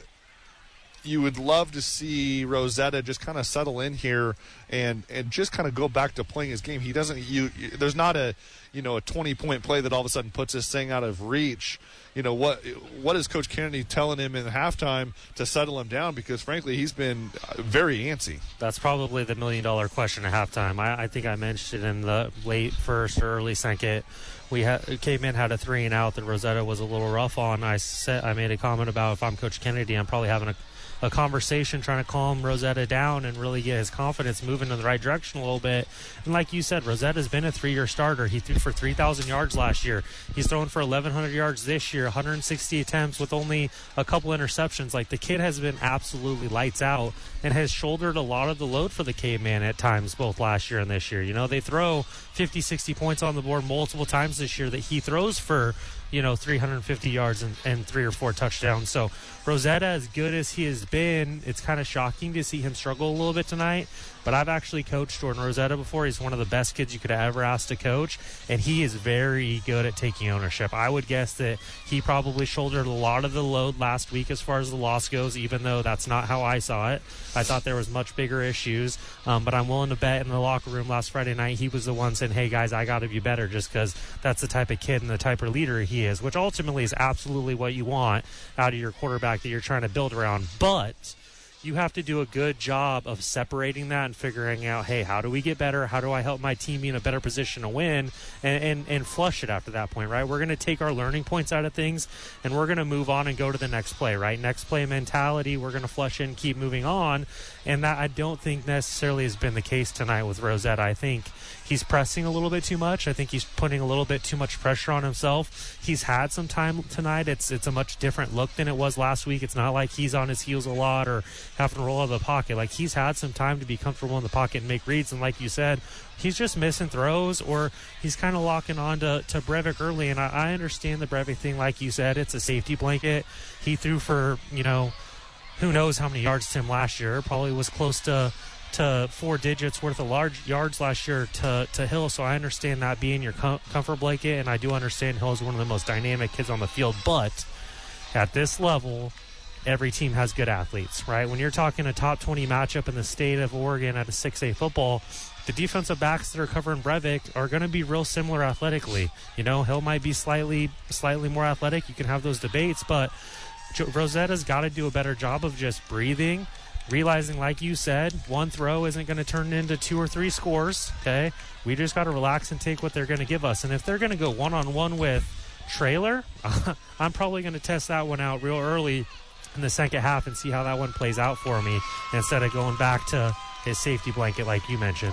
you would love to see Rosetta just kind of settle in here and, and just kind of go back to playing his game. He doesn't you there's not a you know a twenty point play that all of a sudden puts this thing out of reach. You know what what is Coach Kennedy telling him in halftime to settle him down, because frankly he's been very antsy. That's probably the million dollar question at halftime. I, I think I mentioned in the late first or early second we had Caveman had a three and out that Rosetta was a little rough on. I said I made a comment about if I'm Coach Kennedy, I'm probably having a a conversation trying to calm Rosetta down and really get his confidence moving in the right direction a little bit. And like you said, Rosetta's been a three-year starter. He threw for three thousand yards last year. He's thrown for eleven hundred yards this year, one hundred sixty attempts with only a couple interceptions. Like, the kid has been absolutely lights out and has shouldered a lot of the load for the Caveman at times, both last year and this year. You know, they throw fifty, sixty points on the board multiple times this year that he throws for, you know, three hundred fifty yards and, and three or four touchdowns. So Rosetta, as good as he has been, it's kind of shocking to see him struggle a little bit tonight. But I've actually coached Jordan Rosetta before. He's one of the best kids you could have ever asked to coach, and he is very good at taking ownership. I would guess that he probably shouldered a lot of the load last week as far as the loss goes, even though that's not how I saw it. I thought there was much bigger issues, um, but I'm willing to bet in the locker room last Friday night he was the one saying, hey, guys, I got to be better, just because that's the type of kid and the type of leader he is, which ultimately is absolutely what you want out of your quarterback that you're trying to build around. But you have to do a good job of separating that and figuring out, hey, how do we get better? How do I help my team be in a better position to win? And, and, and flush it after that point, right? We're going to take our learning points out of things, and we're going to move on and go to the next play, right? Next play mentality, we're going to flush in, keep moving on. And that I don't think necessarily has been the case tonight with Rosetta. I think he's pressing a little bit too much. I think he's putting a little bit too much pressure on himself. He's had some time tonight. It's it's a much different look than it was last week. It's not like he's on his heels a lot or having to roll out of the pocket. Like, he's had some time to be comfortable in the pocket and make reads. And like you said, he's just missing throws, or he's kind of locking on to, to Brevik early. And I, I understand the Brevik thing. Like you said, it's a safety blanket. He threw for, you know, who knows how many yards to him last year. Probably was close to to four digits worth of large yards last year to, to Hill. So I understand that being your com- comfort blanket, and I do understand Hill is one of the most dynamic kids on the field. But at this level, every team has good athletes, right? When you're talking a top twenty matchup in the state of Oregon at a six A football, the defensive backs that are covering Brevik are going to be real similar athletically. You know, Hill might be slightly slightly more athletic. You can have those debates, but Rosetta's got to do a better job of just breathing, realizing, like you said, one throw isn't going to turn into two or three scores, okay? We just got to relax and take what they're going to give us. And if they're going to go one-on-one with Trailer, I'm probably going to test that one out real early in the second half and see how that one plays out for me instead of going back to his safety blanket like you mentioned.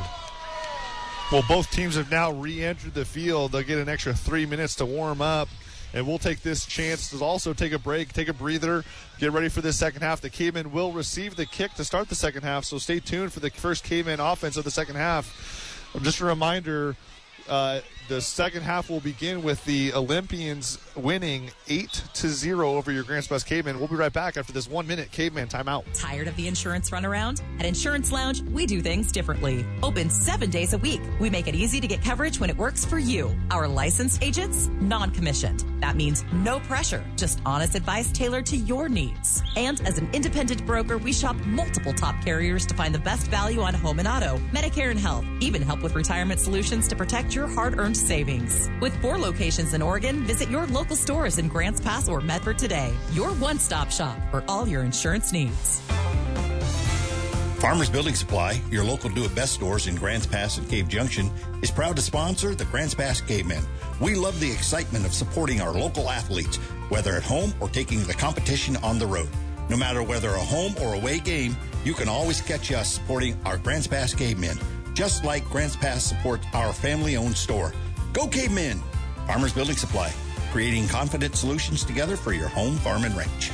Well, both teams have now re-entered the field. They'll get an extra three minutes to warm up. And we'll take this chance to also take a break, take a breather, get ready for this second half. The Cavemen will receive the kick to start the second half, so stay tuned for the first Cavemen offense of the second half. Just a reminder, Uh, the second half will begin with the Olympians winning eight to zero over your Grants Pass Cavemen. We'll be right back after this one-minute Caveman timeout. Tired of the insurance runaround? At Insurance Lounge, we do things differently. Open seven days a week. We make it easy to get coverage when it works for you. Our licensed agents, non-commissioned. That means no pressure, just honest advice tailored to your needs. And as an independent broker, we shop multiple top carriers to find the best value on home and auto, Medicare and health, even help with retirement solutions to protect your hard-earned savings. With four locations in Oregon, visit your local stores in Grants Pass or Medford today. Your one-stop shop for all your insurance needs. Farmers Building Supply, your local do-it-best stores in Grants Pass and Cave Junction, is proud to sponsor the Grants Pass Cavemen. We love the excitement of supporting our local athletes, whether at home or taking the competition on the road. No matter whether a home or away game, you can always catch us supporting our Grants Pass Cavemen, just like Grants Pass supports our family-owned store. Go Cavemen! Farmers Building Supply, creating confident solutions together for your home, farm, and ranch.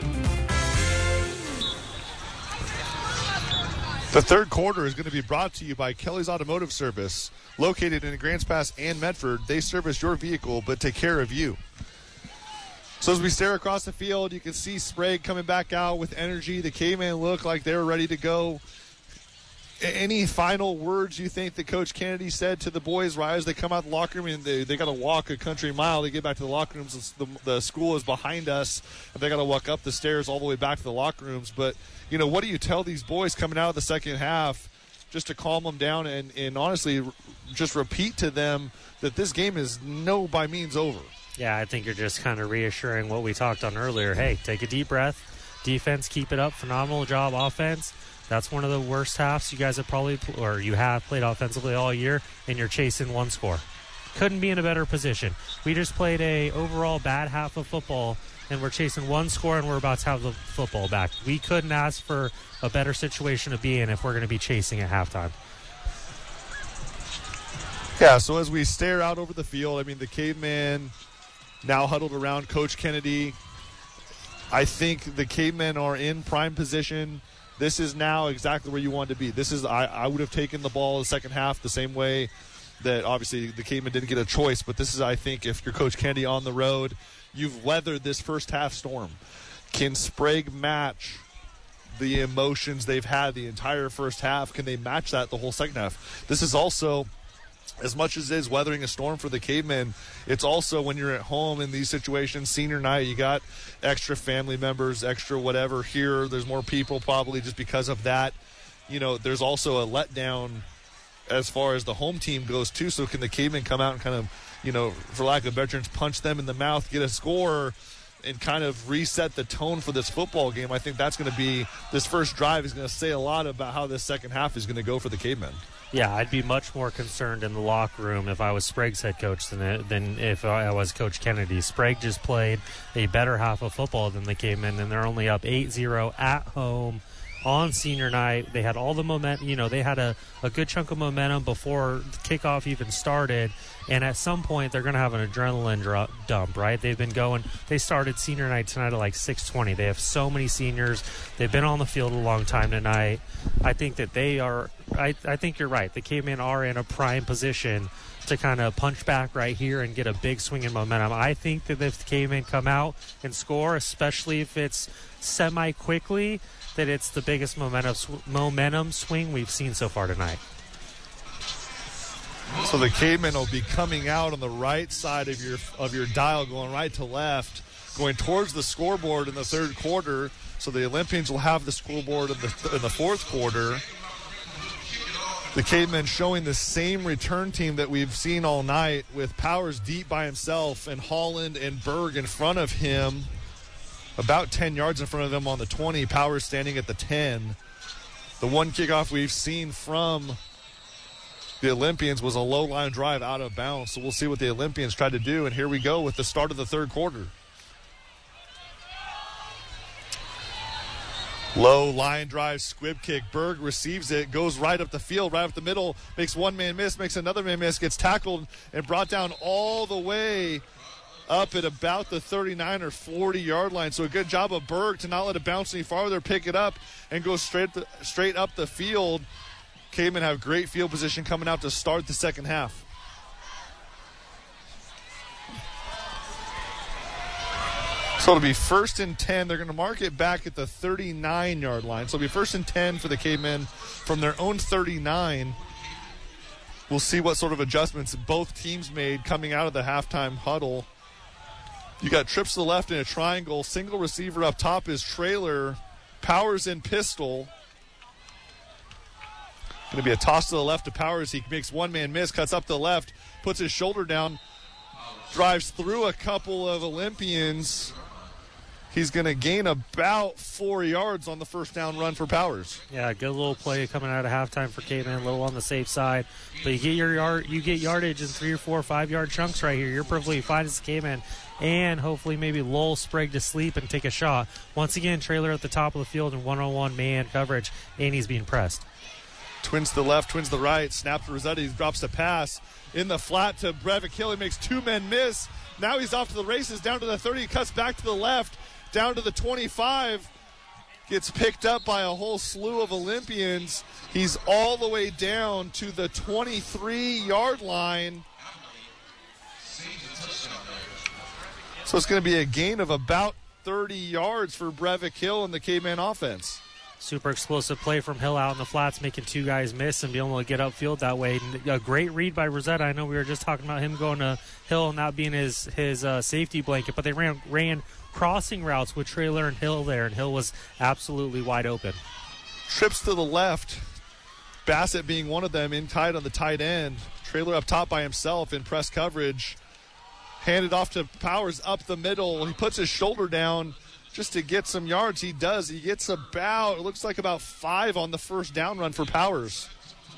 The third quarter is going to be brought to you by Kelly's Automotive Service. Located in Grants Pass and Medford, they service your vehicle but take care of you. So as we stare across the field, you can see Sprague coming back out with energy. The Cavemen look like they're ready to go. Any final words you think that Coach Kennedy said to the boys right as they come out of the locker room? And they, they got to walk a country mile to get back to the locker rooms. The, the school is behind us, and they got to walk up the stairs all the way back to the locker rooms. But, you know, what do you tell these boys coming out of the second half just to calm them down and, and honestly just repeat to them that this game is no by means over? Yeah, I think you're just kind of reassuring what we talked on earlier. Hey, take a deep breath. Defense, keep it up. Phenomenal job. Offense. That's one of the worst halves you guys have probably, or you have played offensively all year, and you're chasing one score. Couldn't be in a better position. We just played a overall bad half of football, and we're chasing one score, and we're about to have the football back. We couldn't ask for a better situation to be in if we're going to be chasing at halftime. Yeah, so as we stare out over the field, I mean, the Cavemen now huddled around Coach Kennedy. I think the Cavemen are in prime position. This is now exactly where you want to be. This is I, I would have taken the ball the second half the same way that obviously the Cavemen didn't get a choice. But this is, I think, if you're Coach Kennedy on the road, you've weathered this first half storm. Can Sprague match the emotions they've had the entire first half? Can they match that the whole second half? This is also, as much as it is weathering a storm for the Cavemen, it's also when you're at home in these situations, senior night, you got extra family members, extra whatever here. There's more people probably just because of that. You know, there's also a letdown as far as the home team goes too. So can the Cavemen come out and kind of, you know, for lack of better terms, punch them in the mouth, get a score, and kind of reset the tone for this football game? I think that's going to be, this first drive is going to say a lot about how this second half is going to go for the Cavemen. Yeah, I'd be much more concerned in the locker room if I was Sprague's head coach than than if I was Coach Kennedy. Sprague just played a better half of football than they came in, and they're only up eight zero at home on senior night. They had all the momentum. You know, they had a, a good chunk of momentum before the kickoff even started, and at some point they're going to have an adrenaline drop, dump, right? They've been going – they started senior night tonight at like six twenty. They have so many seniors. They've been on the field a long time tonight. I think that they are – I, I think you're right. The Cavemen are in a prime position to kind of punch back right here and get a big swing in momentum. I think that if the Cavemen come out and score, especially if it's semi-quickly, that it's the biggest momentum sw- momentum swing we've seen so far tonight. So the Cavemen will be coming out on the right side of your of your dial, going right to left, going towards the scoreboard in the third quarter. So the Olympians will have the scoreboard in the in the fourth quarter. The Cavemen showing the same return team that we've seen all night, with Powers deep by himself and Holland and Berg in front of him, about ten yards in front of him on the twenty. Powers standing at the ten. The one kickoff we've seen from the Olympians was a low line drive out of bounds. So we'll see what the Olympians try to do. And here we go with the start of the third quarter. Low line drive, squib kick. Berg receives it, goes right up the field, right up the middle, makes one man miss, makes another man miss, gets tackled and brought down all the way up at about the thirty-nine or forty yard line. So a good job of Berg to not let it bounce any farther, pick it up, and go straight the, straight up the field. Cavemen have great field position coming out to start the second half. So it'll be first and ten. They're going to mark it back at the thirty-nine-yard line. So it'll be first and ten for the Cavemen from their own thirty-nine. We'll see what sort of adjustments both teams made coming out of the halftime huddle. You got trips to the left in a triangle. Single receiver up top is Trailer. Powers in pistol. Going to be a toss to the left to Powers. He makes one man miss, cuts up to the left, puts his shoulder down, drives through a couple of Olympians. He's going to gain about four yards on the first down run for Powers. Yeah, good little play coming out of halftime for Caveman, a little on the safe side. But you get your yard, you get yardage in three or four, five yard chunks right here. You're perfectly fine as a Caveman, and hopefully maybe lull Sprague to sleep and take a shot. Once again, Trailer at the top of the field in one-on-one man coverage, and he's being pressed. Twins to the left, twins to the right. Snap to Rossetti. He drops the pass in the flat to Brevick Hill. He makes two men miss. Now he's off to the races, down to the thirty. He cuts back to the left, down to the twenty-five. Gets picked up by a whole slew of Olympians. He's all the way down to the twenty-three-yard line. So it's going to be a gain of about thirty yards for Brevick Hill in the Caveman offense. Super explosive play from Hill out in the flats, making two guys miss and being able to get upfield that way. A great read by Rosetta. I know we were just talking about him going to Hill and not being his his uh, safety blanket, but they ran ran crossing routes with Trailer and Hill there, and Hill was absolutely wide open. Trips to the left, Bassett being one of them, in tight on the tight end. Trailer up top by himself in press coverage. Handed off to Powers up the middle. He puts his shoulder down just to get some yards. He does. He gets about, it looks like about five on the first down run for Powers.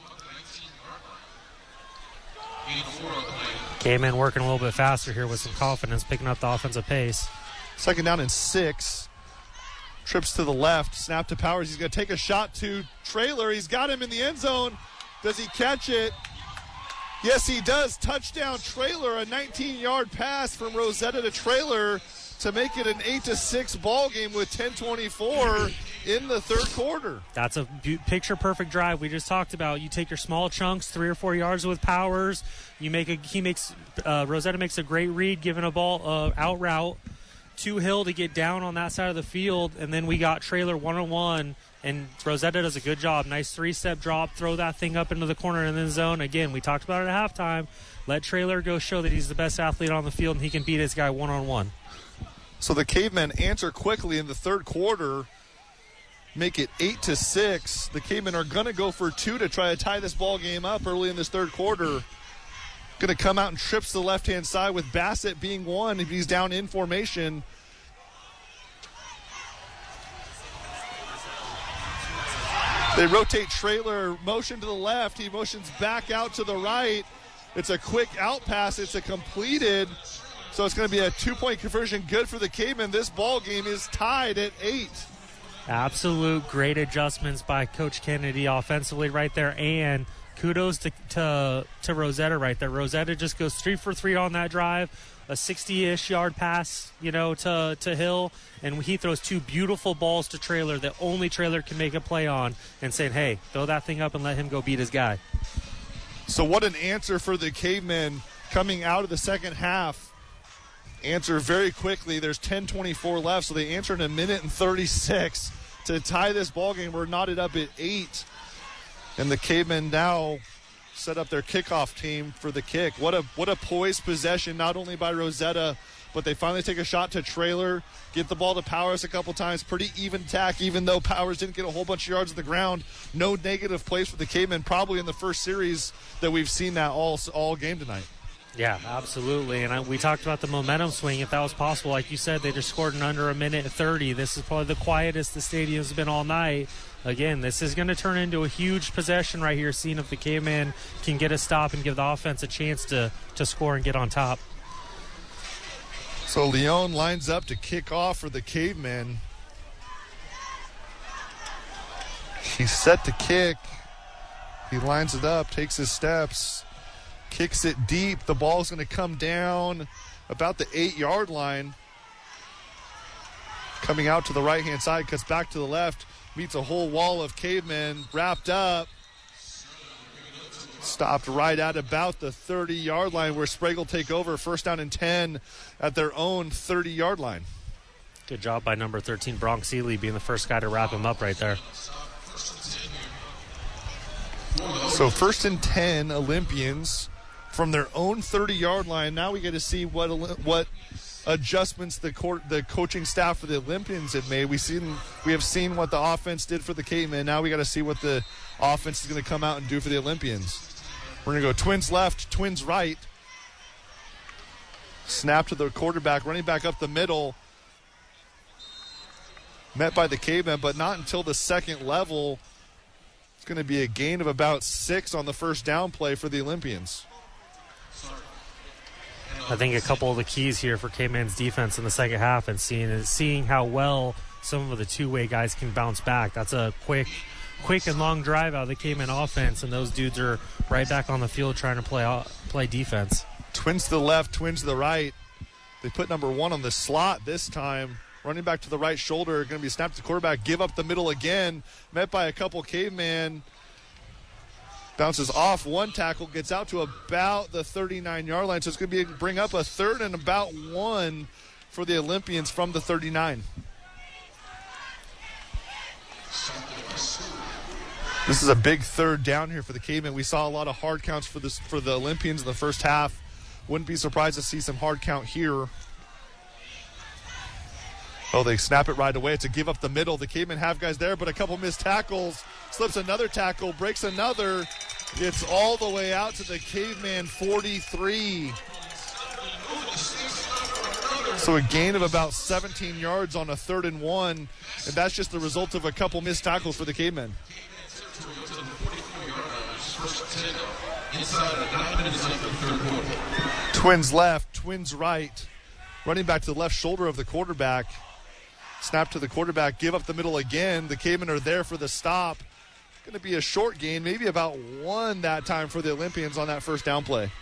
Caveman working a little bit faster here with some confidence, picking up the offensive pace. Second down and six. Trips to the left. Snap to Powers. He's going to take a shot to Trailer. He's got him in the end zone. Does he catch it? Yes, he does. Touchdown Trailer. A nineteen-yard pass from Rosetta to Trailer to make it an eight to six ball game with ten twenty-four in the third quarter. That's a picture-perfect drive we just talked about. You take your small chunks, three or four yards with Powers. You make a he makes uh, Rosetta makes a great read, giving a ball uh, out route to Hill to get down on that side of the field, and then we got Trailer one-on-one, and Rosetta does a good job. Nice three-step drop, throw that thing up into the corner in the zone. Again, we talked about it at halftime. Let Trailer go show that he's the best athlete on the field, and he can beat his guy one-on-one. So the Cavemen answer quickly in the third quarter, make it eight to six. The Cavemen are going to go for two to try to tie this ball game up early in this third quarter. Going to come out and trips to the left-hand side with Bassett being one if he's down in formation. They rotate Trailer, motion to the left. He motions back out to the right. It's a quick out pass. It's a completed. So it's going to be a two-point conversion, good for the Cavemen. This ball game is tied at eight. Absolute great adjustments by Coach Kennedy offensively right there, and kudos to, to to Rosetta right there. Rosetta just goes three for three on that drive, a sixty-ish yard pass, you know, to, to Hill, and he throws two beautiful balls to Trailer that only Trailer can make a play on, and saying, hey, throw that thing up and let him go beat his guy. So what an answer for the Cavemen coming out of the second half. Answer very quickly. There's ten twenty-four left, so they answer in a minute and thirty-six to tie this ball game. We're knotted up at eight, and the Cavemen now set up their kickoff team for the kick. What a what a poised possession, not only by Rosetta, but they finally take a shot to Trailer, get the ball to Powers a couple times. Pretty even tack, even though Powers didn't get a whole bunch of yards on the ground. No negative plays for the Cavemen, probably in the first series that we've seen that all all game tonight. Yeah, absolutely. And I, we talked about the momentum swing. If that was possible, like you said, they just scored in under a minute thirty. This is probably the quietest the stadium's been all night. Again, this is going to turn into a huge possession right here, seeing if the Caveman can get a stop and give the offense a chance to, to score and get on top. So Leon lines up to kick off for the Cavemen. He's set to kick. He lines it up, takes his steps. Kicks it deep. The ball's going to come down about the eight-yard line. Coming out to the right-hand side, cuts back to the left, meets a whole wall of Cavemen, wrapped up. Stopped right at about the thirty-yard line where Sprague will take over. First down and ten at their own thirty-yard line. Good job by number thirteen, Bronx Seeley, being the first guy to wrap him up right there. So first and ten, Olympians from their own thirty-yard line. Now we get to see what what adjustments the court, the coaching staff for the Olympians had made. We seen we have seen what the offense did for the Cavemen. Now we got to see what the offense is going to come out and do for the Olympians. We're going to go twins left, twins right. Snap to the quarterback, running back up the middle. Met by the Cavemen, but not until the second level. It's going to be a gain of about six on the first down play for the Olympians. I think a couple of the keys here for Caveman's defense in the second half and seeing seeing how well some of the two-way guys can bounce back. That's a quick quick and long drive out of the Caveman offense, and those dudes are right back on the field trying to play play defense. Twins to the left, twins to the right. They put number one on the slot this time. Running back to the right shoulder, going to be snapped to quarterback, give up the middle again. Met by a couple Caveman. Bounces off one tackle, gets out to about the thirty-nine-yard line. So it's going to be bring up a third and about one for the Olympians from the thirty-nine. This is a big third down here for the Cavemen. We saw a lot of hard counts for this for the Olympians in the first half. Wouldn't be surprised to see some hard count here. Oh, they snap it right away. It's a give up the middle. The Cavemen have guys there, but a couple missed tackles. Slips another tackle, breaks another. It's all the way out to the Caveman forty-three. So a gain of about seventeen yards on a third and one, and that's just the result of a couple missed tackles for the Cavemen. Twins left, twins right. Running back to the left shoulder of the quarterback. Snap to the quarterback, give up the middle again. The Cavemen are there for the stop. Going to be a short gain, maybe about one that time for the Olympians on that first down play.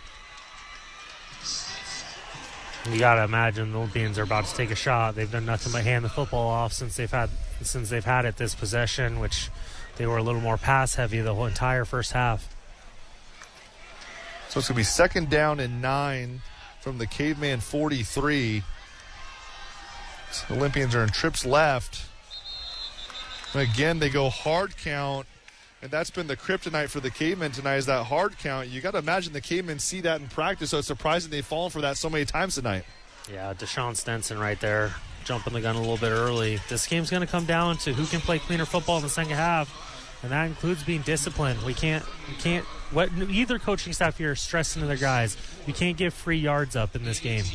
You got to imagine the Olympians are about to take a shot. They've done nothing but hand the football off since they've had since they've had it this possession, which they were a little more pass heavy the whole entire first half. So it's going to be second down and nine from the Caveman forty-three. So the Olympians are in trips left. And again, they go hard count, and that's been the kryptonite for the Cavemen tonight is that hard count. You got to imagine the Cavemen see that in practice, so it's surprising they've fallen for that so many times tonight. Yeah, Deshaun Stenson right there, jumping the gun a little bit early. This game's going to come down to who can play cleaner football in the second half, and that includes being disciplined. We can't, we can't. What either coaching staff here is stressing to their guys. You can't give free yards up in this game.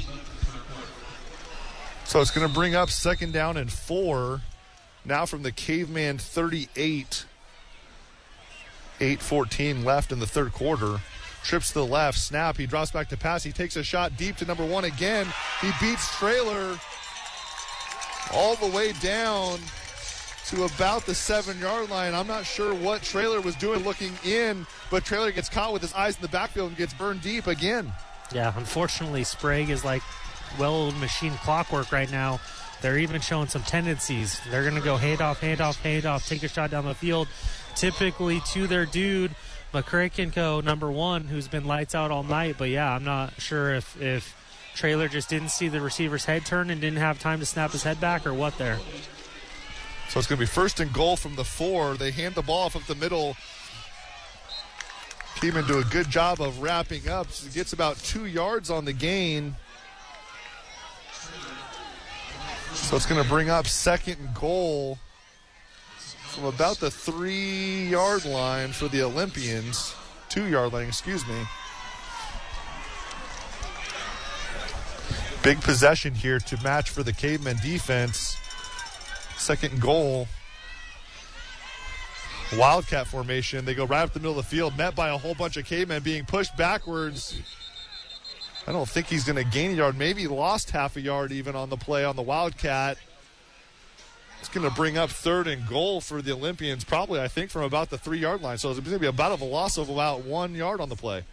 So it's going to bring up second down and four. Now from the Caveman thirty-eight. eight fourteen left in the third quarter. Trips to the left, snap. He drops back to pass. He takes a shot deep to number one again. He beats Traylor all the way down to about the seven-yard line. I'm not sure what Traylor was doing looking in, but Traylor gets caught with his eyes in the backfield and gets burned deep again. Yeah, unfortunately, Sprague is like well-oiled machine clockwork right now. They're even showing some tendencies. They're going to go hand-off, hand-off, hand-off, take a shot down the field, typically to their dude, McCracken, number one, who's been lights out all night. But, yeah, I'm not sure if, if Traylor just didn't see the receiver's head turn and didn't have time to snap his head back or what there. So it's going to be first and goal from the four. They hand the ball off up the middle. Keeman do a good job of wrapping up. So he gets about two yards on the gain. So it's going to bring up second and goal from about the three-yard line for the Olympians. Two-yard line, excuse me. Big possession here to match for the Cavemen defense. Second and goal. Wildcat formation. They go right up the middle of the field, met by a whole bunch of Cavemen being pushed backwards. I don't think he's going to gain a yard. Maybe lost half a yard even on the play on the Wildcat. It's going to bring up third and goal for the Olympians, probably, I think, from about the three-yard line. So it's going to be about a loss of about one yard on the play.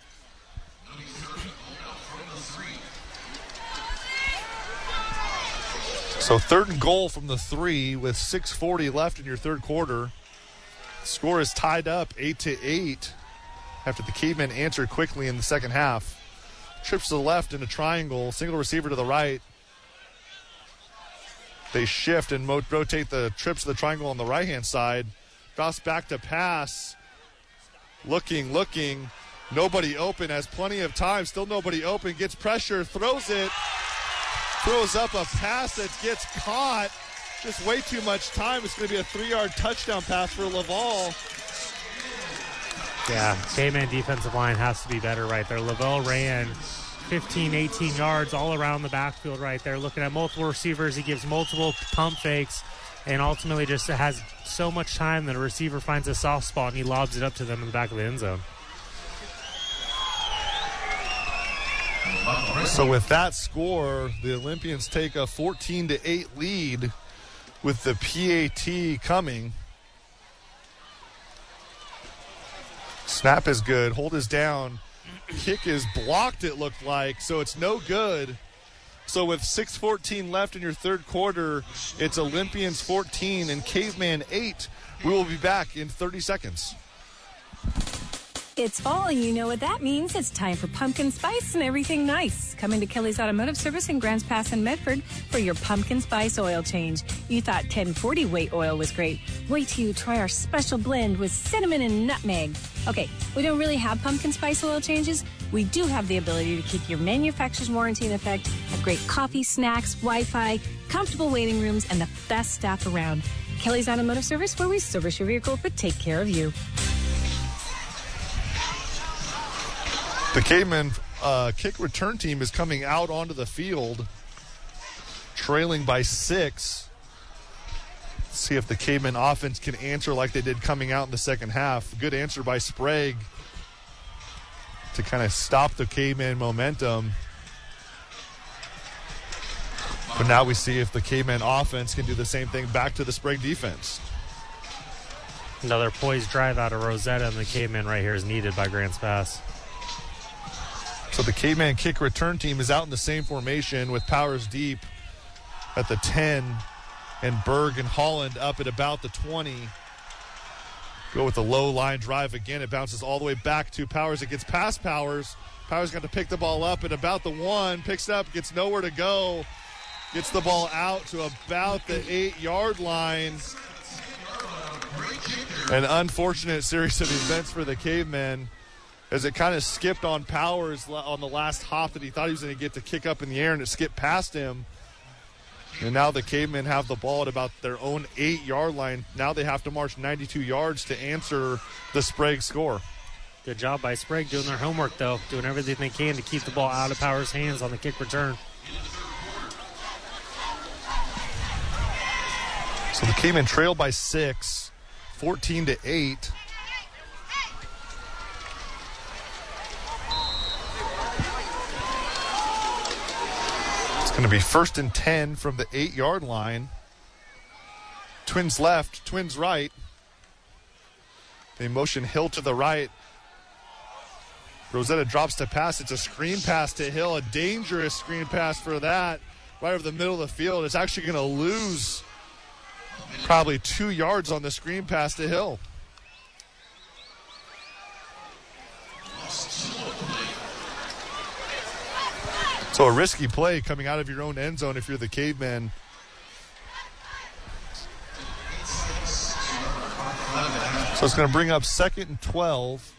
So third and goal from the three with six forty left in your third quarter. Score is tied up eight to eight after the Cavemen answered quickly in the second half. Trips to the left in a triangle, single receiver to the right. They shift and mo- rotate the trips to the triangle on the right-hand side. Bounce back to pass. Looking, looking. Nobody open. Has plenty of time. Still nobody open. Gets pressure. Throws it. Throws up a pass that gets caught. Just way too much time. It's going to be a three-yard touchdown pass for Laval. Yeah, K-Man defensive line has to be better right there. Laval ran fifteen, eighteen yards all around the backfield right there. Looking at multiple receivers, he gives multiple pump fakes, and ultimately just has so much time that a receiver finds a soft spot and he lobs it up to them in the back of the end zone. So with that score, the Olympians take a fourteen to eight lead with the P A T coming. Snap is good. Hold is down. Kick is blocked, it looked like, so it's no good. So with six fourteen left in your third quarter, it's Olympians fourteen and Caveman eight. We will be back in thirty seconds. It's fall, and you know what that means. It's time for pumpkin spice and everything nice. Come into Kelly's Automotive Service in Grants Pass and Medford for your pumpkin spice oil change. You thought ten forty weight oil was great. Wait till you try our special blend with cinnamon and nutmeg. Okay, we don't really have pumpkin spice oil changes. We do have the ability to keep your manufacturer's warranty in effect, have great coffee, snacks, Wi-Fi, comfortable waiting rooms, and the best staff around. Kelly's Automotive Service, where we service your vehicle but take care of you. The Caveman uh, kick return team is coming out onto the field, trailing by six. Let's see if the Caveman offense can answer like they did coming out in the second half. Good answer by Sprague to kind of stop the Caveman momentum. But now we see if the Caveman offense can do the same thing back to the Sprague defense. Another poised drive out of Rosetta, and the Caveman right here is needed by Grants Pass. So the Caveman kick return team is out in the same formation with Powers deep at the ten and Berg and Holland up at about the twenty. Go with the low line drive again. It bounces all the way back to Powers. It gets past Powers. Powers got to pick the ball up at about the one. Picks it up, gets nowhere to go. Gets the ball out to about the eight-yard line. An unfortunate series of events for the Cavemen, as it kind of skipped on Powers on the last hop that he thought he was going to get to kick up in the air, and it skipped past him. And now the Cavemen have the ball at about their own eight-yard line. Now they have to march ninety-two yards to answer the Sprague score. Good job by Sprague doing their homework, though, doing everything they can to keep the ball out of Powers' hands on the kick return. So the Cavemen trail by six, fourteen to eight. It's going to be first and ten from the eight-yard line. Twins left, Twins right. They motion Hill to the right. Rosetta drops to pass. It's a screen pass to Hill, a dangerous screen pass for that. Right over the middle of the field. It's actually going to lose probably two yards on the screen pass to Hill. So a risky play coming out of your own end zone if you're the Cavemen. So it's going to bring up second and twelve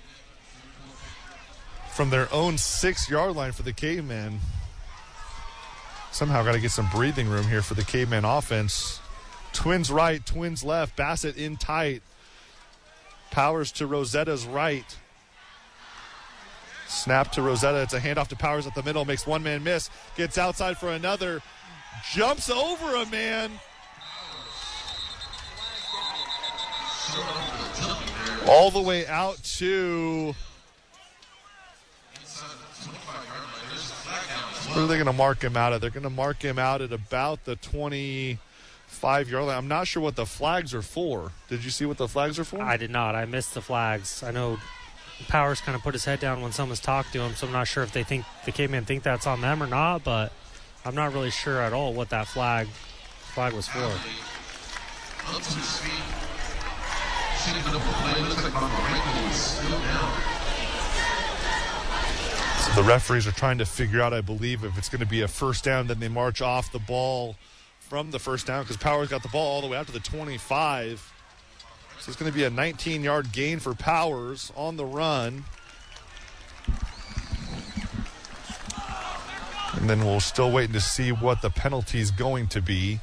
from their own six-yard line for the Cavemen. Somehow got to get some breathing room here for the Caveman offense. Twins right, Twins left. Bassett in tight. Powers to Rosetta's right. Snap to Rosetta. It's a handoff to Powers at the middle. Makes one man miss. Gets outside for another. Jumps over a man. All the way out to... Where are they going to mark him out at? They're going to mark him out at about the twenty-five-yard line. I'm not sure what the flags are for. Did you see what the flags are for? I did not. I missed the flags. I know Powers kind of put his head down when someone's talked to him, so I'm not sure if they think the Cavemen think that's on them or not, but I'm not really sure at all what that flag flag was for. So the referees are trying to figure out, I believe, if it's going to be a first down, then they march off the ball from the first down because Powers got the ball all the way out to the twenty-five. So it's going to be a nineteen-yard gain for Powers on the run. And then we're still waiting to see what the penalty is going to be.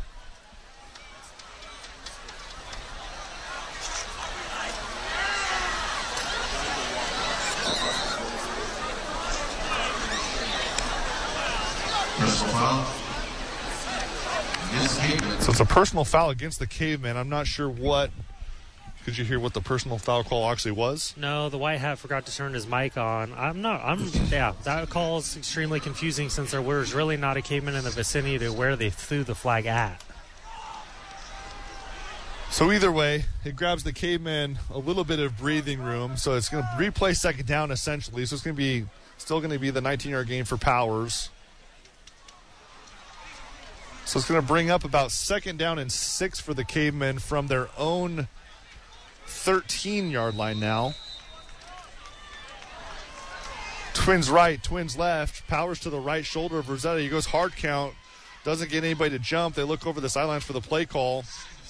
So it's a personal foul against the Caveman. I'm not sure what. Could you hear what the personal foul call actually was? No, the white hat forgot to turn his mic on. I'm not. I'm. Yeah, that call is extremely confusing since there was really not a Caveman in the vicinity to where they threw the flag at. So either way, it grabs the Caveman a little bit of breathing room. So it's going to replay second down essentially. So it's going to be still going to be the nineteen-yard gain for Powers. So it's going to bring up about second down and six for the Cavemen from their own thirteen-yard line now. Twins right, Twins left. Powers to the right shoulder of Rosetta. He goes hard count. Doesn't get anybody to jump. They look over the sidelines for the play call.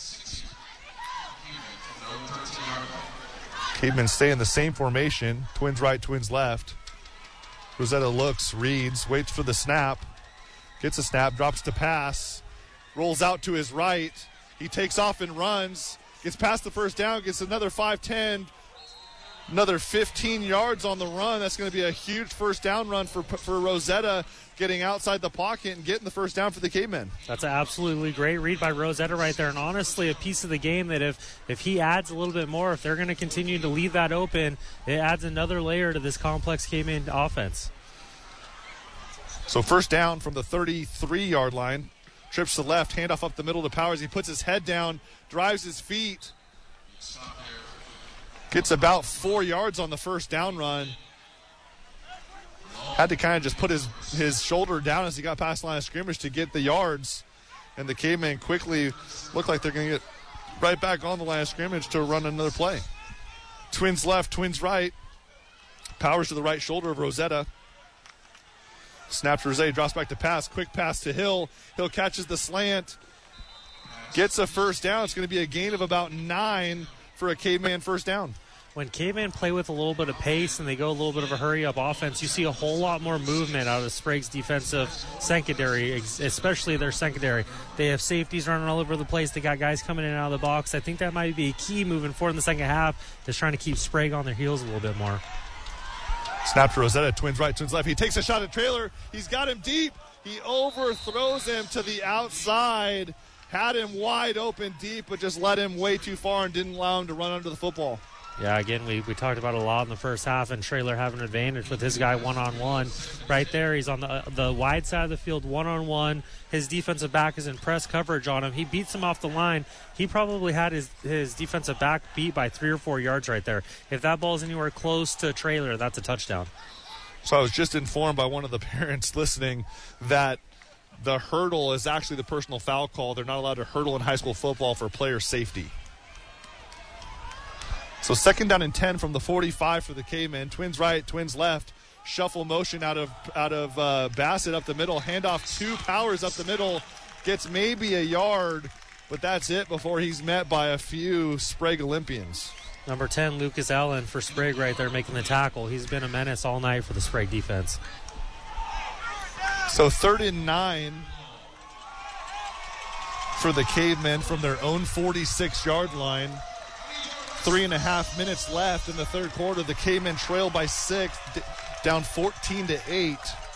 Cavemen stay in the same formation. Twins right, Twins left. Rosetta looks, reads, waits for the snap. Gets a snap, drops to pass, rolls out to his right. He takes off and runs, gets past the first down, gets another five ten, another fifteen yards on the run. That's going to be a huge first down run for for Rosetta, getting outside the pocket and getting the first down for the Cavemen. That's an absolutely great read by Rosetta right there, and honestly a piece of the game that if, if he adds a little bit more, if they're going to continue to leave that open, it adds another layer to this complex Caveman offense. So first down from the thirty-three-yard line. Trips to the left, handoff up the middle to Powers. He puts his head down, drives his feet. Gets about four yards on the first down run. Had to kind of just put his, his shoulder down as he got past the line of scrimmage to get the yards. And the Cavemen quickly look like they're going to get right back on the line of scrimmage to run another play. Twins left, Twins right. Powers to the right shoulder of Rosetta. Snap to Rosé, drops back to pass. Quick pass to Hill. Hill catches the slant. Gets a first down. It's going to be a gain of about nine for a Caveman first down. When Caveman play with a little bit of pace and they go a little bit of a hurry-up offense, you see a whole lot more movement out of Sprague's defensive secondary, especially their secondary. They have safeties running all over the place. They got guys coming in and out of the box. I think that might be a key moving forward in the second half, just trying to keep Sprague on their heels a little bit more. Snap to Rosetta, Twins right, Twins left. He takes a shot at Traylor. He's got him deep. He overthrows him to the outside. Had him wide open deep, but just let him way too far and didn't allow him to run under the football. Yeah, again, we, we talked about it a lot in the first half, and Traylor having an advantage with his guy one-on-one. Right there, he's on the the wide side of the field one-on-one. His defensive back is in press coverage on him. He beats him off the line. He probably had his, his defensive back beat by three or four yards right there. If that ball's anywhere close to Traylor, that's a touchdown. So I was just informed by one of the parents listening that the hurdle is actually the personal foul call. They're not allowed to hurdle in high school football for player safety. So second down and ten from the forty-five for the Cavemen. Twins right, Twins left. Shuffle motion out of out of uh, Bassett up the middle. Handoff to Powers up the middle. Gets maybe a yard, but that's it before he's met by a few Sprague Olympians. Number ten, Lucas Allen for Sprague right there making the tackle. He's been a menace all night for the Sprague defense. So third and nine for the Cavemen from their own forty-six-yard line. Three and a half minutes left in the third quarter. The Cavemen trail by six, d- down fourteen to eight.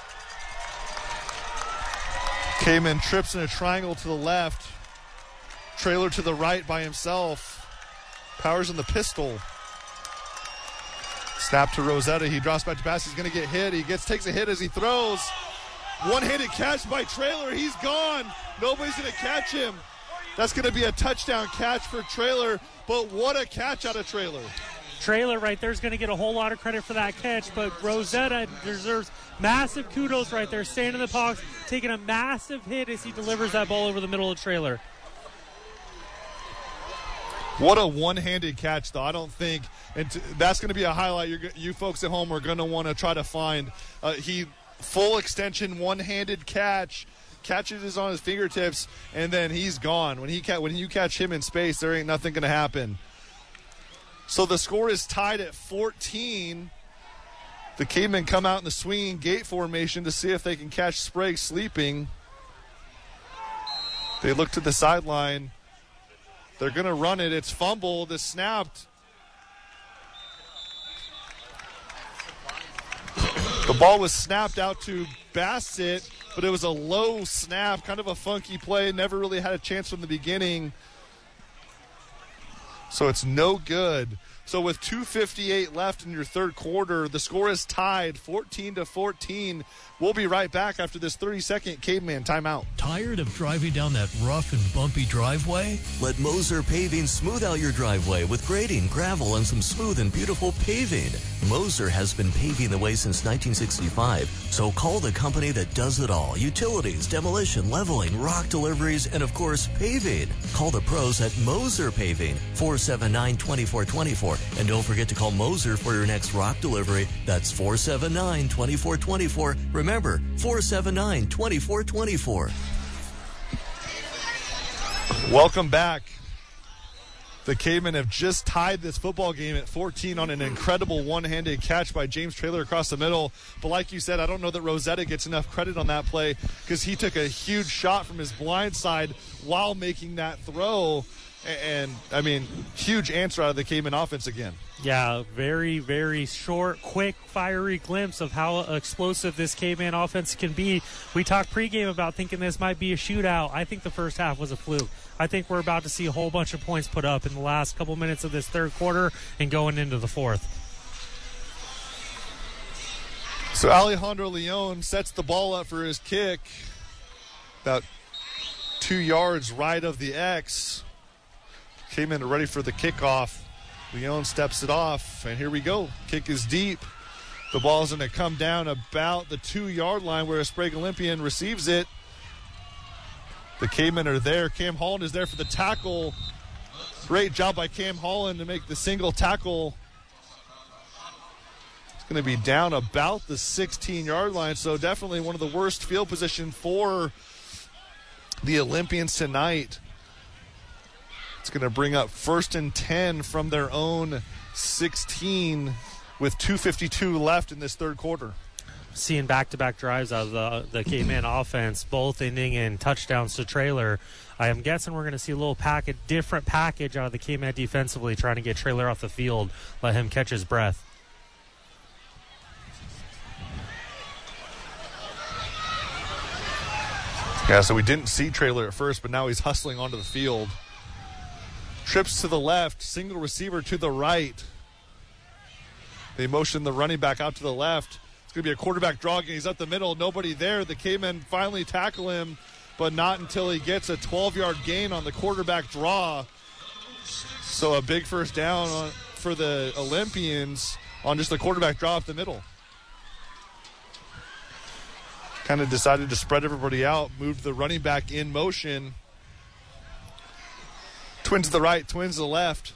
Cavemen trips in a triangle to the left. Trailer to the right by himself. Powers in the pistol. Snap to Rosetta. He drops back to pass. He's going to get hit. He gets takes a hit as he throws. One-handed catch by Traylor. He's gone. Nobody's going to catch him. That's going to be a touchdown catch for Traylor, but what a catch out of Traylor. Traylor right there is going to get a whole lot of credit for that catch, but Rosetta deserves massive kudos right there, staying in the box, taking a massive hit as he delivers that ball over the middle of Traylor. What a one-handed catch, though. I don't think, and t- that's going to be a highlight you're, you folks at home are going to want to try to find. Uh, he full extension, one-handed catch. catches it on his fingertips, and then he's gone. When he ca- when you catch him in space, there ain't nothing going to happen. So the score is tied at fourteen. The Cavemen come out in the swinging gate formation to see if they can catch Sprague sleeping. They look to the sideline. They're going to run it. It's fumbled. It's snapped. The ball was snapped out to Bassett, but it was a low snap, kind of a funky play. Never really had a chance from the beginning. So it's no good. So with two fifty-eight left in your third quarter, the score is tied fourteen to fourteen. We'll be right back after this thirty-second Caveman timeout. Tired of driving down that rough and bumpy driveway? Let Moser Paving smooth out your driveway with grading, gravel, and some smooth and beautiful paving. Moser has been paving the way since nineteen sixty-five, so call the company that does it all. Utilities, demolition, leveling, rock deliveries, and of course, paving. Call the pros at Moser Paving, four seven nine, two four two four. And don't forget to call Moser for your next rock delivery. That's four seven nine, two four two four. Remember, four seven nine, two four two four. Welcome back. The Cavemen have just tied this football game at fourteen on an incredible one-handed catch by James Traylor across the middle. But like you said, I don't know that Rosetta gets enough credit on that play because he took a huge shot from his blind side while making that throw. And, I mean, huge answer out of the Caveman offense again. Yeah, very, very short, quick, fiery glimpse of how explosive this Caveman offense can be. We talked pregame about thinking this might be a shootout. I think the first half was a fluke. I think we're about to see a whole bunch of points put up in the last couple minutes of this third quarter and going into the fourth. So Alejandro Leon sets the ball up for his kick. About two yards right of the X. Cavemen are ready for the kickoff. Leon steps it off, and here we go. Kick is deep. The ball's going to come down about the two-yard line where a Sprague Olympian receives it. The Cavemen are there. Cam Holland is there for the tackle. Great job by Cam Holland to make the single tackle. It's going to be down about the sixteen-yard line, so definitely one of the worst field position for the Olympians tonight. It's going to bring up first and ten from their own sixteen with two fifty-two left in this third quarter. Seeing back-to-back drives out of the, the Caveman offense, both ending in touchdowns to Traylor. I am guessing we're going to see a little package, different package out of the Caveman defensively, trying to get Traylor off the field, let him catch his breath. Yeah, so we didn't see Traylor at first, but now he's hustling onto the field. Trips to the left, single receiver to the right. They motion the running back out to the left. It's going to be a quarterback draw, and he's up the middle. Nobody there. The Cavemen finally tackle him, but not until he gets a twelve-yard gain on the quarterback draw. So a big first down on, for the Olympians on just the quarterback draw up the middle. Kind of decided to spread everybody out, moved the running back in motion. Twins to the right, twins to the left.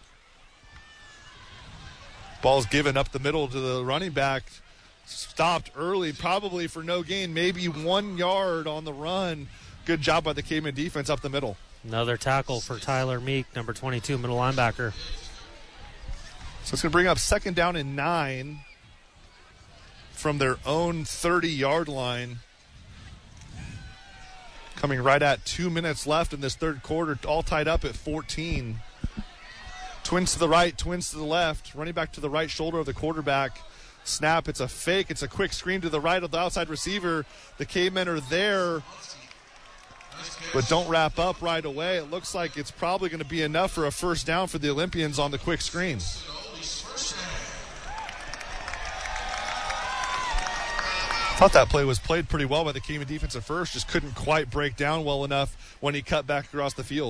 Ball's given up the middle to the running back. Stopped early, probably for no gain, maybe one yard on the run. Good job by the Caveman defense up the middle. Another tackle for Tyler Meek, number twenty-two, middle linebacker. So it's going to bring up second down and nine from their own thirty-yard line. Coming right at two minutes left in this third quarter, all tied up at fourteen. Twins to the right, twins to the left. Running back to the right shoulder of the quarterback. Snap, it's a fake. It's a quick screen to the right of the outside receiver. The Cavemen are there, but don't wrap up right away. It looks like it's probably going to be enough for a first down for the Olympians on the quick screen. Thought that play was played pretty well by the Caveman defense at first, just couldn't quite break down well enough when he cut back across the field.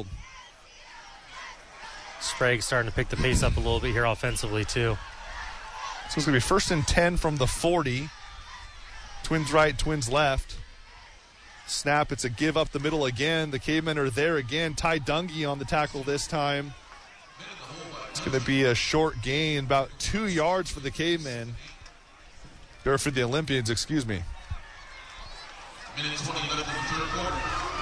Sprague starting to pick the pace up a little bit here offensively too. So it's going to be first and ten from the forty. Twins right, twins left. Snap, it's a give up the middle again. The Cavemen are there again. Ty Dungy on the tackle this time. It's going to be a short gain, about two yards for the Cavemen. Or for the Olympians, excuse me. Minute twenty left in the third quarter.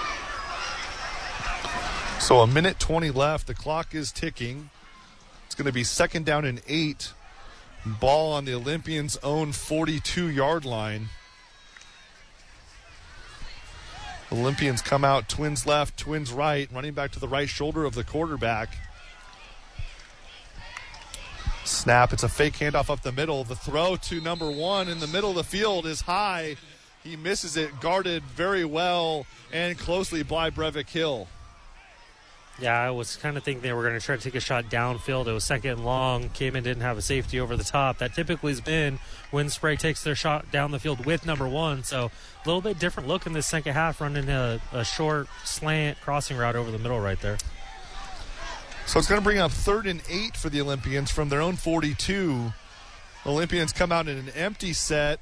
So a minute twenty left. The clock is ticking. It's going to be second down and eight. Ball on the Olympians' own forty-two-yard line. Olympians come out, twins left, twins right, running back to the right shoulder of the quarterback. Snap, it's a fake handoff up the middle. The throw to number one in the middle of the field is high. He misses it, guarded very well and closely by Brevik Hill. Yeah, I was kind of thinking they were going to try to take a shot downfield. It was second and long. Came in, didn't have a safety over the top. That typically has been when Sprague takes their shot down the field with number one. So a little bit different look in this second half, running a, a short slant crossing route over the middle right there. So it's going to bring up third and eight for the Olympians from their own forty-two. Olympians come out in an empty set.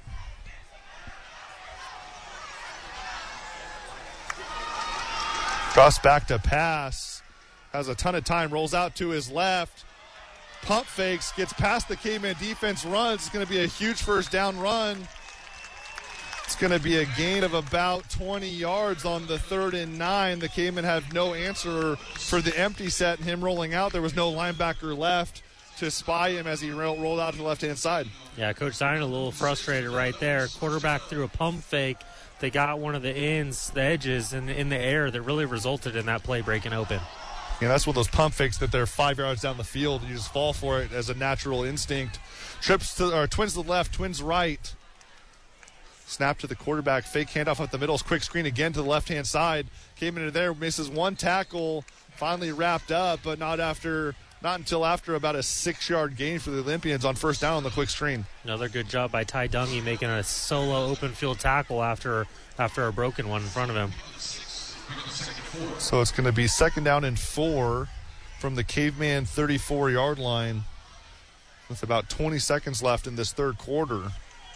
Goss back to pass. Has a ton of time, rolls out to his left. Pump fakes, gets past the Caveman defense, runs. It's going to be a huge first down run. It's going to be a gain of about twenty yards on the third and nine. The Cavemen have no answer for the empty set and him rolling out. There was no linebacker left to spy him as he rolled out to the left-hand side. Yeah, Coach Zion a little frustrated right there. Quarterback threw a pump fake. They got one of the ends, the edges in, in the air that really resulted in that play breaking open. Yeah, that's one of those pump fakes that they're five yards down the field. You just fall for it as a natural instinct. Trips to, or twins to the left, twins right. Snap to the quarterback, fake handoff up the middle, quick screen again to the left-hand side. Came into there, misses one tackle, finally wrapped up, but not after, not until after about a six-yard gain for the Olympians on first down on the quick screen. Another good job by Ty Dungy making a solo open field tackle after after a broken one in front of him. So it's going to be second down and four from the Caveman thirty-four-yard line with about twenty seconds left in this third quarter.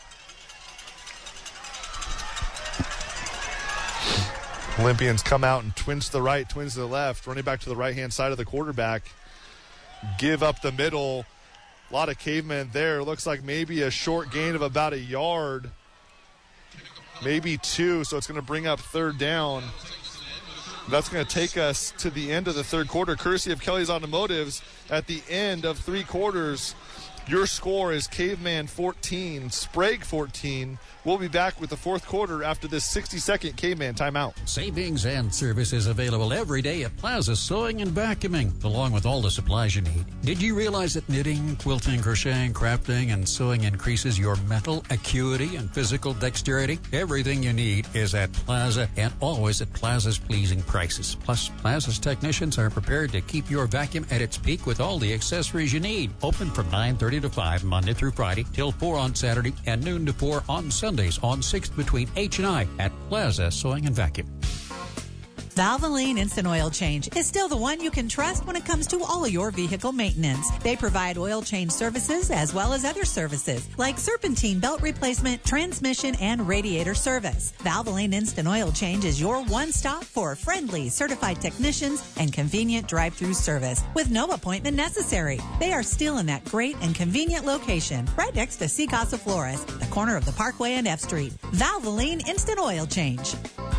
Olympians come out and twins to the right, twins to the left, running back to the right-hand side of the quarterback. Give up the middle. A lot of Cavemen there. Looks like maybe a short gain of about a yard. Maybe two, so it's going to bring up third down. That's going to take us to the end of the third quarter, courtesy of Kelly's Automotives. At the end of three quarters, your score is Caveman fourteen, Sprague fourteen. We'll be back with the fourth quarter after this sixty-second Caveman timeout. Savings and services available every day at Plaza Sewing and Vacuuming, along with all the supplies you need. Did you realize that knitting, quilting, crocheting, crafting, and sewing increases your mental acuity and physical dexterity? Everything you need is at Plaza and always at Plaza's pleasing prices. Plus, Plaza's technicians are prepared to keep your vacuum at its peak with all the accessories you need. Open from nine thirty to five Monday through Friday, till four on Saturday, and noon to four on Sundays on sixth between H and I at Plaza Sewing and Vacuum. Valvoline Instant Oil Change is still the one you can trust when it comes to all your vehicle maintenance. They provide oil change services as well as other services like serpentine belt replacement, transmission, and radiator service. Valvoline Instant Oil Change is your one stop for friendly, certified technicians and convenient drive-through service with no appointment necessary. They are still in that great and convenient location right next to C Casa Flores, the corner of the Parkway and F Street. Valvoline Instant Oil Change.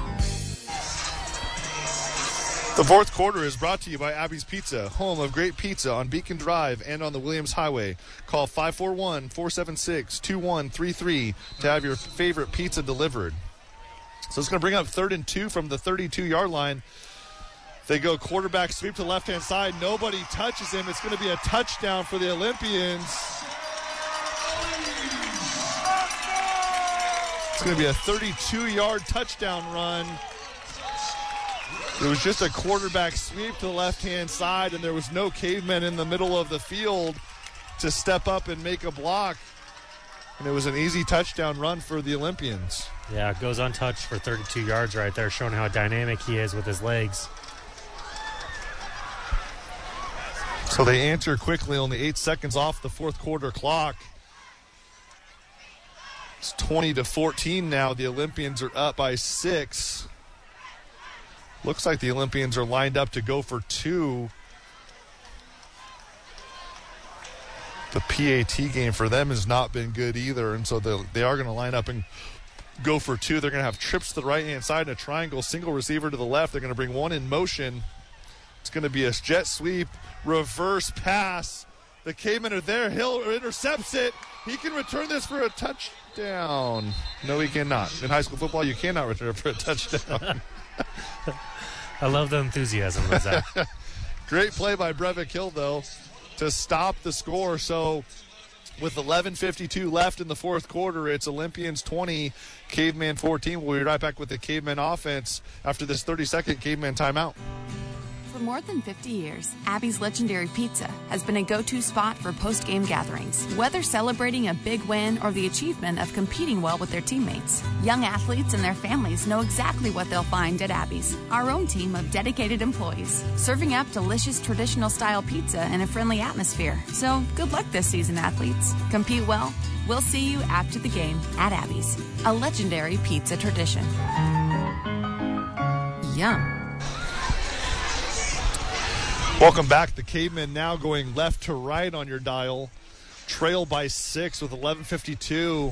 The fourth quarter is brought to you by Abby's Pizza, home of great pizza on Beacon Drive and on the Williams Highway. Call five four one, four seven six, two one three three to have your favorite pizza delivered. So it's going to bring up third and two from the thirty-two-yard line. They go quarterback sweep to the left-hand side. Nobody touches him. It's going to be a touchdown for the Olympians. It's going to be a thirty-two-yard touchdown run. It was just a quarterback sweep to the left-hand side, and there was no Caveman in the middle of the field to step up and make a block. And it was an easy touchdown run for the Olympians. Yeah, it goes untouched for thirty-two yards right there, showing how dynamic he is with his legs. So they answer quickly, only eight seconds off the fourth quarter clock. It's twenty to fourteen now. The Olympians are up by six. Looks like the Olympians are lined up to go for two. The P A T game for them has not been good either, and so they are going to line up and go for two. They're going to have trips to the right-hand side and a triangle, single receiver to the left. They're going to bring one in motion. It's going to be a jet sweep, reverse pass. The Cavemen are there. Hill intercepts it. He can return this for a touchdown. No, he cannot. In high school football, you cannot return it for a touchdown. I love the enthusiasm of that. Great play by Brevik Hill, though, to stop the score. So with eleven fifty-two left in the fourth quarter, it's Olympians twenty, Caveman fourteen. We'll be right back with the Caveman offense after this thirty-second Caveman timeout. For more than fifty years, Abby's Legendary Pizza has been a go-to spot for post-game gatherings. Whether celebrating a big win or the achievement of competing well with their teammates, young athletes and their families know exactly what they'll find at Abby's. Our own team of dedicated employees, serving up delicious traditional-style pizza in a friendly atmosphere. So, good luck this season, athletes. Compete well. We'll see you after the game at Abby's, a legendary pizza tradition. Yum. Welcome back. The Cavemen now going left to right on your dial. Trail by six with eleven fifty-two.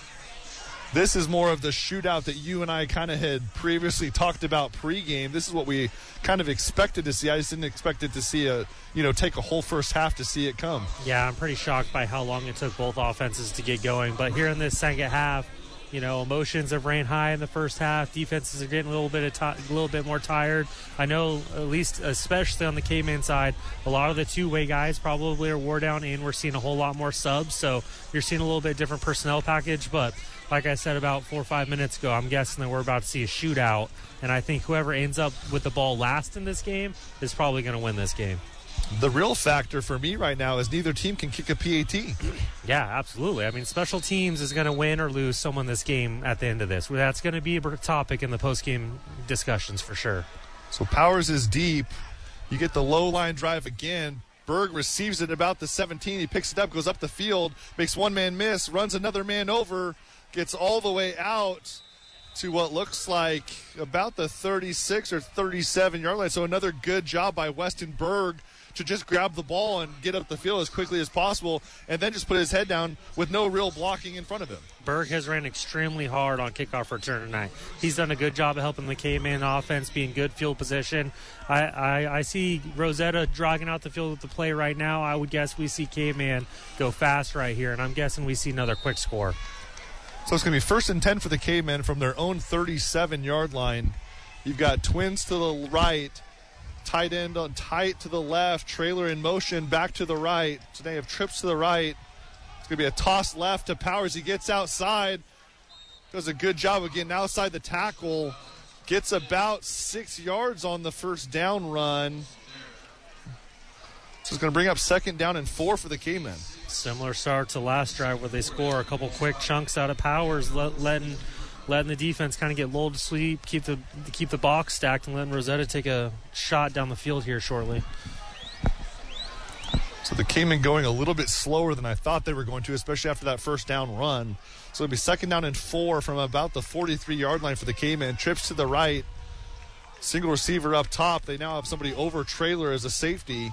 This is more of the shootout that you and I kind of had previously talked about pregame. This is what we kind of expected to see. I just didn't expect it to see a, you know, take a whole first half to see it come. Yeah, I'm pretty shocked by how long it took both offenses to get going. But here in this second half, you know, emotions have ran high in the first half. Defenses are getting a little bit of ti- a little bit more tired. I know, at least, especially on the Caveman side, a lot of the two-way guys probably are wore down, and we're seeing a whole lot more subs. So you're seeing a little bit different personnel package. But like I said about four or five minutes ago, I'm guessing that we're about to see a shootout. And I think whoever ends up with the ball last in this game is probably going to win this game. The real factor for me right now is neither team can kick a P A T. Yeah, absolutely. I mean, special teams is going to win or lose someone this game at the end of this. That's going to be a topic in the post-game discussions for sure. So Powers is deep. You get the low line drive again. Berg receives it about the seventeen. He picks it up, goes up the field, makes one man miss, runs another man over, gets all the way out to what looks like about the thirty-six or thirty-seven yard line. So another good job by Weston Berg to just grab the ball and get up the field as quickly as possible and then just put his head down with no real blocking in front of him. Berg has ran extremely hard on kickoff return tonight. He's done a good job of helping the Caveman offense be in good field position. I, I, I see Rosetta dragging out the field with the play right now. I would guess we see Caveman go fast right here, and I'm guessing we see another quick score. So it's going to be first and ten for the Cavemen from their own thirty-seven yard line. You've got Twins to the right, tight end on tight to the left, trailer in motion back to the right. So they have trips to the right. It's going to be a toss left to Powers. He gets outside, does a good job of getting outside the tackle, gets about six yards on the first down run. So it's going to bring up second down and four for the Cavemen. Similar start to last drive where they score a couple quick chunks out of Powers, let, letting letting the defense kind of get lulled to sleep, keep the keep the box stacked, and letting Rosetta take a shot down the field here shortly. So the Cavemen going a little bit slower than I thought they were going to, especially after that first down run. So it'll be second down and four from about the forty-three yard line for the Cavemen. Trips to the right, single receiver up top. They now have somebody over trailer as a safety.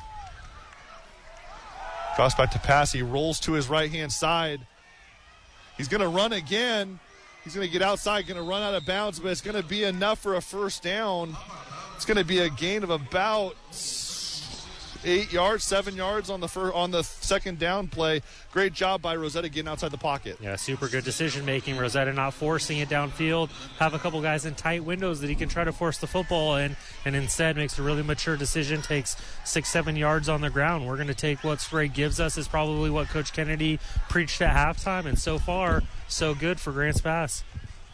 Cross back to pass. He rolls to his right-hand side. He's going to run again. He's going to get outside, going to run out of bounds, but it's going to be enough for a first down. It's going to be a gain of about eight yards, seven yards on the first, on the second down play. Great job by Rosetta getting outside the pocket. Yeah, super good decision-making. Rosetta not forcing it downfield. Have a couple guys in tight windows that he can try to force the football in, and instead makes a really mature decision, takes six, seven yards on the ground. We're going to take what Sprague gives us is probably what Coach Kennedy preached at halftime, and so far, so good for Grants Pass.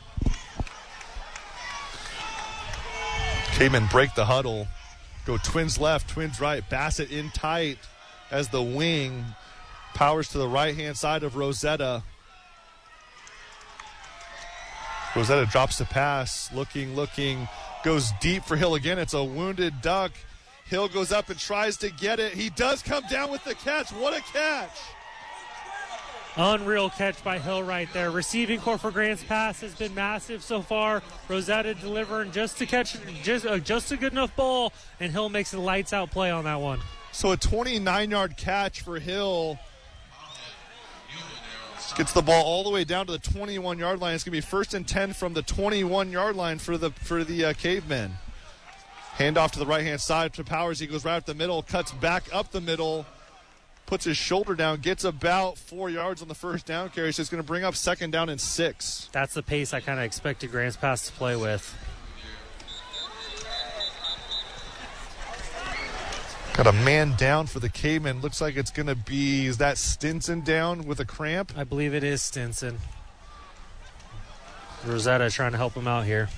Cavemen break the huddle. Go Twins left, Twins right. Bassett in tight as the wing. Powers to the right-hand side of Rosetta. Rosetta drops the pass. Looking, looking. Goes deep for Hill again. It's a wounded duck. Hill goes up and tries to get it. He does come down with the catch. What a catch. Unreal catch by Hill right there. Receiving core for Grants Pass has been massive so far. Rosetta delivering just to catch just, uh, just a good enough ball, and Hill makes a lights out play on that one. So a twenty-nine yard catch for Hill. Gets the ball all the way down to the twenty-one-yard line. It's going to be first and ten from the twenty-one-yard line for the for the uh, Cavemen. Hand off to the right-hand side to Powers. He goes right up the middle, cuts back up the middle, puts his shoulder down, gets about four yards on the first down carry. So it's going to bring up second down and six. That's the pace I kind of expected Grants Pass to play with. Got a man down for the Cavemen. Looks like it's going to be, is that Stinson down with a cramp? I believe it is Stinson. Rosetta trying to help him out here.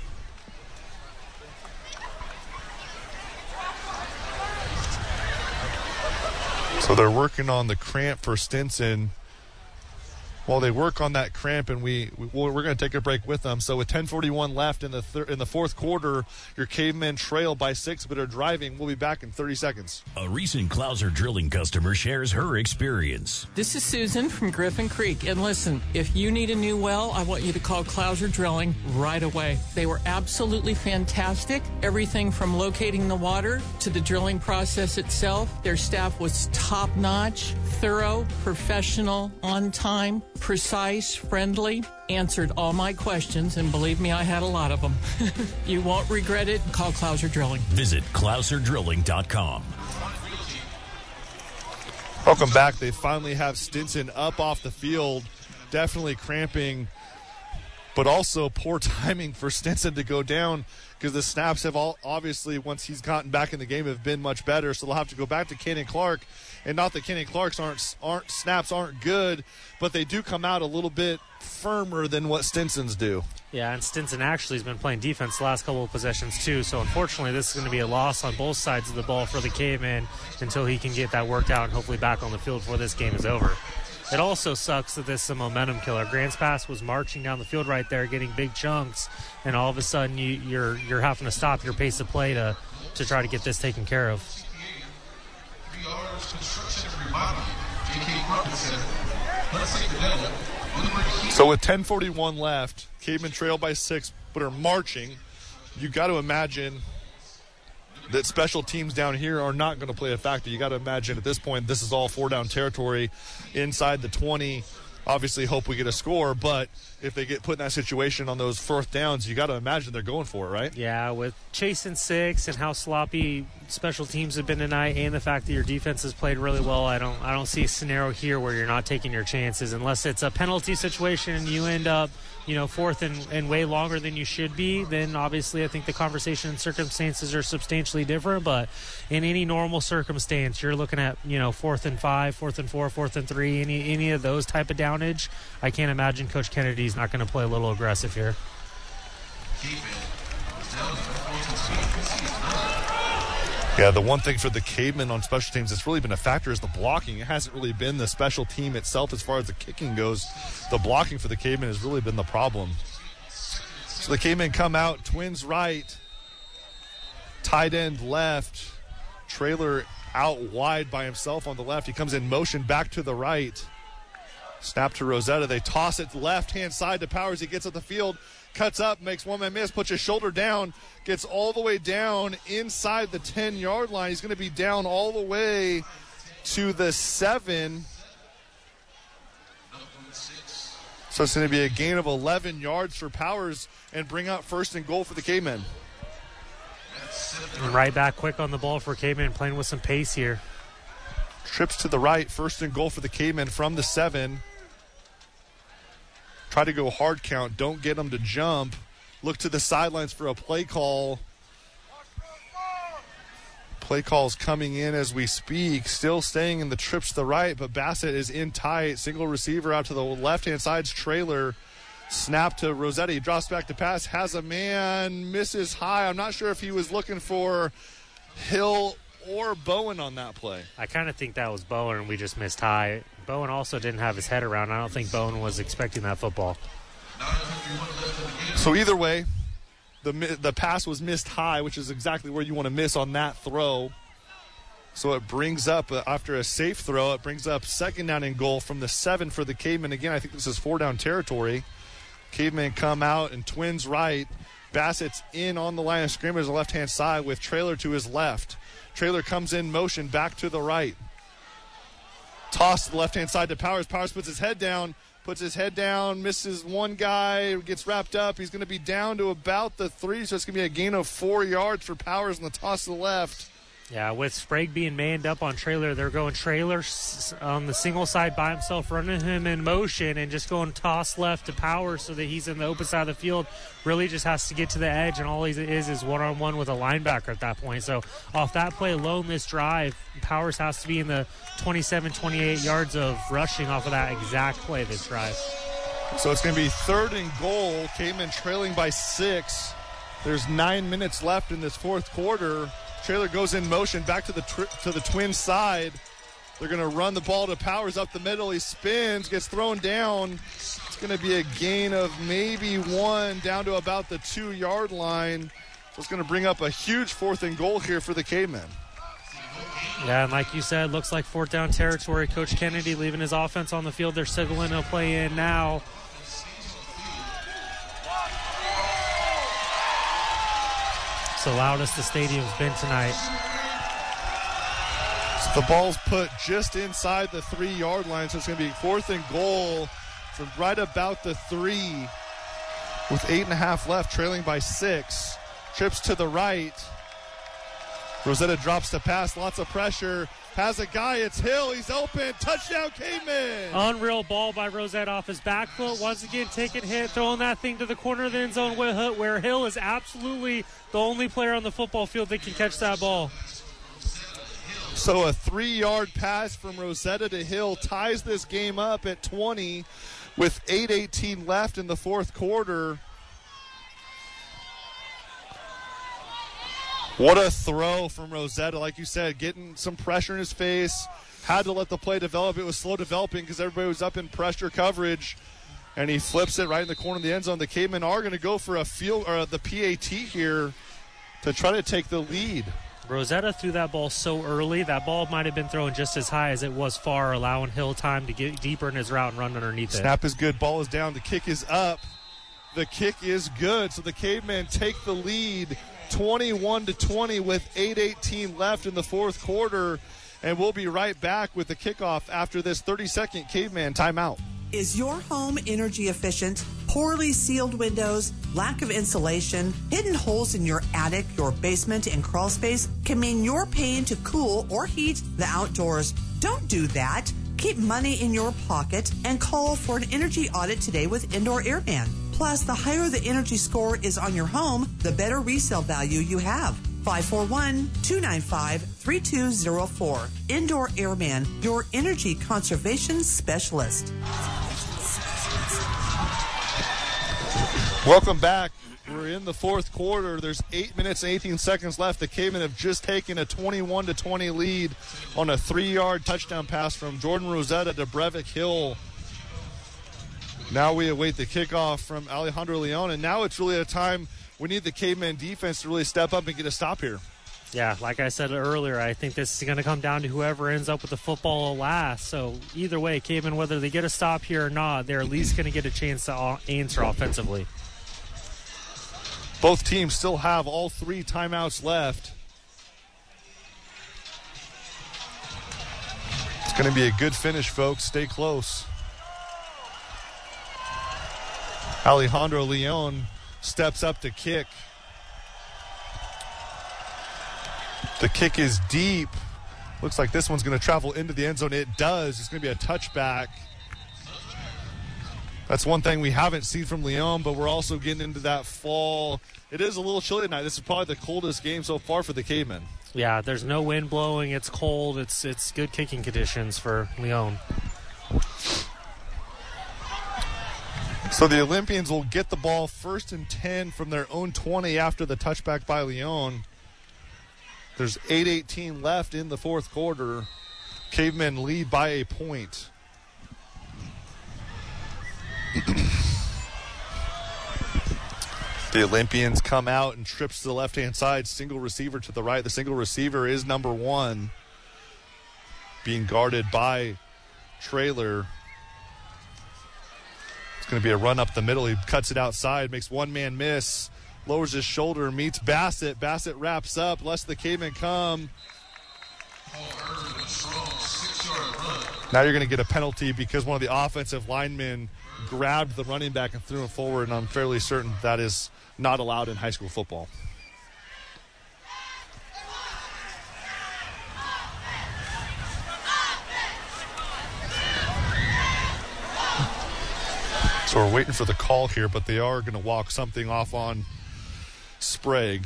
So they're working on the cramp for Stinson. While they work on that cramp, and we, we we're going to take a break with them. So with ten forty-one left in the thir- in the fourth quarter, your Cavemen trail by six, but are driving. We'll be back in thirty seconds. A recent Clouser Drilling customer shares her experience. This is Susan from Griffin Creek. And listen, if you need a new well, I want you to call Clouser Drilling right away. They were absolutely fantastic. Everything from locating the water to the drilling process itself. Their staff was top-notch, thorough, professional, on time, precise, friendly, answered all my questions, and believe me, I had a lot of them. You won't regret it. Call Clouser Drilling. Visit Clouser Drilling dot com. Welcome back. They finally have Stinson up off the field, definitely cramping, but also poor timing for Stinson to go down because the snaps have all, obviously, once he's gotten back in the game, have been much better. So they'll have to go back to Kenyon Clark. And not that Kenyon Clark's aren't, aren't snaps aren't good, but they do come out a little bit firmer than what Stinson's do. Yeah, and Stinson actually has been playing defense the last couple of possessions too. So unfortunately, this is going to be a loss on both sides of the ball for the Cavemen until he can get that worked out and hopefully back on the field before this game is over. It also sucks that this is a momentum killer. Grants Pass was marching down the field right there, getting big chunks, and all of a sudden you, you're you're having to stop your pace of play to to try to get this taken care of. So with ten forty-one left, Cavemen trail by six, but are marching. You got to imagine that special teams down here are not going to play a factor. You got to imagine at this point this is all four down territory inside the twenty. Obviously hope we get a score, but if they get put in that situation on those fourth downs, you got to imagine they're going for it, right? Yeah, with chasing six and how sloppy special teams have been tonight, and the fact that your defense has played really well, I don't I don't see a scenario here where you're not taking your chances unless it's a penalty situation and you end up, you know, fourth and, and way longer than you should be. Then obviously I think the conversation and circumstances are substantially different. But in any normal circumstance, you're looking at, you know, fourth and five, fourth and four, fourth and three, any any of those type of downage. I can't imagine Coach Kennedy's not going to play a little aggressive here. Yeah, the one thing for the Cavemen on special teams that's really been a factor is the blocking. It hasn't really been the special team itself as far as the kicking goes. The blocking for the Cavemen has really been the problem. So the Cavemen come out, twins right, tight end left, trailer out wide by himself on the left. He comes in motion back to the right. Snap to Rosetta. They toss it left-hand side to Powers. He gets up the field, cuts up, makes one man miss, puts his shoulder down, gets all the way down inside the ten-yard line. He's going to be down all the way to the seven. So it's going to be a gain of eleven yards for Powers and bring out first and goal for the Cavemen. And right back quick on the ball for Cavemen, playing with some pace here. Trips to the right, first and goal for the Cavemen from the seven. Try to go hard count, don't get them to jump. Look to the sidelines for a play call. Play call's coming in as we speak, still staying in the trips to the right, but Bassett is in tight. Single receiver out to the left-hand side's trailer. Snap to Rossetti, drops back to pass, has a man, misses high. I'm not sure if he was looking for Hill or Bowen on that play. I kind of think that was Bowen, and we just missed high. Bowen also didn't have his head around. I don't think Bowen was expecting that football. So either way, the the pass was missed high, which is exactly where you want to miss on that throw. So it brings up, uh, after a safe throw, it brings up second down and goal from the seven for the Cavemen. Again, I think this is four down territory. Cavemen come out and twins right. Bassett's in on the line of scrimmage, the left-hand side with Trailer to his left. Trailer comes in motion back to the right. Toss to the left-hand side to Powers. Powers puts his head down, puts his head down, misses one guy, gets wrapped up. He's going to be down to about the three, so it's going to be a gain of four yards for Powers on the toss to the left. Yeah, with Sprague being manned up on Trailer, they're going Trailer on the single side by himself, running him in motion and just going toss left to Powers so that he's in the open side of the field. Really just has to get to the edge, and all he is is one-on-one with a linebacker at that point. So off that play alone, this drive, Powers has to be in the twenty-seven, twenty-eight yards of rushing off of that exact play this drive. So it's going to be third and goal. Cavemen trailing by six. There's nine minutes left in this fourth quarter. Trailer goes in motion back to the tri- to the twin side. They're going to run the ball to Powers up the middle. He spins, gets thrown down. It's going to be a gain of maybe one down to about the two-yard line. So it's going to bring up a huge fourth and goal here for the Cavemen. Yeah, and like you said, looks like fourth down territory. Coach Kennedy leaving his offense on the field. They're signaling a play in now. It's the loudest the stadium's been tonight. So the ball's put just inside the three-yard line, so it's going to be fourth and goal from right about the three with eight and a half left, trailing by six. Trips to the right. Rosetta drops the pass, lots of pressure. Has a guy, it's Hill, he's open. Touchdown, Cavemen! Unreal ball by Rosetta off his back foot. Once again, taking hit, throwing that thing to the corner of the end zone where Hill is absolutely the only player on the football field that can catch that ball. So a three-yard pass from Rosetta to Hill ties this game up at twenty with eight eighteen left in the fourth quarter. What a throw from Rosetta. Like you said, getting some pressure in his face. Had to let the play develop. It was slow developing because everybody was up in pressure coverage. And he flips it right in the corner of the end zone. The Cavemen are going to go for a field or the P A T here to try to take the lead. Rosetta threw that ball so early. That ball might have been thrown just as high as it was far, allowing Hill time to get deeper in his route and run underneath it. Snap is good. Ball is down. The kick is up. The kick is good. So the Cavemen take the lead twenty-one to twenty with eight eighteen left in the fourth quarter. And we'll be right back with the kickoff after this thirty-second Caveman timeout. Is your home energy efficient? Poorly sealed windows, lack of insulation, hidden holes in your attic, your basement, and crawl space can mean you're paying to cool or heat the outdoors. Don't do that. Keep money in your pocket and call for an energy audit today with Indoor Airman. Plus, the higher the energy score is on your home, the better resale value you have. five four one, two nine five, three two zero four. Indoor Airman, your energy conservation specialist. Welcome back. We're in the fourth quarter. There's eight minutes and eighteen seconds left. The Cavemen have just taken a twenty-one to twenty lead on a three-yard touchdown pass from Jordan Rosetta to Brevik Hill. Now we await the kickoff from Alejandro Leon, and now it's really a time we need the Caveman defense to really step up and get a stop here. Yeah, like I said earlier, I think this is going to come down to whoever ends up with the football last. So either way, Caveman, whether they get a stop here or not, they're at least going to get a chance to answer offensively. Both teams still have all three timeouts left. It's going to be a good finish, folks. Stay close. Alejandro Leon steps up to kick. The kick is deep. Looks like this one's going to travel into the end zone. It does. It's going to be a touchback. That's one thing we haven't seen from Leon, but we're also getting into that fall. It is a little chilly tonight. This is probably the coldest game so far for the Cavemen. Yeah, there's no wind blowing. It's cold. It's it's good kicking conditions for Leon. So the Olympians will get the ball first and ten from their own twenty after the touchback by Leon. There's eight eighteen left in the fourth quarter. Cavemen lead by a point. The Olympians come out and trips to the left-hand side. Single receiver to the right. The single receiver is number one, being guarded by Trailer. It's going to be a run up the middle. He cuts it outside, makes one man miss, lowers his shoulder, meets Bassett. Bassett wraps up, lets the Cavemen come. Paul Irvin, a strong six-yard run. Now you're going to get a penalty because one of the offensive linemen grabbed the running back and threw him forward, and I'm fairly certain that is not allowed in high school football. So we're waiting for the call here, but they are going to walk something off on Sprague.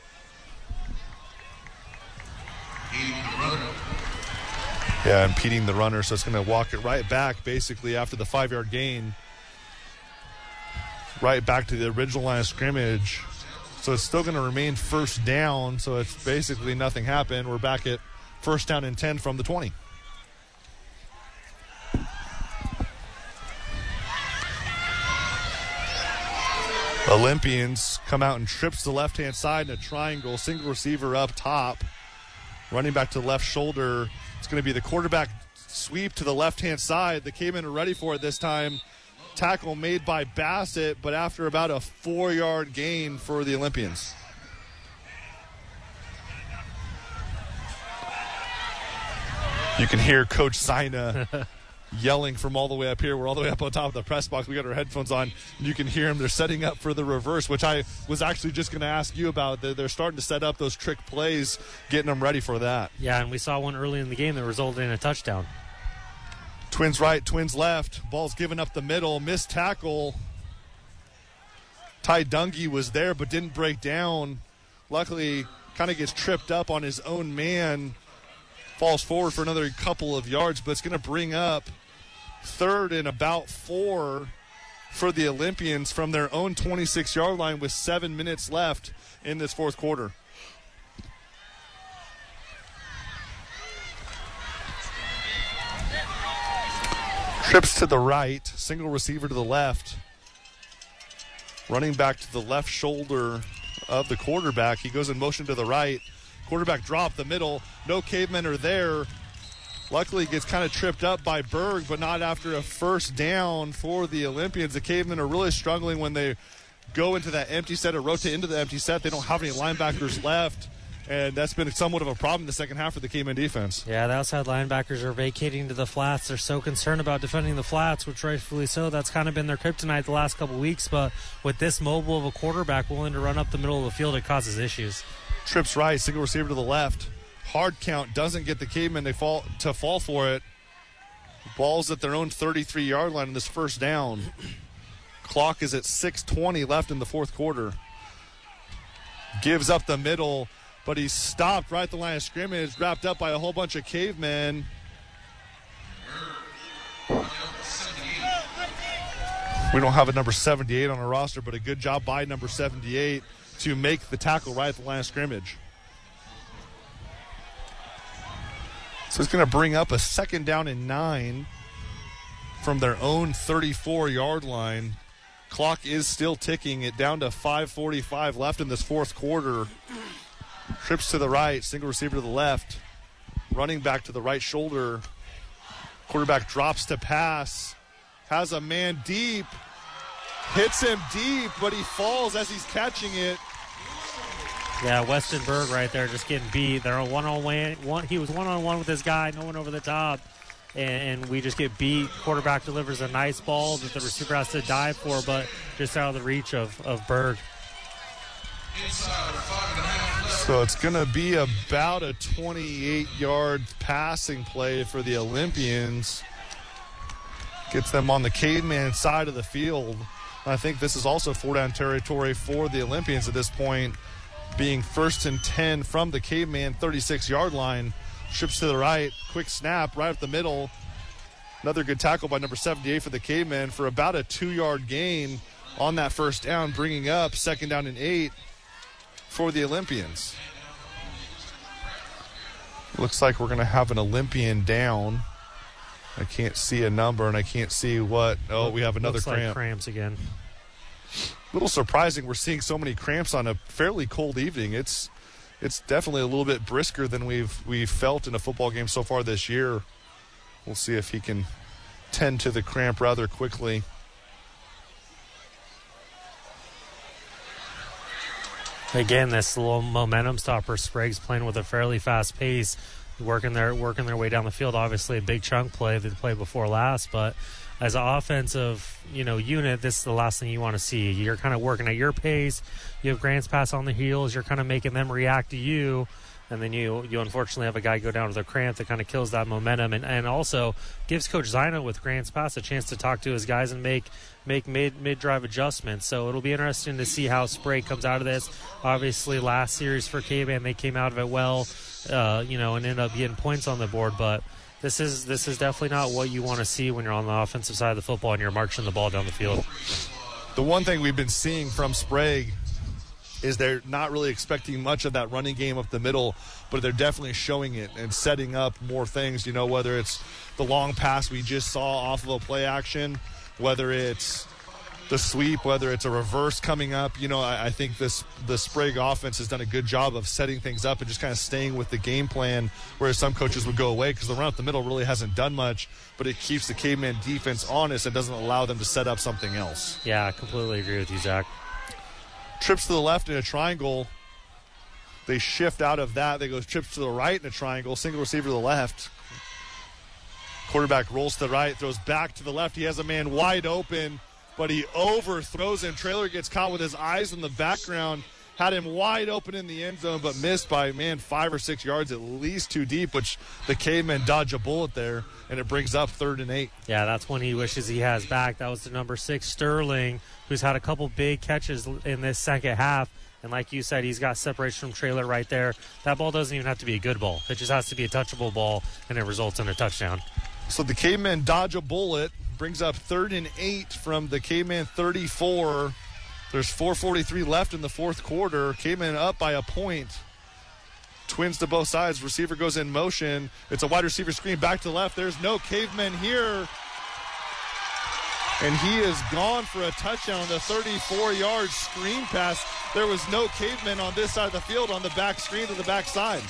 Yeah, impeding the runner, so it's going to walk it right back basically after the five-yard gain. Right back to the original line of scrimmage. So it's still going to remain first down, so it's basically nothing happened. We're back at first down and ten from the twenty. Olympians come out and trips the left-hand side in a triangle, single receiver up top. Running back to the left shoulder. It's going to be the quarterback sweep to the left-hand side. The Cavemen are ready for it this time. Tackle made by Bassett, but after about a four-yard gain for the Olympians. You can hear Coach Zina yelling from all the way up here. We're all the way up on top of the press box. We got our headphones on. And you can hear them. They're setting up for the reverse, which I was actually just going to ask you about. They're starting to set up those trick plays, getting them ready for that. Yeah, and we saw one early in the game that resulted in a touchdown. Twins right, Twins left. Ball's given up the middle. Missed tackle. Ty Dungy was there but didn't break down. Luckily, kind of gets tripped up on his own man. Falls forward for another couple of yards, but it's going to bring up third and about four for the Olympians from their own twenty-six-yard line with seven minutes left in this fourth quarter. Trips to the right, single receiver to the left. Running back to the left shoulder of the quarterback. He goes in motion to the right. Quarterback drop the middle. No Cavemen are there. Luckily gets kind of tripped up by Berg, but not after a first down for the Olympians. The Cavemen are really struggling when they go into that empty set or rotate into the empty set. They don't have any linebackers left, and that's been somewhat of a problem in the second half for the Cavemen defense. Yeah, the outside linebackers are vacating to the flats. They're so concerned about defending the flats, which rightfully so. That's kind of been their kryptonite the last couple weeks, but with this mobile of a quarterback willing to run up the middle of the field, it causes issues. Trips right, single receiver to the left. Hard count, doesn't get the Cavemen they fall to fall for it. Ball's at their own thirty-three-yard line in this first down. Clock is at six twenty left in the fourth quarter. Gives up the middle, but he's stopped right at the line of scrimmage, wrapped up by a whole bunch of Cavemen. We don't have a number seventy-eight on our roster, but a good job by number seventy-eight to make the tackle right at the line of scrimmage. So it's going to bring up a second down and nine from their own thirty-four-yard line. Clock is still ticking. It down to five forty-five left in this fourth quarter. Trips to the right, single receiver to the left. Running back to the right shoulder. Quarterback drops to pass. Has a man deep. Hits him deep, but he falls as he's catching it. Yeah, Weston Berg right there just getting beat. They're on one-on-one. One, he was one-on-one with this guy, no one over the top. And, and we just get beat. Quarterback delivers a nice ball that the receiver has to dive for, but just out of the reach of, of Berg. So it's going to be about a twenty-eight-yard passing play for the Olympians. Gets them on the Caveman side of the field. I think this is also four-down territory for the Olympians at this point, being first and ten from the Caveman thirty-six-yard line. Trips to the right, quick snap right up the middle. Another good tackle by number seventy-eight for the Cavemen for about a two-yard gain on that first down, bringing up second down and eight for the Olympians. Looks like we're going to have an Olympian down. I can't see a number, and I can't see what. Oh, we have another Looks cramp. Like cramps again. A little surprising we're seeing so many cramps on a fairly cold evening. It's it's definitely a little bit brisker than we've we've felt in a football game so far this year. We'll see if he can tend to the cramp rather quickly. Again, this little momentum stopper. Sprague's playing with a fairly fast pace. working their working their way down the field. Obviously, a big chunk play they played before last, but as an offensive, you know, unit, this is the last thing you want to see. You're kind of working at your pace. You have Grants Pass on the heels. You're kind of making them react to you. And then you you unfortunately have a guy go down with a cramp that kind of kills that momentum, and, and also gives Coach Zino with Grants Pass a chance to talk to his guys and make make mid mid drive adjustments. So it'll be interesting to see how Sprague comes out of this. Obviously, last series for K-Man, they came out of it well, uh, you know, and ended up getting points on the board. But this is this is definitely not what you want to see when you're on the offensive side of the football and you're marching the ball down the field. The one thing we've been seeing from Sprague is they're not really expecting much of that running game up the middle, but they're definitely showing it and setting up more things, you know, whether it's the long pass we just saw off of a play action, whether it's the sweep, whether it's a reverse coming up. You know, I, I think this the Sprague offense has done a good job of setting things up and just kind of staying with the game plan, whereas some coaches would go away because the run up the middle really hasn't done much, but it keeps the Caveman defense honest and doesn't allow them to set up something else. Yeah, I completely agree with you, Zach. Trips to the left in a triangle. They shift out of that. They go trips to the right in a triangle. Single receiver to the left. Quarterback rolls to the right, throws back to the left. He has a man wide open, but he overthrows him. Traylor gets caught with his eyes in the background. Had him wide open in the end zone, but missed by, man, five or six yards, at least too deep, which the Cavemen dodge a bullet there, and it brings up third and eight. Yeah, that's one he wishes he has back. That was the number six, Sterling, who's had a couple big catches in this second half. And like you said, he's got separation from Traylor right there. That ball doesn't even have to be a good ball. It just has to be a touchable ball, and it results in a touchdown. So the Cavemen dodge a bullet, brings up third and eight from the Caveman thirty-four. There's four forty-three left in the fourth quarter. Caveman up by a point. Twins to both sides. Receiver goes in motion. It's a wide receiver screen back to the left. There's no Caveman here. And he is gone for a touchdown on the thirty-four-yard screen pass. There was no Caveman on this side of the field on the back screen to the back side.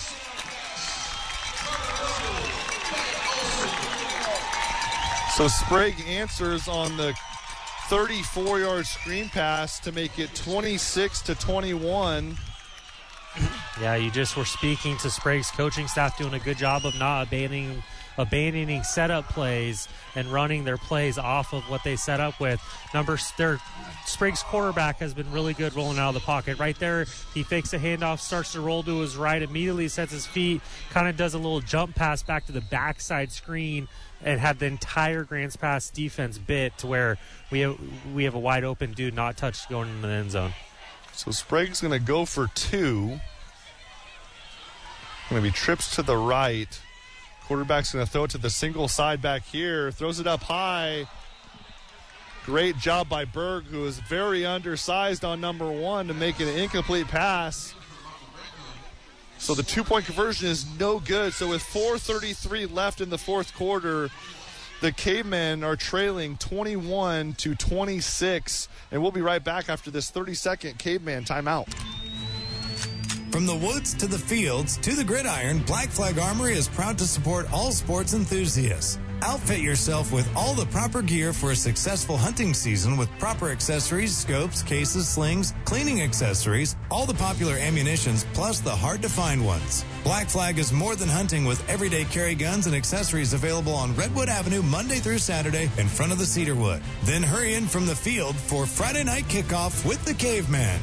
So Sprague answers on the thirty-four-yard screen pass to make it twenty-six to twenty-one. Yeah, you just were speaking to Sprague's coaching staff doing a good job of not abandoning abandoning setup plays and running their plays off of what they set up with. Number their Sprague's quarterback has been really good rolling out of the pocket. Right there, he fakes a handoff, starts to roll to his right, immediately sets his feet, kind of does a little jump pass back to the backside screen, and had the entire Grants Pass defense bit to where we have, we have a wide open dude not touched going into the end zone. So Sprague's going to go for two. Going to be trips to the right. Quarterback's going to throw it to the single side back here. Throws it up high. Great job by Berg, who is very undersized on number one, to make it an incomplete pass. So the two-point conversion is no good. So with four thirty-three left in the fourth quarter, the Cavemen are trailing twenty-one to twenty-six. And we'll be right back after this thirty-second Caveman timeout. From the woods to the fields to the gridiron, Black Flag Armory is proud to support all sports enthusiasts. Outfit yourself with all the proper gear for a successful hunting season with proper accessories, scopes, cases, slings, cleaning accessories, all the popular ammunitions, plus the hard-to-find ones. Black Flag is more than hunting with everyday carry guns and accessories available on Redwood Avenue Monday through Saturday in front of the Cedarwood. Then hurry in from the field for Friday night kickoff with the Caveman.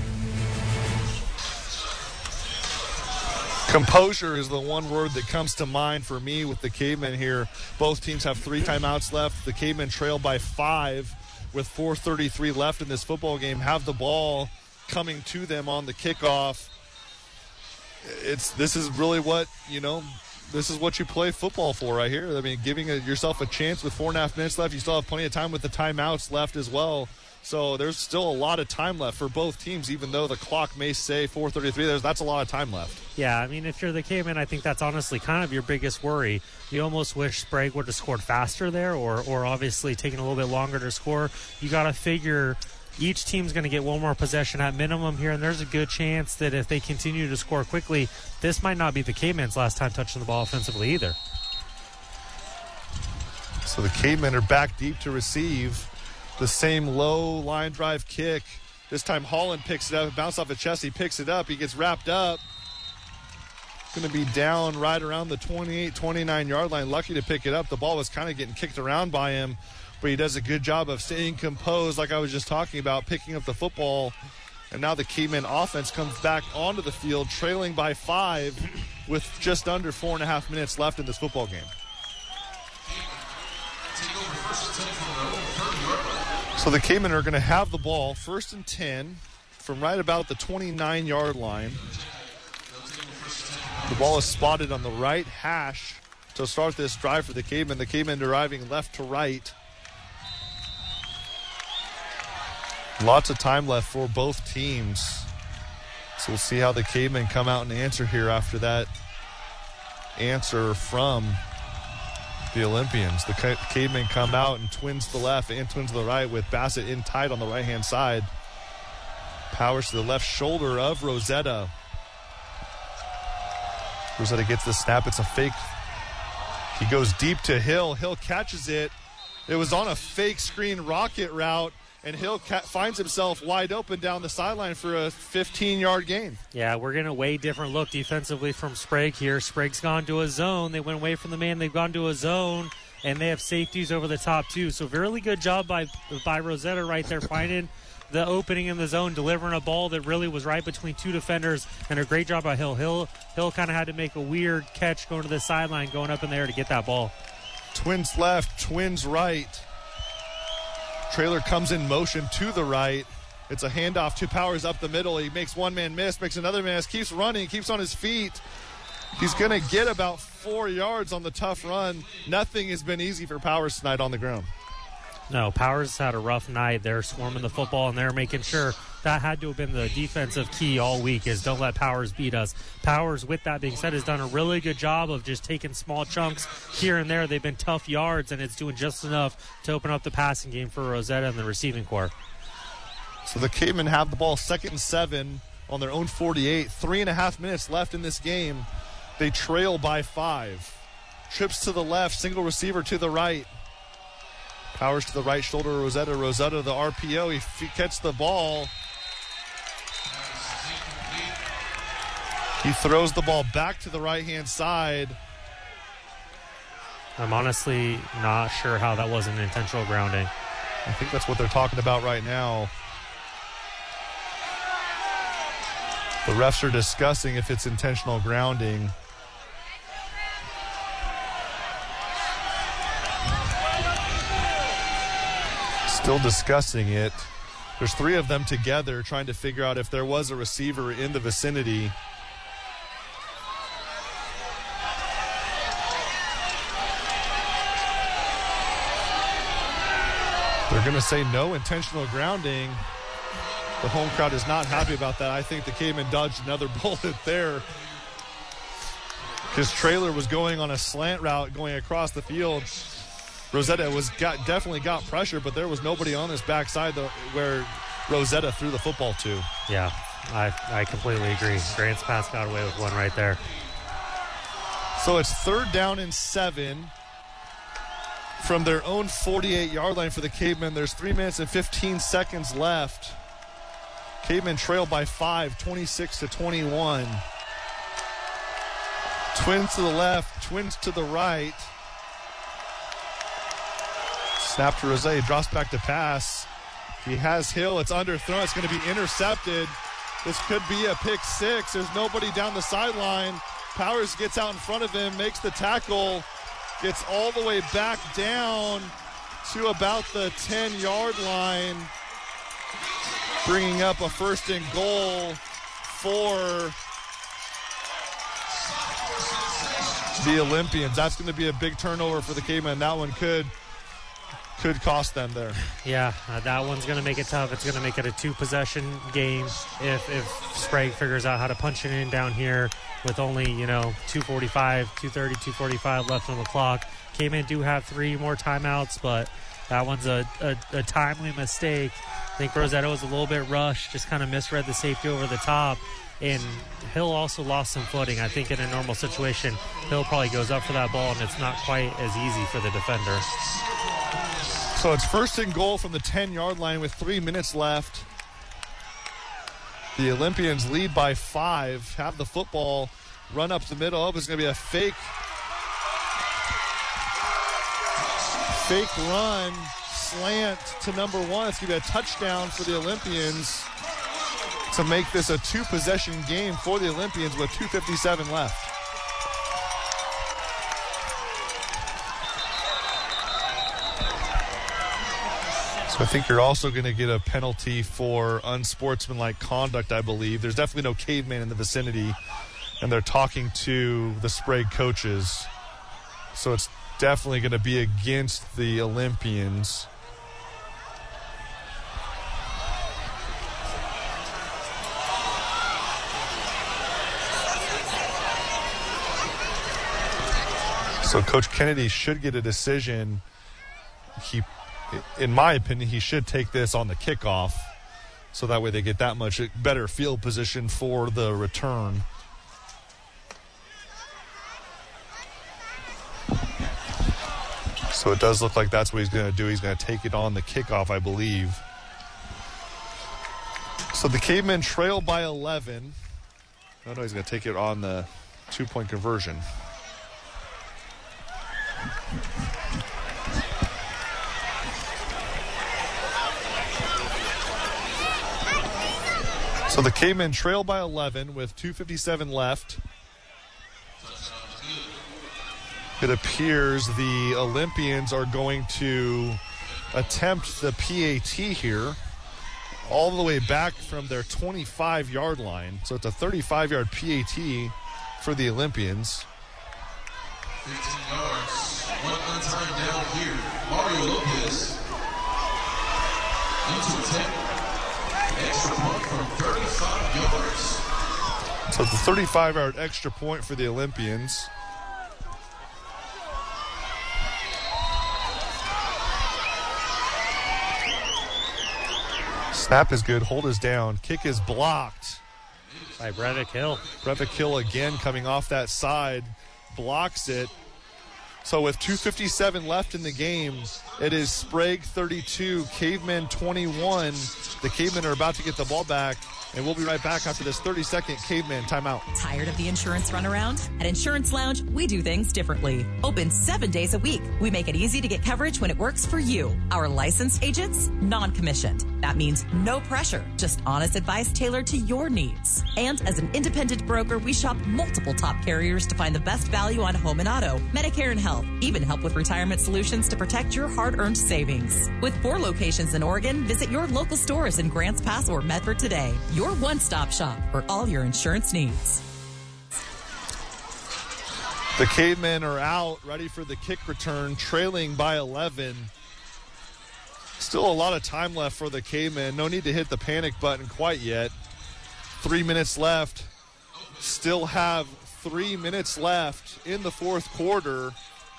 Composure is the one word that comes to mind for me with the Cavemen here. Both teams have three timeouts left. The Cavemen trail by five with four thirty-three left in this football game. Have the ball coming to them on the kickoff. It's this is really what, you know, this is what you play football for right here. I mean, giving a, yourself a chance with four and a half minutes left. You still have plenty of time with the timeouts left as well. So there's still a lot of time left for both teams, even though the clock may say four thirty-three. There's, that's a lot of time left. Yeah, I mean, if you're the Cavemen, I think that's honestly kind of your biggest worry. You almost wish Sprague would have scored faster there, or, or obviously taking a little bit longer to score. You got to figure each team's going to get one more possession at minimum here, and there's a good chance that if they continue to score quickly, this might not be the Cavemen's last time touching the ball offensively either. So the Cavemen are back deep to receive. The same low line drive kick. This time Holland picks it up. It bounced off the chest. He picks it up. He gets wrapped up. going to be down right around the twenty-eight, twenty-nine yard line. Lucky to pick it up. The ball was kind of getting kicked around by him, but he does a good job of staying composed, like I was just talking about, picking up the football. And now the Caveman offense comes back onto the field, trailing by five with just under four and a half minutes left in this football game. So the Cavemen are going to have the ball first and ten from right about the twenty-nine yard line. The ball is spotted on the right hash to start this drive for the Cavemen. The Cavemen driving left to right. Lots of time left for both teams. So we'll see how the Cavemen come out and answer here after that answer from the Olympians. The Cavemen come out and twins to the left and twins to the right with Bassett in tight on the right-hand side. Powers to the left shoulder of Rosetta. Rosetta gets the snap. It's a fake. He goes deep to Hill. Hill catches it. It was on a fake screen rocket route, and Hill ca- finds himself wide open down the sideline for a fifteen yard gain. Yeah, we're getting a way different look defensively from Sprague here. Sprague's gone to a zone. They went away from the man. They've gone to a zone, and they have safeties over the top, too. So really good job by by Rosetta right there, finding the opening in the zone, delivering a ball that really was right between two defenders, and a great job by Hill. Hill, Hill kind of had to make a weird catch going to the sideline, going up in there to get that ball. Twins left, twins right. Trailer comes in motion to the right. It's a handoff to Powers up the middle. He makes one man miss, makes another man miss, keeps running, keeps on his feet. He's going to get about four yards on the tough run. Nothing has been easy for Powers tonight on the ground. No, Powers had a rough night. They're swarming the football, and they're making sure that had to have been the defensive key all week, is don't let Powers beat us. Powers, with that being said, has done a really good job of just taking small chunks here and there. They've been tough yards, and it's doing just enough to open up the passing game for Rosetta and the receiving corps. So the Cavemen have the ball second and seven on their own forty-eight. Three and a half minutes left in this game. They trail by five. Trips to the left, single receiver to the right. Powers to the right shoulder, Rosetta. Rosetta, the R P O. He f- catches the ball. He throws the ball back to the right-hand side. I'm honestly not sure how that wasn't intentional grounding. I think that's what they're talking about right now. The refs are discussing if it's intentional grounding. Still discussing it. There's three of them together trying to figure out if there was a receiver in the vicinity. They're going to say no intentional grounding. The home crowd is not happy about that. I think the Cavemen dodged another bullet there. His trailer was going on a slant route going across the field. Rosetta was got definitely got pressure, but there was nobody on his backside though, where Rosetta threw the football to. Yeah, I, I completely agree. Grants Pass got away with one right there. So it's third down and seven from their own forty-eight yard line for the Cavemen. There's three minutes and fifteen seconds left. Cavemen trail by five, twenty-six to twenty-one. Twins to the left, twins to the right. Snap to Rosé, drops back to pass. He has Hill, it's underthrown, it's going to be intercepted. This could be a pick six. There's nobody down the sideline. Powers gets out in front of him, makes the tackle, gets all the way back down to about the ten yard line, bringing up a first and goal for the Olympians. That's going to be a big turnover for the Cavemen. That one could could cost them there. Yeah, uh, that one's going to make it tough. It's going to make it a two-possession game if if Sprague figures out how to punch it in down here with only, you know, two forty-five, two thirty, two forty-five left on the clock. Cavemen do have three more timeouts, but that one's a, a, a timely mistake. I think Rosetta was a little bit rushed, just kind of misread the safety over the top. And Hill also lost some footing. I think in a normal situation, Hill probably goes up for that ball, and it's not quite as easy for the defender. So it's first and goal from the ten yard line with three minutes left. The Olympians lead by five, have the football Run up the middle. Oh, it's going to be a fake. Fake run, slant to number one. It's going to be a touchdown for the Olympians to make this a two-possession game for the Olympians with two fifty-seven left. So I think you're also going to get a penalty for unsportsmanlike conduct, I believe. There's definitely no caveman in the vicinity, and they're talking to the Sprague coaches. So it's definitely going to be against the Olympians. So Coach Kennedy should get a decision. He, in my opinion, he should take this on the kickoff, so that way they get that much better field position for the return. So it does look like that's what he's going to do. He's going to take it on the kickoff, I believe. So the Cavemen trail by eleven. Oh, no, he's going to take it on the two-point conversion. So the Cavemen trail by eleven with two fifty-seven left. It appears the Olympians are going to attempt the P A T here all the way back from their twenty-five-yard line. So it's a thirty-five-yard P A T for the Olympians. fifteen yards. One time down here. Mario Lopez into attempt. Extra point from thirty-five yards. So it's a thirty-five-yard extra point for the Olympians. Snap is good. Hold is down. Kick is blocked. By Brevik Hill. Brevik Hill again coming off that side. Blocks it. So with two fifty-seven left in the game, it is Sprague thirty-two, Cavemen twenty-one. The Cavemen are about to get the ball back, and we'll be right back after this thirty-second Caveman timeout. Tired of the insurance runaround? At Insurance Lounge, we do things differently. Open seven days a week. We make it easy to get coverage when it works for you. Our licensed agents, non-commissioned. That means no pressure, just honest advice tailored to your needs. And as an independent broker, we shop multiple top carriers to find the best value on home and auto, Medicare and health, even help with retirement solutions to protect your hard-earned savings. With four locations in Oregon, visit your local stores in Grants Pass or Medford today. Your one-stop shop for all your insurance needs. The Cavemen are out, ready for the kick return, trailing by eleven. Still a lot of time left for the Cavemen. No need to hit the panic button quite yet. Three minutes left. Still have three minutes left in the fourth quarter.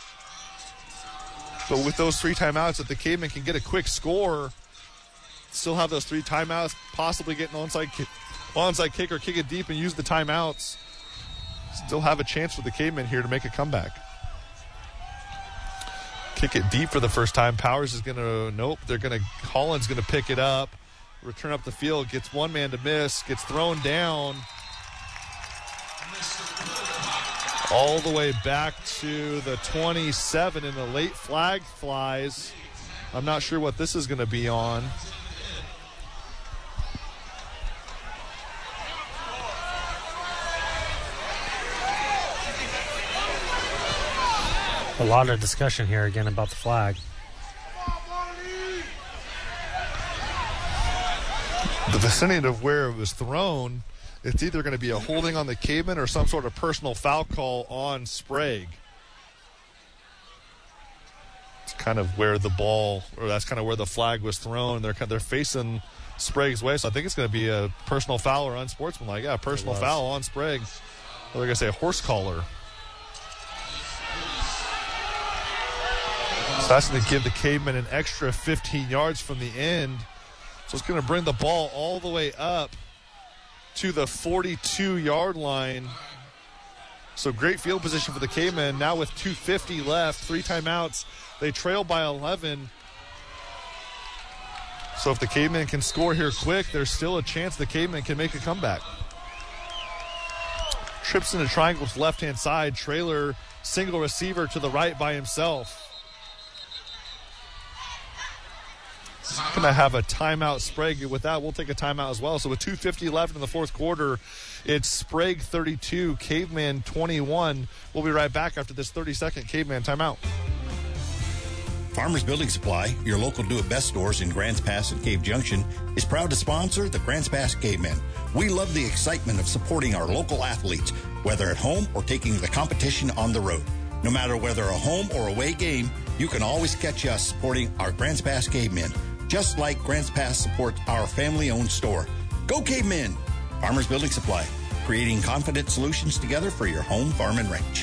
But with those three timeouts, if the Cavemen can get a quick score, still have those three timeouts, possibly get an onside kick, onside kick or kick it deep and use the timeouts. Still have a chance for the Cavemen here to make a comeback. Kick it deep for the first time. Powers is going to, nope, they're going to, Holland's going to pick it up, return up the field, gets one man to miss, gets thrown down. All the way back to the twenty-seven, and the late flag flies. I'm not sure what this is going to be on. A lot of discussion here again about the flag. The vicinity of where it was thrown, it's either going to be a holding on the Caveman or some sort of personal foul call on Sprague. It's kind of where the ball, or that's kind of where the flag was thrown. They're they're facing Sprague's way, so I think it's going to be a personal foul or unsportsmanlike. Yeah, personal foul on Sprague. Or they're going to say a horse collar. So that's going to give the Cavemen an extra fifteen yards from the end. So it's going to bring the ball all the way up to the forty-two-yard line. So great field position for the Cavemen. Now with two fifty left, three timeouts, they trail by eleven. So if the Cavemen can score here quick, there's still a chance the Cavemen can make a comeback. Trips into triangle to left-hand side. Trailer, single receiver to the right by himself. Going to have a timeout. Sprague. With that, we'll take a timeout as well. So with two fifty left in the fourth quarter, it's Sprague thirty-two, Caveman twenty-one. We'll be right back after this thirty-second Caveman timeout. Farmers Building Supply, your local do-it-best stores in Grants Pass and Cave Junction, is proud to sponsor the Grants Pass Cavemen. We love the excitement of supporting our local athletes, whether at home or taking the competition on the road. No matter whether a home or away game, you can always catch us supporting our Grants Pass Cavemen, just like Grants Pass supports our family-owned store. Go Cavemen! Farmers Building Supply, creating confident solutions together for your home, farm, and ranch.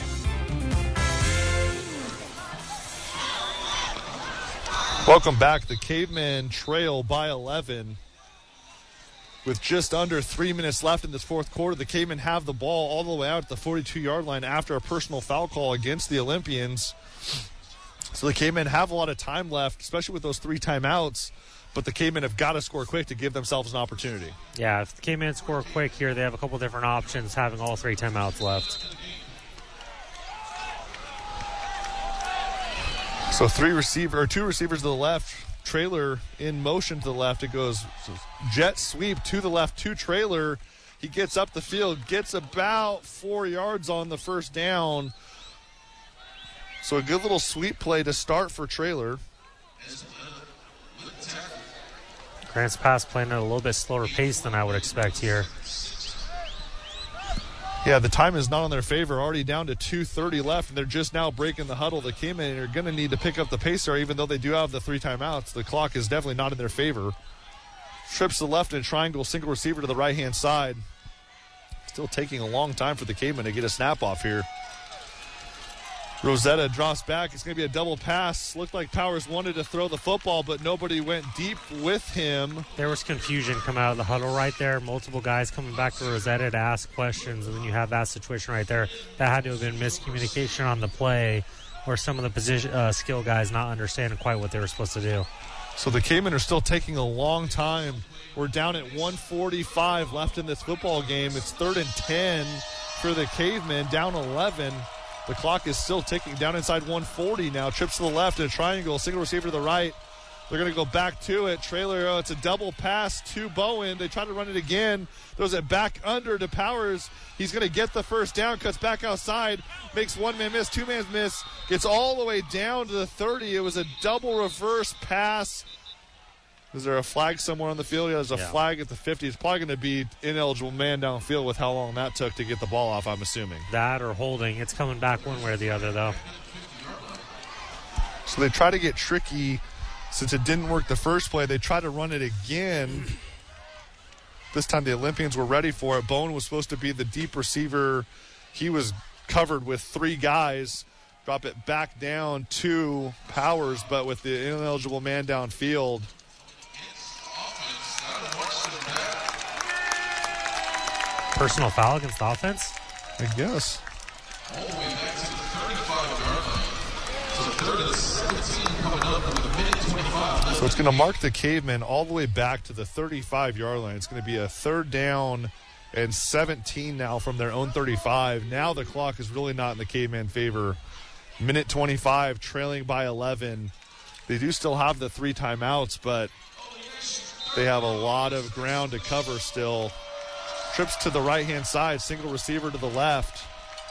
Welcome back. The Cavemen trail by eleven. With just under three minutes left in this fourth quarter, the Cavemen have the ball all the way out at the forty-two-yard line after a personal foul call against the Olympians. So the Cavemen have a lot of time left, especially with those three timeouts, but the Cavemen have got to score quick to give themselves an opportunity. Yeah, if the Cavemen score quick here, they have a couple different options having all three timeouts left. So three receiver or two receivers to the left, Trailer in motion to the left. It goes jet sweep to the left to Trailer. He gets up the field, gets about four yards on the first down. So a good little sweep play to start for Trailer. Grants Pass playing at a little bit slower pace than I would expect here. Yeah, the time is not on their favor. Already down to two thirty left, and they're just now breaking the huddle. They came in and are going to need to pick up the pace there, even though they do have the three timeouts. The clock is definitely not in their favor. Trips to the left in a triangle, single receiver to the right-hand side. Still taking a long time for the Cavemen to get a snap off here. Rosetta drops back. It's going to be a double pass. Looked like Powers wanted to throw the football, but nobody went deep with him. There was confusion coming out of the huddle right there. Multiple guys coming back to Rosetta to ask questions, and then you have that situation right there. That had to have been miscommunication on the play, or some of the position uh, skill guys not understanding quite what they were supposed to do. So the Cavemen are still taking a long time. We're down at one forty-five left in this football game. It's third and ten for the Cavemen, down eleven. The clock is still ticking down inside one forty now. Trips to the left in a triangle, single receiver to the right. They're going to go back to it. Trailer, oh, it's a double pass to Bowen. They try to run it again. Throws it back under to Powers. He's going to get the first down, cuts back outside, makes one man miss, two man miss, gets all the way down to the thirty. It was a double reverse pass. Is there a flag somewhere on the field? Yeah, there's a yeah. flag at the fifty. It's probably going to be ineligible man downfield with how long that took to get the ball off, I'm assuming. That or holding. It's coming back one way or the other, though. So they try to get tricky. Since it didn't work the first play, they try to run it again. This time the Olympians were ready for it. Bowen was supposed to be the deep receiver. He was covered with three guys. Drop it back down to Powers, but with the ineligible man downfield. Personal foul against the offense? I guess. All the way back to the thirty-five-yard line. So third and seventeen coming up with a minute twenty-five. So it's going to mark the Cavemen all the way back to the thirty-five-yard line. It's going to be a third down and seventeen now from their own thirty-five. Now the clock is really not in the Caveman favor. Minute twenty-five, trailing by eleven. They do still have the three timeouts, but they have a lot of ground to cover still. Trips to the right-hand side, single receiver to the left.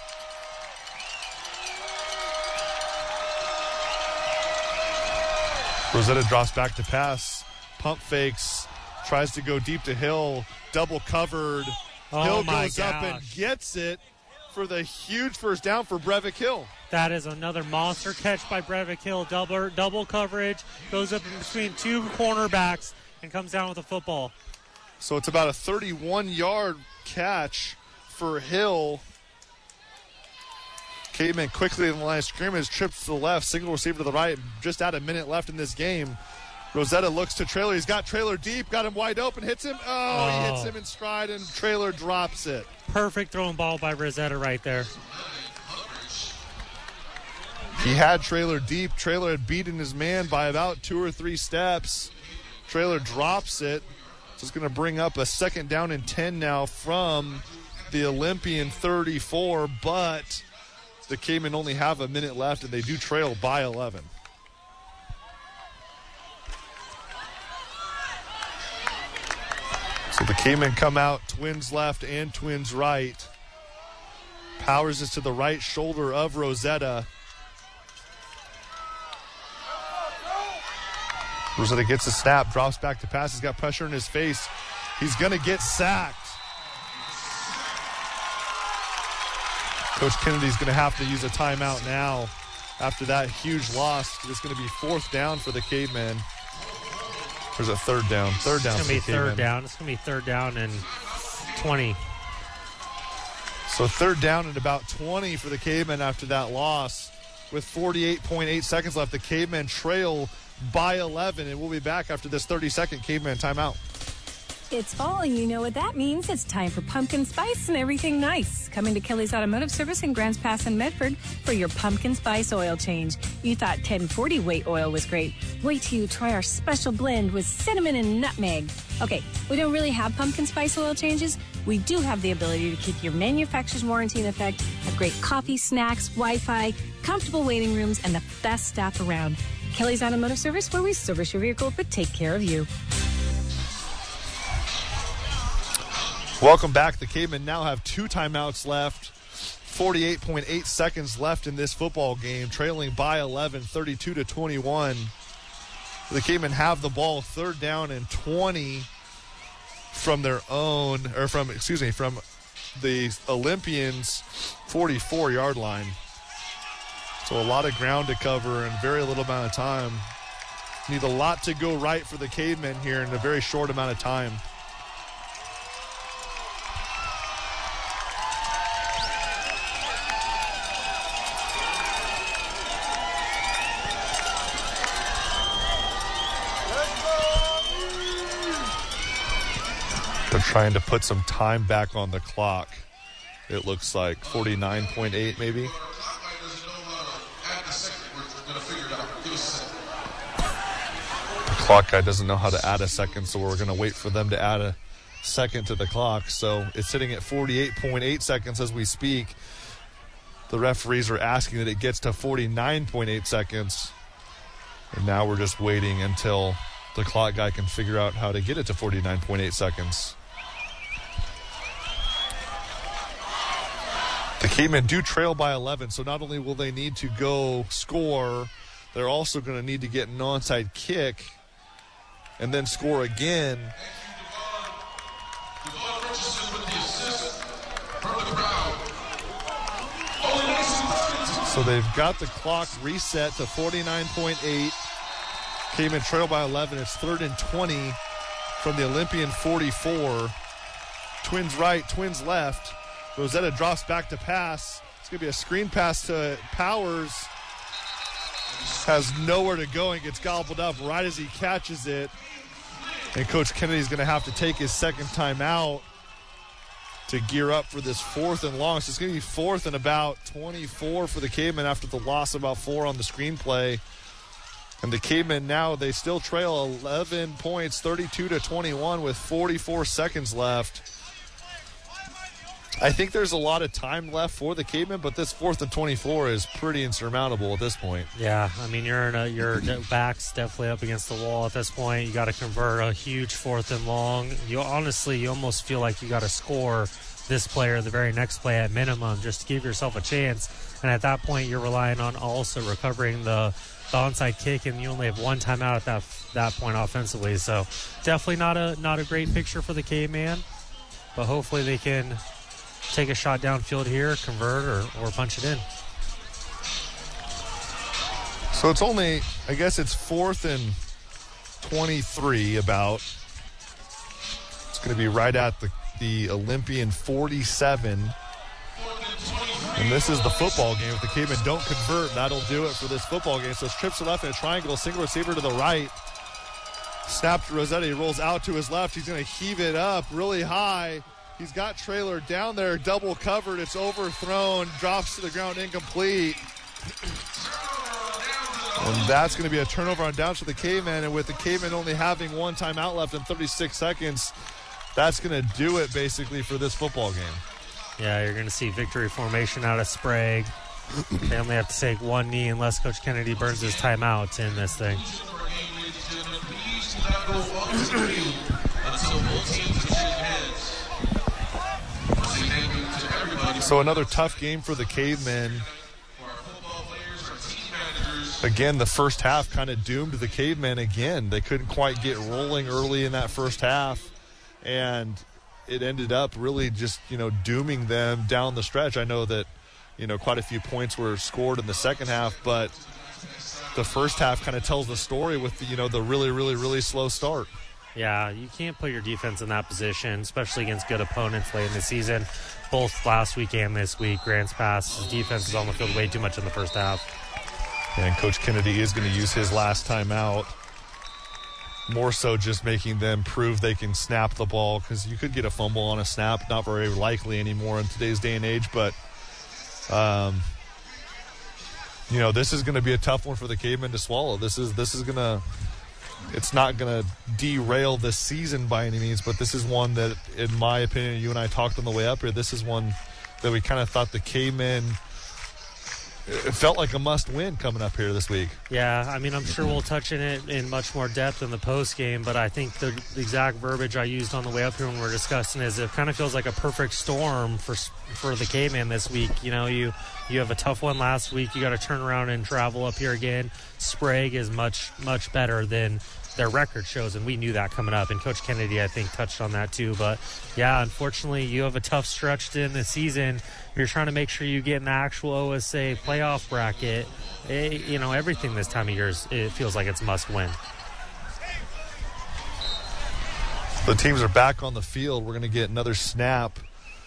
Rosetta drops back to pass. Pump fakes. Tries to go deep to Hill. Double covered. Oh Hill my goes up and gosh. gets it for the huge first down for Breivik Hill. That is another monster catch by Breivik Hill. Double, double coverage. Goes up in between two cornerbacks and comes down with the football. So it's about a thirty-one-yard catch for Hill. Caveman quickly in the line of scrimmage, trips to the left, single receiver to the right. Just out a minute left in this game. Rosetta looks to Trailer. He's got Trailer deep, got him wide open, hits him. Oh, oh. He hits him in stride, and Trailer drops it. Perfect throwing ball by Rosetta right there. He had Trailer deep. Trailer had beaten his man by about two or three steps. Trailer drops it. So it's going to bring up a second down and ten now from the Olympian thirty-four, but the Cavemen only have a minute left, and they do trail by eleven. So the Cavemen come out, twins left and twins right. Powers is to the right shoulder of Rosetta. Rosetta gets a snap, drops back to pass. He's got pressure in his face. He's going to get sacked. Coach Kennedy's going to have to use a timeout now after that huge loss. It's going to be fourth down for the Cavemen. There's a third down. Third down. It's going to be third down. It's going to be third down and twenty. So third down and about twenty for the Cavemen after that loss. With forty-eight point eight seconds left, the Cavemen trail by eleven, and we'll be back after this thirty-second Caveman timeout. It's fall, and you know what that means. It's time for pumpkin spice and everything nice. Coming to Kelly's Automotive Service in Grants Pass and Medford for your pumpkin spice oil change. You thought ten forty weight oil was great. Wait till you try our special blend with cinnamon and nutmeg. Okay, we don't really have pumpkin spice oil changes. We do have the ability to keep your manufacturer's warranty in effect, have great coffee, snacks, Wi-Fi, comfortable waiting rooms, and the best staff around. Kelly's Automotive Service, where we service your vehicle but take care of you. Welcome back. The Cavemen now have two timeouts left. forty-eight point eight seconds left in this football game, trailing by eleven, thirty-two to twenty-one. The Cavemen have the ball third down and twenty from their own, or from, excuse me, from the Olympians' forty-four-yard line. So a lot of ground to cover in very little amount of time. Need a lot to go right for the Cavemen here in a very short amount of time. They're trying to put some time back on the clock. It looks like forty-nine point eight maybe. The clock guy doesn't know how to add a second, so we're going to wait for them to add a second to the clock. So it's sitting at forty-eight point eight seconds as we speak. The referees are asking that it gets to forty-nine point eight seconds. And now we're just waiting until the clock guy can figure out how to get it to forty-nine point eight seconds. The Cavemen do trail by eleven, so not only will they need to go score, they're also going to need to get an onside kick and then score again. So they've got the clock reset to forty-nine point eight. Cavemen trail by eleven. It's third and twenty from the Olympian forty-four. Twins right, twins left. Rosetta drops back to pass. It's going to be a screen pass to Powers. Has nowhere to go and gets gobbled up right as he catches it. And Coach Kennedy's going to have to take his second time out to gear up for this fourth and long. So it's going to be fourth and about twenty-four for the Cavemen after the loss of about four on the screenplay. And the Cavemen now, they still trail eleven points, thirty-two to twenty-one with forty-four seconds left. I think there's a lot of time left for the Cavemen, but this fourth and twenty-four is pretty insurmountable at this point. Yeah, I mean, you're in a, your back's definitely up against the wall at this point. You got to convert a huge fourth and long. You honestly, you almost feel like you got to score this play or the very next play at minimum just to give yourself a chance. And at that point, you're relying on also recovering the, the onside kick, and you only have one timeout at that that point offensively. So definitely not a not a great picture for the Caveman, but hopefully they can take a shot downfield here, convert, or, or punch it in. So it's only, I guess it's fourth and twenty-three about. It's going to be right at the, the Olympian forty-seven. And this is the football game. If the Cavemen don't convert, that'll do it for this football game. So it's trips to left in a triangle, single receiver to the right. Snap to Rossetti, rolls out to his left. He's going to heave it up really high. He's got Traylor down there, double covered. It's overthrown, drops to the ground, incomplete. And that's going to be a turnover on downs for the Cavemen. And with the Cavemen only having one timeout left in thirty-six seconds, that's going to do it basically for this football game. Yeah, you're going to see victory formation out of Sprague. They only have to take one knee unless Coach Kennedy burns his timeout in this thing. So another tough game for the Cavemen. Again, the first half kind of doomed the Cavemen again. They couldn't quite get rolling early in that first half, and it ended up really just, you know, dooming them down the stretch. I know that, you know, quite a few points were scored in the second half, but the first half kind of tells the story with, the, you know, the really, really, really slow start. Yeah, you can't put your defense in that position, especially against good opponents late in the season. Both last week and this week, Grants Pass' defense is on the field way too much in the first half. And Coach Kennedy is going to use his last timeout, more so just making them prove they can snap the ball, because you could get a fumble on a snap, not very likely anymore in today's day and age, but um, you know, this is going to be a tough one for the Cavemen to swallow. This is this is going to it's not going to derail this season by any means, but this is one that, in my opinion, you and I talked on the way up here, this is one that we kind of thought the Cavemen, it felt like a must-win coming up here this week. Yeah, I mean, I'm sure we'll touch on it in much more depth in the post game, but I think the, the exact verbiage I used on the way up here when we're discussing is it kind of feels like a perfect storm for for the Caveman this week. You know, you you have a tough one last week. You got to turn around and travel up here again. Sprague is much much better than their record shows, and we knew that coming up. And Coach Kennedy, I think, touched on that too. But yeah, unfortunately, you have a tough stretch in the season. You're trying to make sure you get in the actual O S A playoff bracket. It, you know, everything this time of year, is, it feels like it's must win. The teams are back on the field. We're going to get another snap.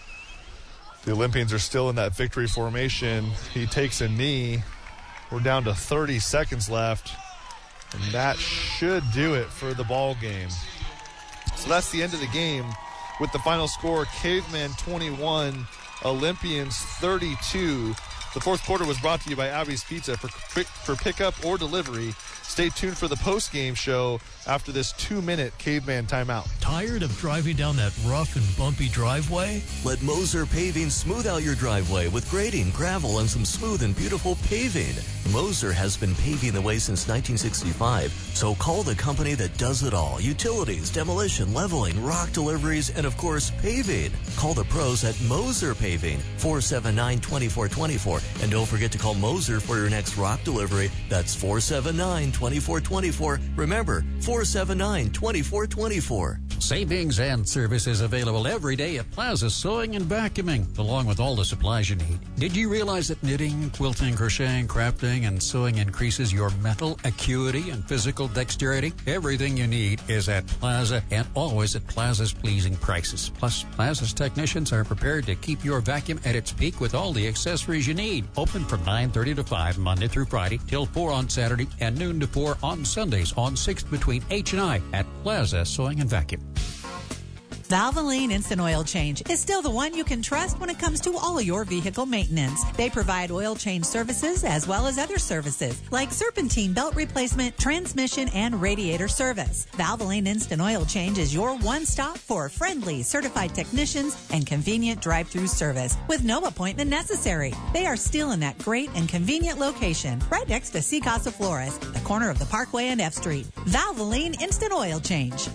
The Olympians are still in that victory formation. He takes a knee. We're down to thirty seconds left, and that should do it for the ball game. So that's the end of the game with the final score, Caveman twenty-one, Olympians thirty-two. The fourth quarter was brought to you by Abby's Pizza. For, for pickup or delivery, stay tuned for the post-game show after this two-minute Caveman timeout. Tired of driving down that rough and bumpy driveway? Let Moser Paving smooth out your driveway with grading, gravel, and some smooth and beautiful paving. Moser has been paving the way since nineteen sixty-five, so call the company that does it all. Utilities, demolition, leveling, rock deliveries, and of course, paving. Call the pros at Moser Paving, four seven nine, two four two four. And don't forget to call Moser for your next rock delivery. That's four seven nine, two four two four. Remember, four seven nine, two four two four. Savings and services available every day at Plaza Sewing and Vacuuming, along with all the supplies you need. Did you realize that knitting, quilting, crocheting, crafting, and sewing increases your mental acuity and physical dexterity? Everything you need is at Plaza, and always at Plaza's pleasing prices. Plus, Plaza's technicians are prepared to keep your vacuum at its peak with all the accessories you need. Open from nine thirty to five Monday through Friday, till four on Saturday, and noon to four on Sundays on sixth between H and I at Plaza Sewing and Vacuum. Valvoline Instant Oil Change is still the one you can trust when it comes to all of your vehicle maintenance. They provide oil change services as well as other services like serpentine belt replacement, transmission, and radiator service. Valvoline Instant Oil Change is your one-stop for friendly, certified technicians and convenient drive-through service with no appointment necessary. They are still in that great and convenient location right next to C Casa Flores, the corner of the Parkway and F Street. Valvoline Instant Oil Change.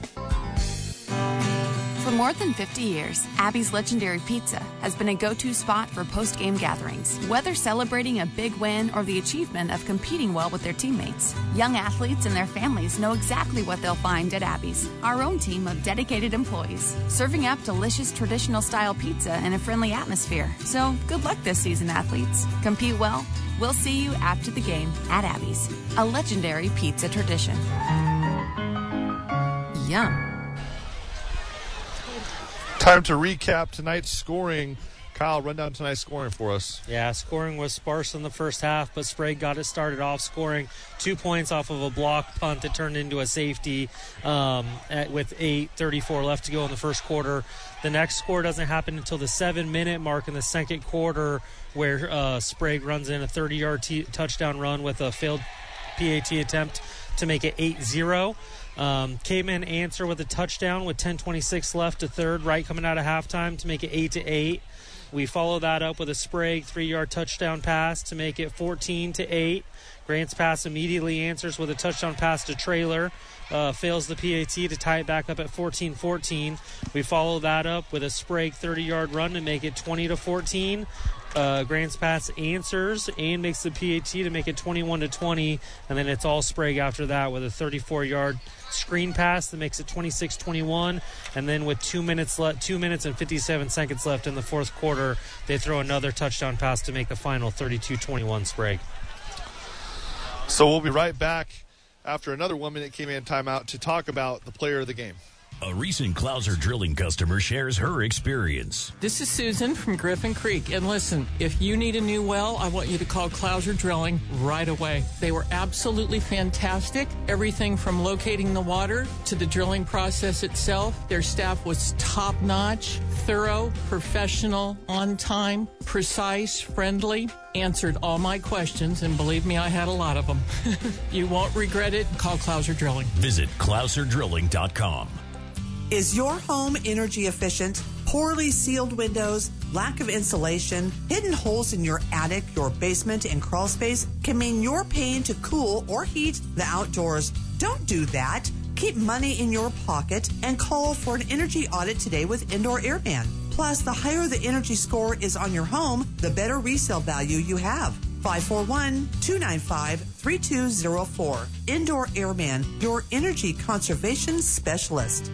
For more than fifty years, Abby's Legendary Pizza has been a go-to spot for post-game gatherings, whether celebrating a big win or the achievement of competing well with their teammates. Young athletes and their families know exactly what they'll find at Abby's, our own team of dedicated employees, serving up delicious traditional-style pizza in a friendly atmosphere. So, good luck this season, athletes. Compete well. We'll see you after the game at Abby's, a legendary pizza tradition. Yum. Time to recap tonight's scoring. Kyle, run down tonight's scoring for us. Yeah, scoring was sparse in the first half, but Sprague got it started off scoring two points off of a block punt that turned into a safety um, at, with eight thirty-four left to go in the first quarter. The next score doesn't happen until the seven-minute mark in the second quarter, where uh, Sprague runs in a thirty-yard t- touchdown run with a failed P A T attempt to make it eight zero. Um, Cavemen answer with a touchdown with ten twenty-six left to third, right coming out of halftime to make it eight to eight. We follow that up with a Sprague three-yard touchdown pass to make it fourteen to eight. Grants Pass immediately answers with a touchdown pass to Traylor. Uh, fails the P A T to tie it back up at fourteen fourteen. We follow that up with a Sprague thirty-yard run to make it twenty to fourteen. Uh, Grants Pass answers and makes the P A T to make it twenty-one to twenty, and then it's all Sprague after that with a thirty-four-yard screen pass that makes it twenty-six twenty-one, and then with two minutes left, two minutes and fifty-seven seconds left in the fourth quarter, they throw another touchdown pass to make the final thirty-two twenty-one Sprague. So we'll be right back after another one-minute K-Man timeout to talk about the player of the game. A recent Clouser Drilling customer shares her experience. This is Susan from Griffin Creek. And listen, if you need a new well, I want you to call Clouser Drilling right away. They were absolutely fantastic. Everything from locating the water to the drilling process itself. Their staff was top-notch, thorough, professional, on time, precise, friendly. Answered all my questions, and believe me, I had a lot of them. You won't regret it. Call Clouser Drilling. Visit Clouser Drilling dot com. Is your home energy efficient? Poorly sealed windows, lack of insulation, hidden holes in your attic, your basement, and crawl space can mean you're paying to cool or heat the outdoors. Don't do that. Keep money in your pocket and call for an energy audit today with Indoor Airman. Plus, the higher the energy score is on your home, the better resale value you have. five four one, two nine five, three two zero four. Indoor Airman, your energy conservation specialist.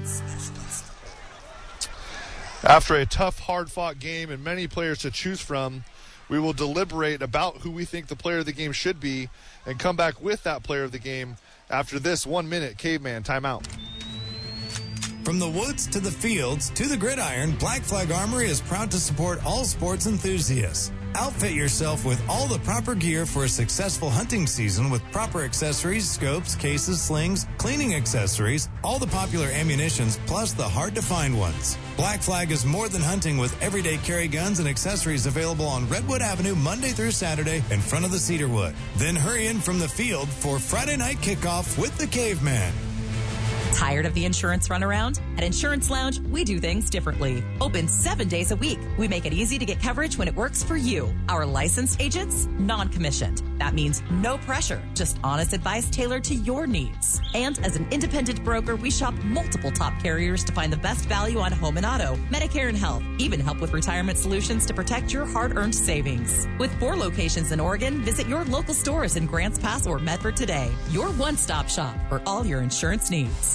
After a tough, hard-fought game and many players to choose from, we will deliberate about who we think the player of the game should be and come back with that player of the game after this one-minute Caveman timeout. From the woods to the fields to the gridiron, Black Flag Armory is proud to support all sports enthusiasts. Outfit yourself with all the proper gear for a successful hunting season with proper accessories, scopes, cases, slings, cleaning accessories, all the popular ammunitions, plus the hard-to-find ones. Black Flag is more than hunting with everyday carry guns and accessories available on Redwood Avenue Monday through Saturday in front of the Cedarwood. Then hurry in from the field for Friday night kickoff with the Caveman. Tired of the insurance runaround? At Insurance Lounge, we do things differently. Open seven days a week. We make it easy to get coverage when it works for you. Our licensed agents, non-commissioned. That means no pressure, just honest advice tailored to your needs. And as an independent broker, we shop multiple top carriers to find the best value on home and auto, Medicare and health, even help with retirement solutions to protect your hard-earned savings. With four locations in Oregon, visit your local stores in Grants Pass or Medford today. Your one-stop shop for all your insurance needs.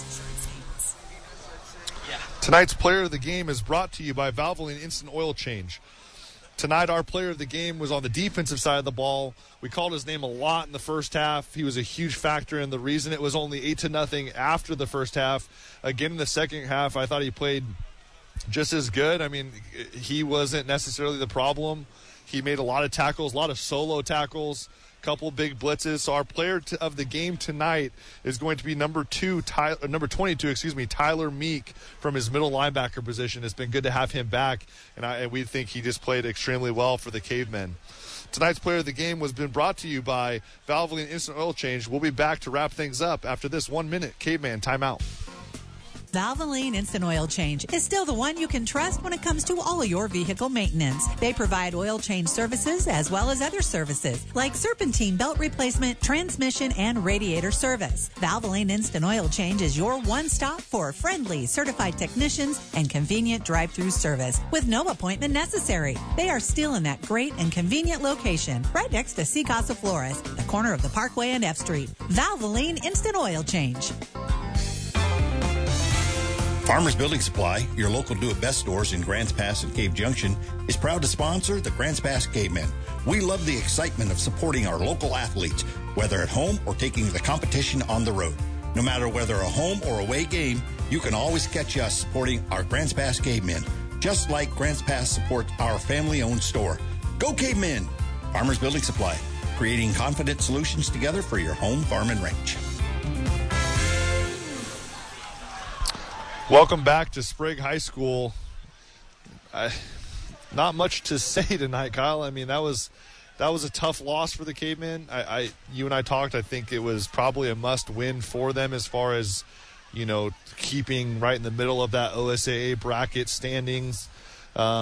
Tonight's player of the game is brought to you by Valvoline Instant Oil Change. Tonight, our player of the game was on the defensive side of the ball. We called his name a lot in the first half. He was a huge factor in the reason it was only eight to nothing after the first half. Again, in the second half, I thought he played just as good. I mean, he wasn't necessarily the problem. He made a lot of tackles, a lot of solo tackles, couple big blitzes. So our player t- of the game tonight is going to be number two, Ty- number twenty-two, excuse me, Tyler Meek from his middle linebacker position. It's been good to have him back, and, I, and we think he just played extremely well for the Cavemen. Tonight's player of the game was been brought to you by Valvoline Instant Oil Change. We'll be back to wrap things up after this one-minute Caveman timeout. Valvoline Instant Oil Change is still the one you can trust when it comes to all your vehicle maintenance. They provide oil change services as well as other services like serpentine belt replacement, transmission, and radiator service. Valvoline Instant Oil Change is your one-stop for friendly, certified technicians and convenient drive-through service with no appointment necessary. They are still in that great and convenient location right next to C. Casa Flores, the corner of the Parkway and F Street. Valvoline Instant Oil Change. Farmers Building Supply, your local do-it-best stores in Grants Pass and Cave Junction, is proud to sponsor the Grants Pass Cavemen. We love the excitement of supporting our local athletes, whether at home or taking the competition on the road. No matter whether a home or away game, you can always catch us supporting our Grants Pass Cavemen, just like Grants Pass supports our family-owned store. Go Cavemen! Farmers Building Supply, creating confident solutions together for your home, farm, and ranch. Welcome back to Sprague High School. I, not much to say tonight, Kyle. I mean, that was that was a tough loss for the Cavemen. I, I, you and I talked. I think it was probably a must-win for them as far as, you know, keeping right in the middle of that O S A A bracket standings. Um,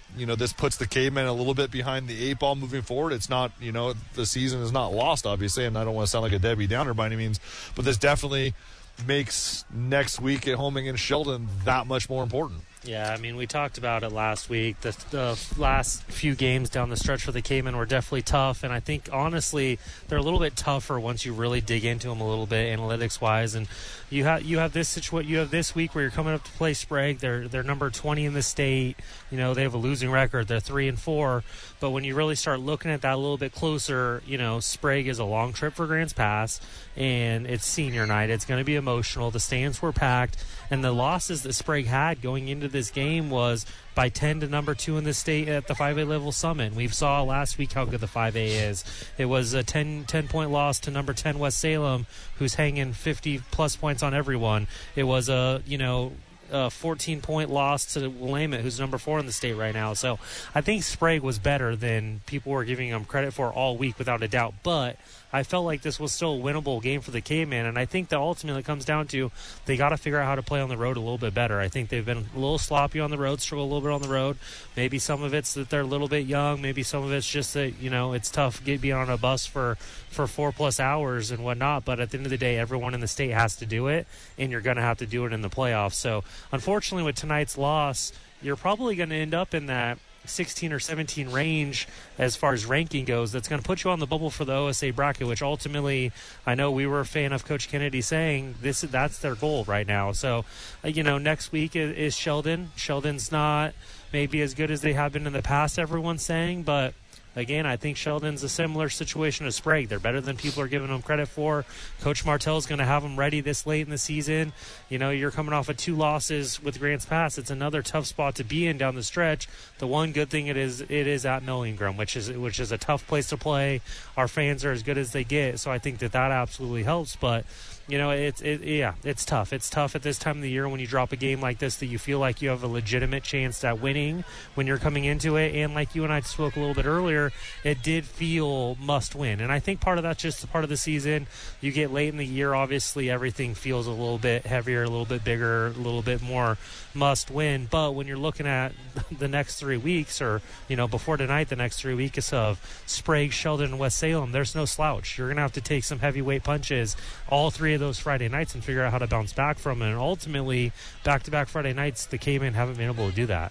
you know, this puts the Cavemen a little bit behind the eight ball moving forward. It's not, you know, the season is not lost, obviously, and I don't want to sound like a Debbie Downer by any means, but this definitely makes next week at home against Sheldon that much more important. Yeah, I mean, we talked about it last week. The, the last few games down the stretch for the Cavemen were definitely tough, and I think, honestly, they're a little bit tougher once you really dig into them a little bit analytics-wise. And you have you have this situa- you have this week where you're coming up to play Sprague. They're they're number twenty in the state. You know, they have a losing record. They're three and four. But when you really start looking at that a little bit closer, you know, Sprague is a long trip for Grants Pass, and it's senior night. It's going to be emotional. The stands were packed, and the losses that Sprague had going into this game was by ten to number two in the state at the five A level summit. We saw last week how good the five A is. It was a ten, ten-point loss to number ten West Salem, who's hanging fifty-plus points on everyone. It was a, you know, a fourteen-point loss to Willamette, who's number four in the state right now. So I think Sprague was better than people were giving him credit for all week, without a doubt. But I felt like this was still a winnable game for the Cavemen, and I think that ultimately it comes down to they got to figure out how to play on the road a little bit better. I think they've been a little sloppy on the road, struggle a little bit on the road. Maybe some of it's that they're a little bit young. Maybe some of it's just that, you know, it's tough get being on a bus for, for four-plus hours and whatnot, but at the end of the day, everyone in the state has to do it, and you're going to have to do it in the playoffs. So, unfortunately, with tonight's loss, you're probably going to end up in that sixteen or seventeen range as far as ranking goes. That's going to put you on the bubble for the O S A bracket, which ultimately I know we were a fan of Coach Kennedy saying this that's their goal right now. So, uh, you know, next week is, is Sheldon. Sheldon's not maybe as good as they have been in the past, everyone's saying, but again, I think Sheldon's a similar situation to Sprague. They're better than people are giving them credit for. Coach Martell's going to have them ready this late in the season. You know, you're coming off of two losses with Grants Pass. It's another tough spot to be in down the stretch. The one good thing it is, it is at Mill Ingram, which is which is a tough place to play. Our fans are as good as they get, so I think that that absolutely helps. But you know, it's it, yeah, it's tough. It's tough at this time of the year when you drop a game like this that you feel like you have a legitimate chance at winning when you're coming into it. And like you and I spoke a little bit earlier, it did feel must win. And I think part of that's just part of the season. You get late in the year, obviously everything feels a little bit heavier, a little bit bigger, a little bit more must win. But when you're looking at the next three weeks or, you know, before tonight, the next three weeks of Sprague, Sheldon, and West Salem, there's no slouch. You're going to have to take some heavyweight punches all three of those Friday nights and figure out how to bounce back from it. And ultimately, back-to-back Friday nights, the Cavemen haven't been able to do that.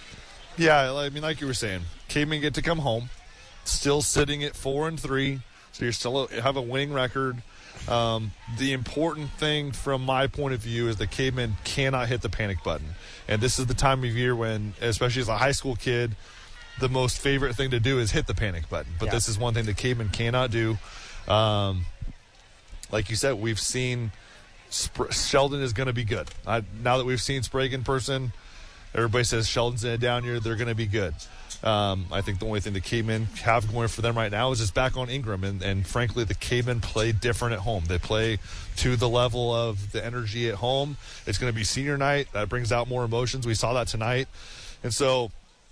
Yeah, I mean, like you were saying, Cavemen get to come home, still sitting at four and three, so you still have a winning record. Um, the important thing from my point of view is the Cavemen cannot hit the panic button. And this is the time of year when, especially as a high school kid, the most favorite thing to do is hit the panic button. But yeah. This is one thing the Cavemen cannot do. Um, like you said, we've seen Sp- Sheldon is going to be good. I, now that we've seen Sprague in person, everybody says Sheldon's in a down year, they're going to be good. Um, I think the only thing the Cavemen have going for them right now is just back on Ingram. And, and frankly, the Cavemen play different at home. They play to the level of the energy at home. It's going to be senior night. That brings out more emotions. We saw that tonight. And so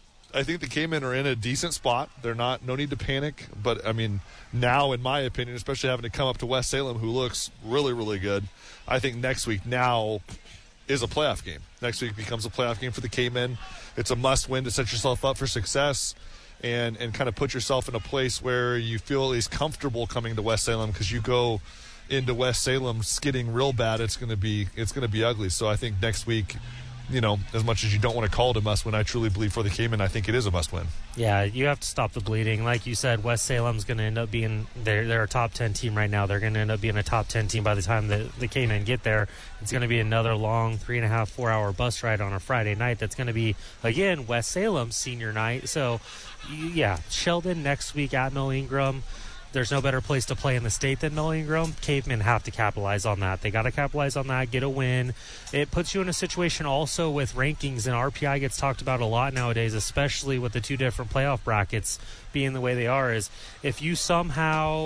I think the Cavemen are in a decent spot. They're not, no need to panic. But, I mean, now, in my opinion, especially having to come up to West Salem, who looks really, really good, I think next week now is a playoff game. Next week becomes a playoff game for the Cavemen. It's a must-win to set yourself up for success and, and kind of put yourself in a place where you feel at least comfortable coming to West Salem, because you go into West Salem skidding real bad, it's going to be it's going to be ugly. So I think next week, you know, as much as you don't want to call it a must-win, I truly believe for the Cavemen, I think it is a must-win. Yeah, you have to stop the bleeding. Like you said, West Salem's going to end up being, they're, they're a top ten team right now. They're going to end up being a top ten team by the time the, the Cavemen get there. It's going to be another long three and a half, four hour bus ride on a Friday night. That's going to be, again, West Salem's senior night. So, yeah, Sheldon next week at Mill Ingram. There's no better place to play in the state than Mill Ingram. Cavemen have to capitalize on that. They got to capitalize on that, get a win. It puts you in a situation also with rankings, and R P I gets talked about a lot nowadays, especially with the two different playoff brackets being the way they are, is if you somehow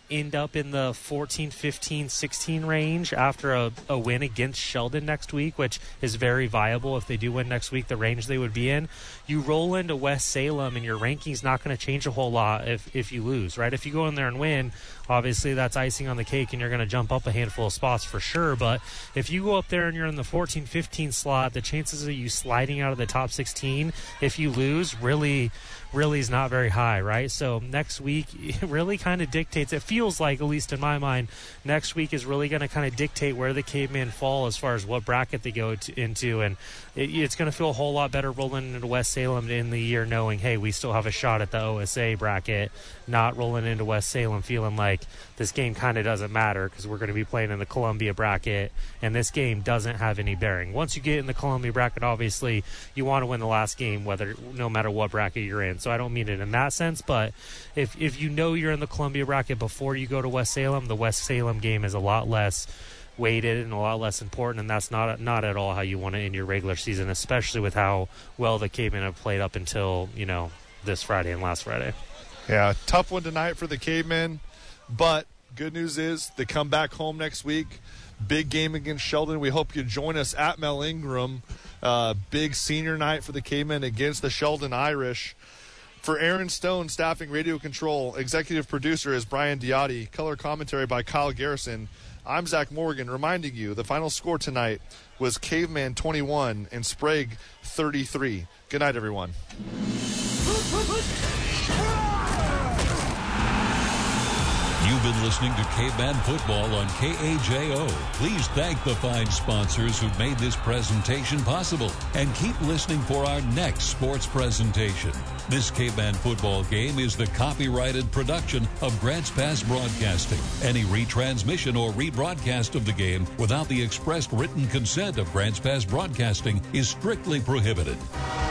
end up in the fourteen, fifteen, sixteen range after a, a win against Sheldon next week, which is very viable if they do win next week, the range they would be in. You roll into West Salem, and your ranking's not going to change a whole lot if, if you lose, right? If you go in there and win, obviously that's icing on the cake, and you're going to jump up a handful of spots for sure. But if you go up there and you're in the fourteen, fifteen slot, the chances of you sliding out of the top sixteen, if you lose, really, really is not very high, right? So next week, it really kind of dictates. It feels like, at least in my mind, next week is really going to kind of dictate where the Cavemen fall as far as what bracket they go to, into. And it, it's going to feel a whole lot better rolling into West Salem in the year knowing, hey, we still have a shot at the O S A bracket, not rolling into West Salem feeling like this game kind of doesn't matter because we're going to be playing in the Columbia bracket, and this game doesn't have any bearing. Once you get in the Columbia bracket, obviously, you want to win the last game, whether no matter what bracket you're in. So I don't mean it in that sense, but if if you know you're in the Columbia bracket before you go to West Salem, the West Salem game is a lot less weighted and a lot less important, and that's not not at all how you want to end your regular season, especially with how well the Cavemen have played up until, you know, this Friday and last Friday. Yeah, tough one tonight for the Cavemen, but good news is they come back home next week. Big game against Sheldon. We hope you join us at Mel Ingram. Uh, big senior night for the Cavemen against the Sheldon Irish. For Aaron Stone, staffing radio control, executive producer is Brian Diotti, color commentary by Kyle Garrison. I'm Zach Morgan, reminding you the final score tonight was Caveman twenty-one and Sprague thirty-three. Good night, everyone. You've been listening to Caveman Football on K A J O. Please thank the fine sponsors who've made this presentation possible. And keep listening for our next sports presentation. This Caveman Football game is the copyrighted production of Grants Pass Broadcasting. Any retransmission or rebroadcast of the game without the expressed written consent of Grants Pass Broadcasting is strictly prohibited.